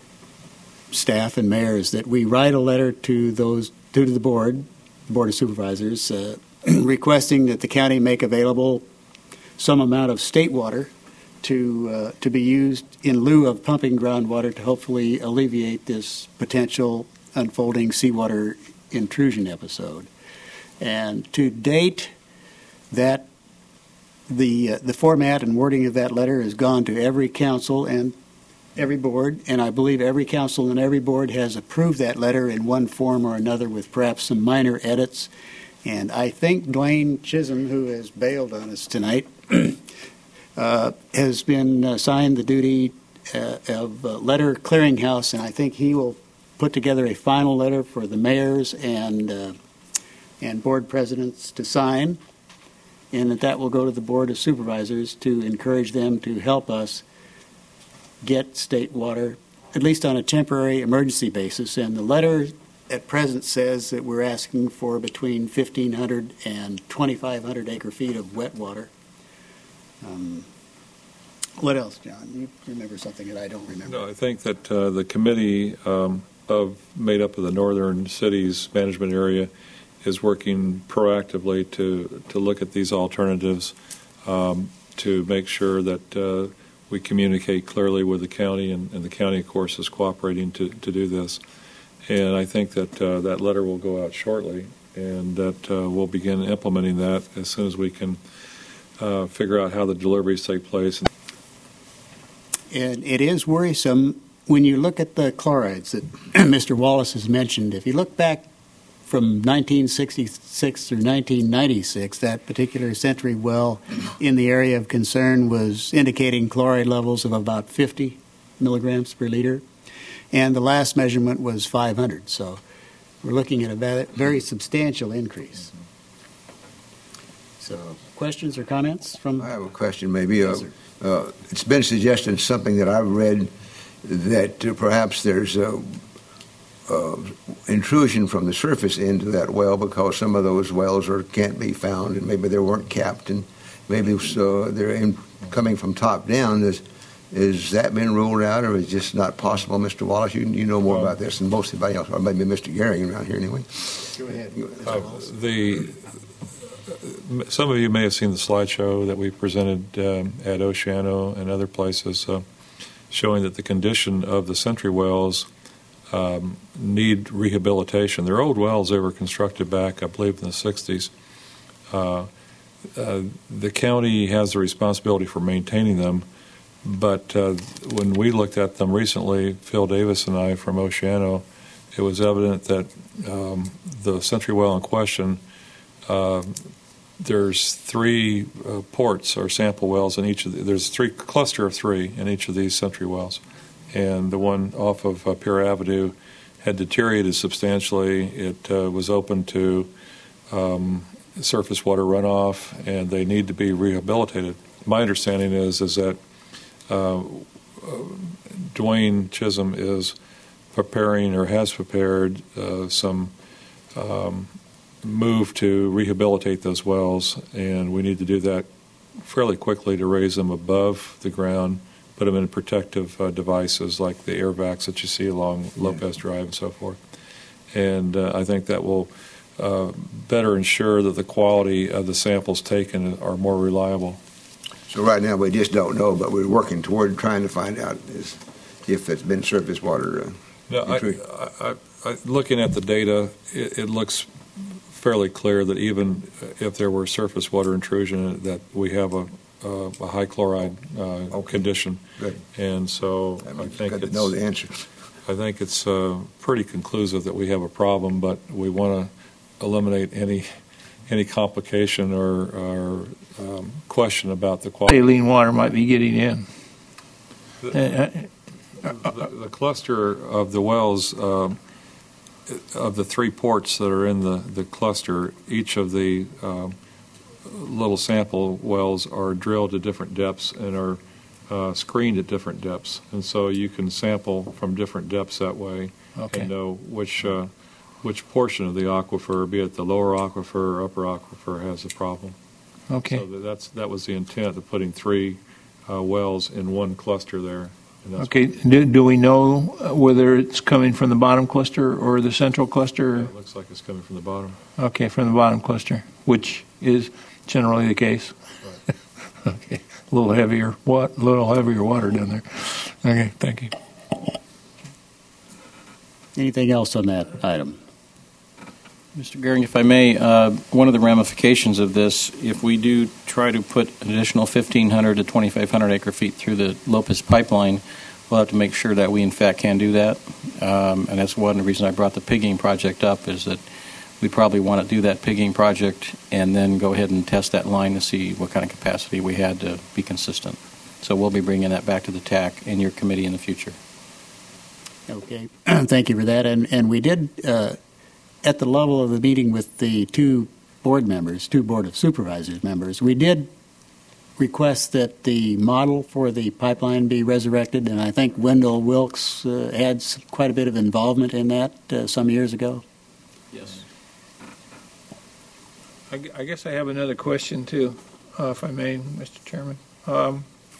Speaker 1: staff and mayors that we write a letter to those to the board, the Board of Supervisors, uh, requesting that the county make available some amount of state water to uh, to be used in lieu of pumping groundwater to hopefully alleviate this potential unfolding seawater intrusion episode. And to date, that the uh, the format and wording of that letter has gone to every council and every board, and I believe every council and every board has approved that letter in one form or another with perhaps some minor edits. And I think Dwayne Chisholm, who has bailed on us tonight, uh, has been assigned the duty uh, of uh, letter clearinghouse, and I think he will put together a final letter for the mayors and uh, and board presidents to sign, and that that will go to the Board of Supervisors to encourage them to help us get state water, at least on a temporary emergency basis. And the letter at present says that we're asking for between fifteen hundred and twenty-five hundred acre feet of wet water. Um, what else, John? You remember something that I don't remember?
Speaker 6: No, I think that uh, the committee um, of made up of the Northern Cities Management Area is working proactively to, to look at these alternatives um, to make sure that uh, we communicate clearly with the county, and, and the county, of course, is cooperating to, to do this. And I think that uh, that letter will go out shortly, and that uh, we'll begin implementing that as soon as we can uh, figure out how the deliveries take place.
Speaker 1: And it is worrisome when you look at the chlorides that Mister Wallace has mentioned. If you look back from nineteen sixty-six through nineteen ninety-six, that particular Century well in the area of concern was indicating chloride levels of about fifty milligrams per liter, and the last measurement was five hundred. So we're looking at a very substantial increase. So questions or comments from?
Speaker 5: I have a question, maybe.
Speaker 1: Yes,
Speaker 5: uh, uh, it's been suggested, something that I've read, that uh, perhaps there's a uh, intrusion from the surface into that well because some of those wells are can't be found, and maybe they weren't capped, and maybe so they're in, coming from top down. Is, is that been ruled out, or is it just not possible, Mister Wallace? You, you know more about this than most anybody else, or maybe Mister Gehring around here anyway.
Speaker 1: Go ahead.
Speaker 6: Uh, the some of you may have seen the slideshow that we presented um, at Oceano and other places, uh, showing that the condition of the Century wells um, need rehabilitation. They're old wells. They were constructed back, I believe, in the sixties. Uh, uh, the county has the responsibility for maintaining them, but uh, when we looked at them recently, Phil Davis and I from Oceano, it was evident that um, the Century well in question, uh, there's three uh, ports or sample wells in each of the, there's three cluster of three in each of these Century wells, and the one off of uh, Pierre Avenue had deteriorated substantially. It uh, was open to um, surface water runoff, and they need to be rehabilitated. My understanding is is that uh, Dwayne Chisholm is preparing or has prepared uh, some um, move to rehabilitate those wells, and we need to do that fairly quickly to raise them above the ground, put them in protective uh, devices like the air vacs that you see along Lopez Drive and so forth. And uh, I think that will uh, better ensure that the quality of the samples taken are more reliable.
Speaker 5: So right now we just don't know, but we're working toward trying to find out is, if it's been surface water. Uh,
Speaker 6: no, I, I, I, looking at the data, it, it looks fairly clear that even if there were surface water intrusion, that we have a, a, a high chloride uh, okay. condition.
Speaker 5: Good.
Speaker 6: And so
Speaker 5: I, mean,
Speaker 6: I think
Speaker 5: got to
Speaker 6: it's,
Speaker 5: know the answer.
Speaker 6: I think it's uh, pretty conclusive that we have a problem, but we want to eliminate any any complication or, or um, question about the quality.
Speaker 12: Saline water might be getting in.
Speaker 6: The, the, the cluster of the wells. Uh, Of the three ports that are in the, the cluster, each of the uh, little sample wells are drilled to different depths and are uh, screened at different depths. And so you can sample from different depths that way
Speaker 12: okay.
Speaker 6: and know which, uh, which portion of the aquifer, be it the lower aquifer or upper aquifer, has a problem.
Speaker 12: Okay.
Speaker 6: So that's, that was the intent of putting three uh, wells in one cluster there.
Speaker 12: Okay. Do, do we know whether it's coming from the bottom cluster or the central cluster?
Speaker 6: Yeah, it looks like it's coming from the bottom.
Speaker 12: Okay, from the bottom cluster, which is generally the case. Right. Okay, a little heavier, what? A little heavier water down there. Okay, thank you.
Speaker 1: Anything else on that item?
Speaker 3: Mister Gehring, if I may, uh, one of the ramifications of this, if we do try to put an additional fifteen hundred to twenty-five hundred acre feet through the Lopez pipeline, we'll have to make sure that we in fact can do that. Um, and that's one reason I brought the pigging project up, is that we probably want to do that pigging project and then go ahead and test that line to see what kind of capacity we had to be consistent. So we'll be bringing that back to the T A C in your committee in the future.
Speaker 1: Okay, thank you for that. And, and we did... Uh, at the level of the meeting with the two board members, two Board of Supervisors members, we did request that the model for the pipeline be resurrected, and I think Wendell Wilkes uh, had quite a bit of involvement in that uh, some years ago.
Speaker 3: Yes.
Speaker 12: I, I guess I have another question too, uh, if I may, Mister Chairman. Um,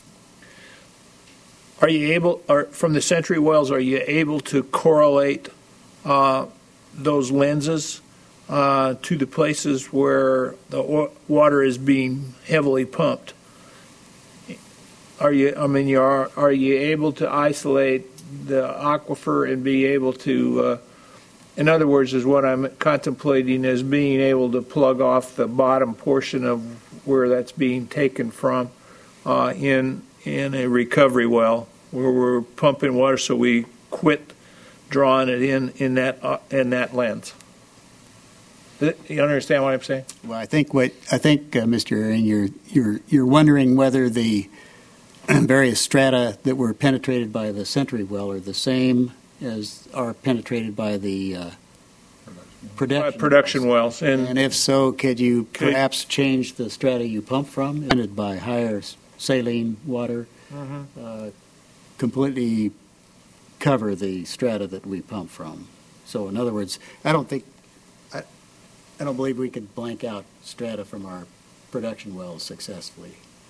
Speaker 12: are you able, or from the Century wells, are you able to correlate uh, those lenses uh, to the places where the o- water is being heavily pumped? Are you? I mean, you are. Are you able to isolate the aquifer and be able to in other words, is what I'm contemplating is being able to plug off the bottom portion of where that's being taken from uh, in in a recovery well where we're pumping water, so we quit drawing it in in that uh, in that length. You understand what I'm saying?
Speaker 1: Well, I think what I think, uh, Mister Ehring, you're you're you're wondering whether the various strata that were penetrated by the Century well are the same as are penetrated by the uh, production,
Speaker 12: by production wells. And,
Speaker 1: and if so, could you perhaps change the strata you pump from, penetrated by higher saline water,
Speaker 12: mm-hmm.
Speaker 1: uh, completely cover the strata that we pump from? So, in other words, I don't think. I don't believe we could blank out strata from our production wells successfully.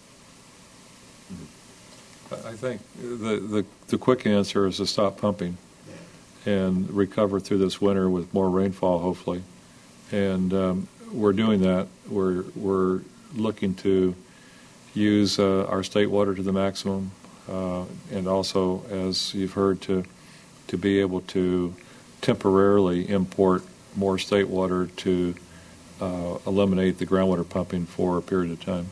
Speaker 6: I think the, the, the quick answer is to stop pumping and recover through this winter with more rainfall, hopefully. And um, we're doing that. We're, we're looking to use uh, our state water to the maximum, uh, and also, as you've heard, to, to be able to temporarily import more state water to uh, eliminate the groundwater pumping for a period of time.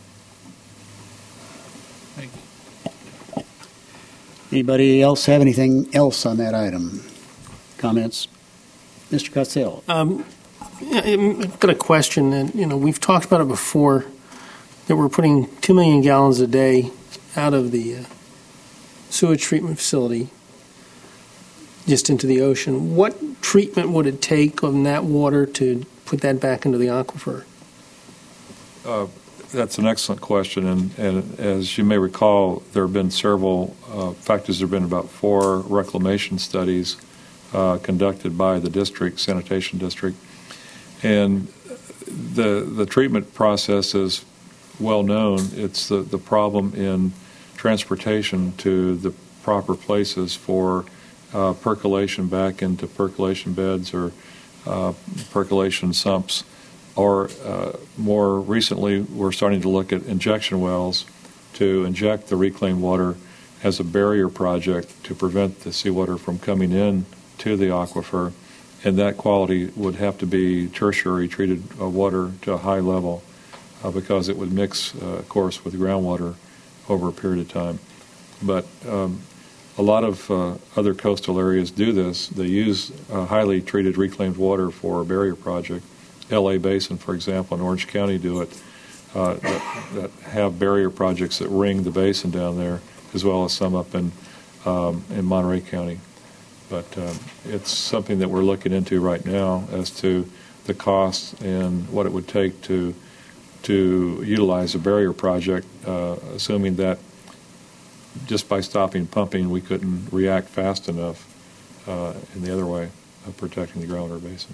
Speaker 12: Thank you.
Speaker 1: Anybody else have anything else on that item? Comments? Mister Costello.
Speaker 7: Um, yeah, I've got a question, and you know we've talked about it before, that we're putting two million gallons a day out of the uh, sewage treatment facility just into the ocean. What treatment would it take on that water to put that back into the aquifer?
Speaker 6: Uh, that's an excellent question, and, and as you may recall, there have been several uh, factors. There have been about four reclamation studies uh, conducted by the district, sanitation district, and the the treatment process is well known. It's the, the problem in transportation to the proper places for Uh, percolation back into percolation beds or uh, percolation sumps, or uh, more recently we're starting to look at injection wells to inject the reclaimed water as a barrier project to prevent the seawater from coming in to the aquifer, and that quality would have to be tertiary treated uh, water to a high level uh, because it would mix, uh, of course, with groundwater over a period of time. But um, a lot of uh, other coastal areas do this. They use uh, highly treated reclaimed water for a barrier project. L A Basin, for example, and Orange County do it, uh, that, that have barrier projects that ring the basin down there, as well as some up in, um, in Monterey County. But um, it's something that we're looking into right now as to the cost and what it would take to, to utilize a barrier project, uh, assuming that just by stopping pumping, we couldn't react fast enough uh, in the other way of protecting the groundwater basin.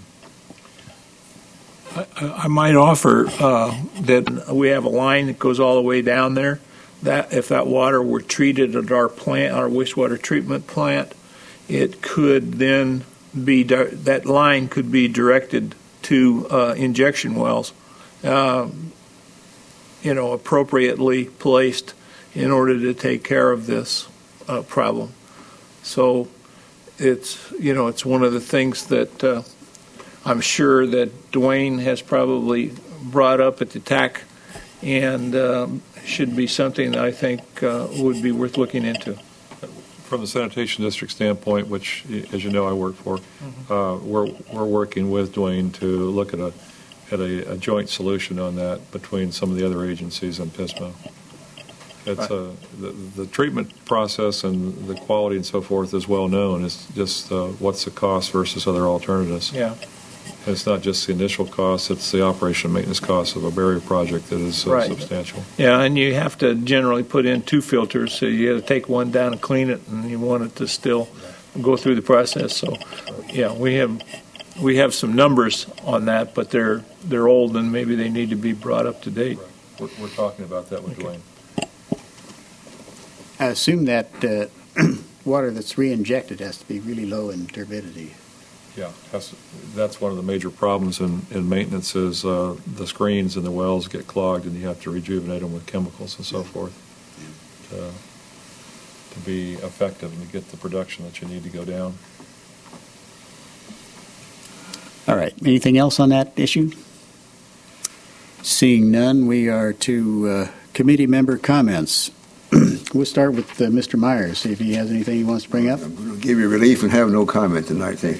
Speaker 12: I, I might offer uh, that we have a line that goes all the way down there. That if that water were treated at our plant, our wastewater treatment plant, it could then be that line could be directed to uh, injection wells, uh, you know, appropriately placed in order to take care of this uh, problem. So it's, you know, it's one of the things that uh, I'm sure that Dwayne has probably brought up at the T A C, and um, should be something that I think uh, would be worth looking into.
Speaker 6: From the sanitation district standpoint, which, as you know, I work for, mm-hmm. uh, we're we're working with Dwayne to look at a at a, a joint solution on that between some of the other agencies and PISMO. It's right. a, the, the treatment process and the quality and so forth is well known. It's just uh, what's the cost versus other alternatives.
Speaker 12: Yeah.
Speaker 6: And it's not just the initial cost, it's the operation and maintenance cost of a barrier project that is uh,
Speaker 12: right.
Speaker 6: substantial.
Speaker 12: Yeah, and you have to generally put in two filters, so you got to take one down and clean it, and you want it to still go through the process. So, yeah, we have we have some numbers on that, but they're they're old and maybe they need to be brought up to date.
Speaker 6: Right. We're, we're talking about that with okay. Dwayne.
Speaker 1: I assume that uh, water that's re-injected has to be really low in turbidity.
Speaker 6: Yeah, that's, that's one of the major problems in, in maintenance is uh, the screens in the wells get clogged and you have to rejuvenate them with chemicals and so forth to, to be effective and to get the production that you need to go down.
Speaker 1: All right. Anything else on that issue? Seeing none, we are to uh, committee member comments. We'll start with uh, Mister Myers, see if he has anything he wants to bring up.
Speaker 5: I'm going to give you relief and have no comment tonight. Thank you.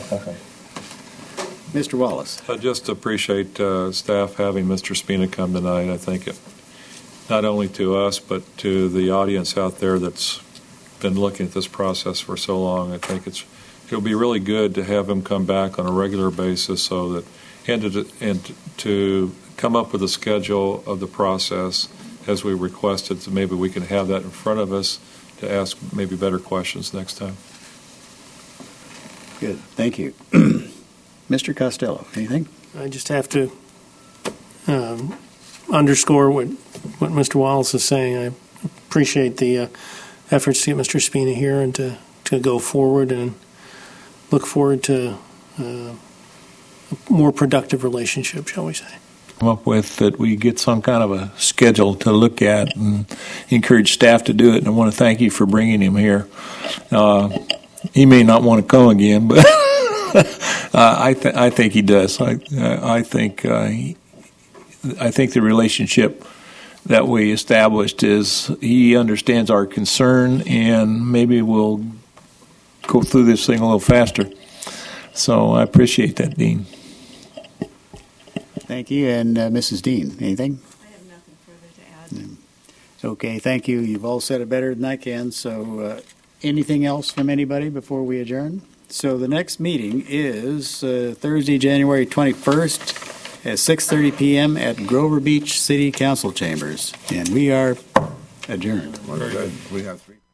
Speaker 1: Mister Wallace.
Speaker 6: I just appreciate uh, staff having Mister Spina come tonight. I think it, not only to us, but to the audience out there that's been looking at this process for so long, I think it's it'll be really good to have him come back on a regular basis so that and to, and to come up with a schedule of the process as we requested, so maybe we can have that in front of us to ask maybe better questions next time.
Speaker 1: Good. Thank you. Mister Costello, anything?
Speaker 7: I just have to um, underscore what, what Mister Wallace is saying. I appreciate the uh, efforts to get Mister Spina here and to, to go forward, and look forward to uh, a more productive relationship, shall we say.
Speaker 12: Come up with that we get some kind of a schedule to look at and encourage staff to do it. And I want to thank you for bringing him here. Uh, he may not want to come again, but uh, I th- I think he does. I I think uh, he, I think the relationship that we established is he understands our concern, and maybe we'll go through this thing a little faster. So I appreciate that, Dean.
Speaker 1: Thank you. And uh, Missus Dean, anything?
Speaker 8: I have nothing further to add.
Speaker 1: Mm. Okay, thank you. You've all said it better than I can. So uh, anything else from anybody before we adjourn? So the next meeting is uh, Thursday, January twenty-first at six thirty p.m. at Grover Beach City Council Chambers. And we are adjourned.
Speaker 5: Well, we have three.